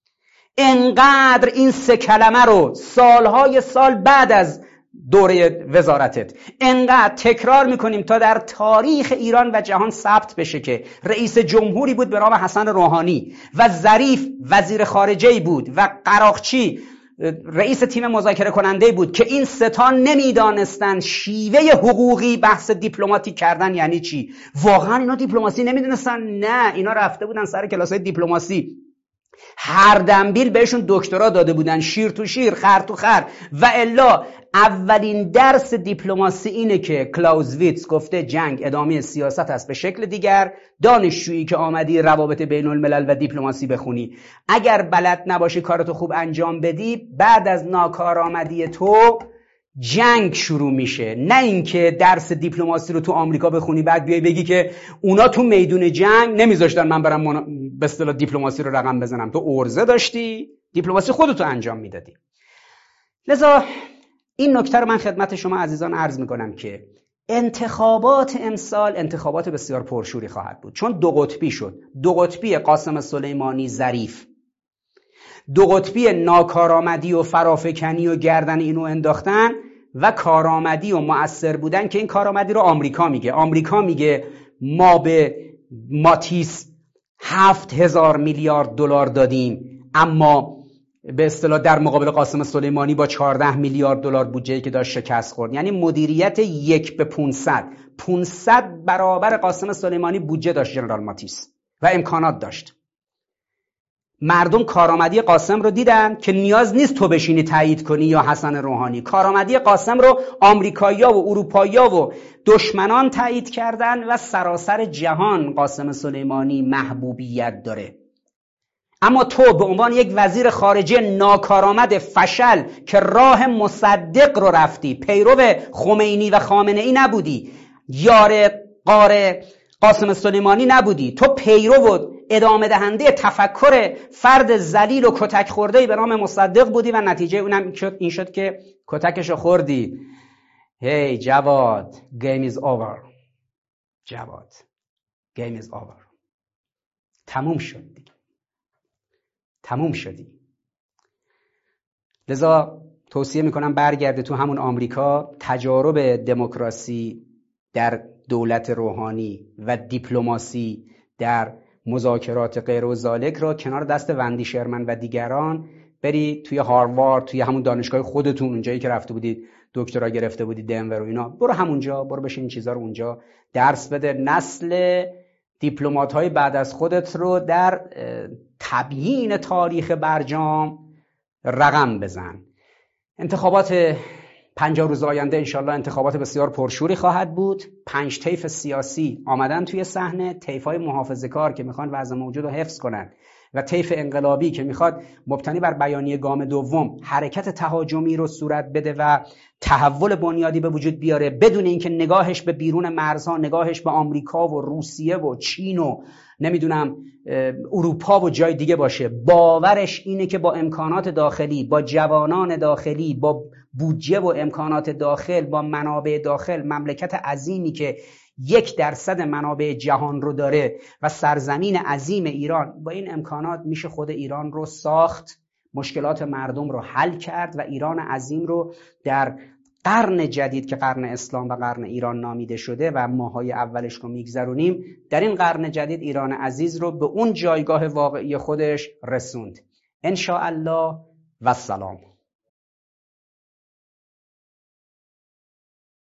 انقدر این 3 کلمه رو سالهای سال بعد از دوره وزارتت انقدر تکرار میکنیم تا در تاریخ ایران و جهان ثبت بشه که رئیس جمهوری بود به نام حسن روحانی و ظریف وزیر خارجه بود و عراقچی رئیس تیم مذاکره کننده بود که این 3 تا نمیدانستن شیوه حقوقی بحث دیپلماتیک کردن یعنی چی. واقعا اینا دیپلماسی نمیدونستن؟ نه، اینا رفته بودن سر کلاسای دیپلماسی، هر دنبیل بهشون دکترا داده بودن، شیر تو شیر خر تو خر. و الا اولین درس دیپلماسی اینه که کلاوزویتز گفته جنگ ادامه سیاست است به شکل دیگر. دانشجویی که آمدی روابط بین الملل و دیپلماسی بخونی، اگر بلد نباشی کارتو خوب انجام بدی، بعد از ناکارآمدی تو جنگ شروع میشه. نه اینکه درس دیپلماسی رو تو آمریکا بخونی بعد بیای بگی که اونا تو میدون جنگ نمیذاشتن من برم به اصطلاح دیپلماسی رو رقم بزنم. تو عرضه داشتی، دیپلماسی خودتو انجام میدادی. لذا این نکته رو من خدمت شما عزیزان عرض میکنم که انتخابات امسال انتخابات بسیار پرشوری خواهد بود، چون دو قطبی شد. دو قطبی قاسم سلیمانی ظریف، دو قطبی ناکارآمدی و فرافکنی و گردن اینو انداختن و کارآمدی و مؤثر بودن که این کارآمدی رو آمریکا میگه. آمریکا میگه ما به ماتیس 7000 میلیارد دلار دادیم، اما به اصطلاح در مقابل قاسم سلیمانی با 14 میلیارد دلار بودجه‌ای که داشت شکست خورد. یعنی مدیریت 1 به 500 برابر قاسم سلیمانی بودجه داشت ژنرال ماتیس و امکانات داشت. مردم کارآمدی قاسم رو دیدن که نیاز نیست تو بشینی تایید کنی یا حسن روحانی. کارآمدی قاسم رو آمریکایی‌ها و اروپایی‌ها و دشمنان تایید کردن و سراسر جهان قاسم سلیمانی محبوبیت داره. اما تو به عنوان یک وزیر خارجه ناکارآمد فشل که راه مصدق رو رفتی، پیرو خمینی و خامنه‌ای نبودی، یار قاره قاسم سلیمانی نبودی، تو پیرو و ادامه دهنده تفکر فرد ذلیل و کتک خورده‌ای به نام مصدق بودی و نتیجه اونم این شد که کتکشو خوردی. هی جواد، game is over. جواد، game is over. تموم شد دیگه. تموم شدی. لذا توصیه میکنم برگرده تو همون آمریکا، تجارب دموکراسی در دولت روحانی و دیپلماسی در مذاکرات غیر و ذالک را کنار دست وندی شرمن و دیگران بری توی هاروارد، توی همون دانشگاه خودتون، اونجایی که رفته بودید دکترا گرفته بودید دنور و اینا، برو همونجا، برو بشین این چیزا رو اونجا درس بده. نسل دیپلمات‌های بعد از خودت رو در تبیین تاریخ برجام رقم بزن. انتخابات 50 روز آینده انشالله انتخابات بسیار پرشوری خواهد بود. 5 طیف سیاسی آمدن توی صحنه، طیف‌های محافظه‌کار که میخوان وضع موجود رو حفظ کنن و طیف انقلابی که میخواد مبتنی بر بیانیه گام دوم حرکت تهاجمی رو صورت بده و تحول بنیادی به وجود بیاره، بدون اینکه نگاهش به بیرون مرزها، نگاهش به آمریکا و روسیه و چین و نمیدونم اروپا و جای دیگه باشه. باورش اینه که با امکانات داخلی، با جوانان داخلی، با بودجه و امکانات داخل، با منابع داخل، مملکت عظیمی که 1% منابع جهان رو داره و سرزمین عظیم ایران، با این امکانات میشه خود ایران رو ساخت، مشکلات مردم رو حل کرد و ایران عظیم رو در قرن جدید که قرن اسلام و قرن ایران نامیده شده و ماهای اولش رو میگذرونیم، در این قرن جدید ایران عزیز رو به اون جایگاه واقعی خودش رسوند. ان شاء الله و السلام.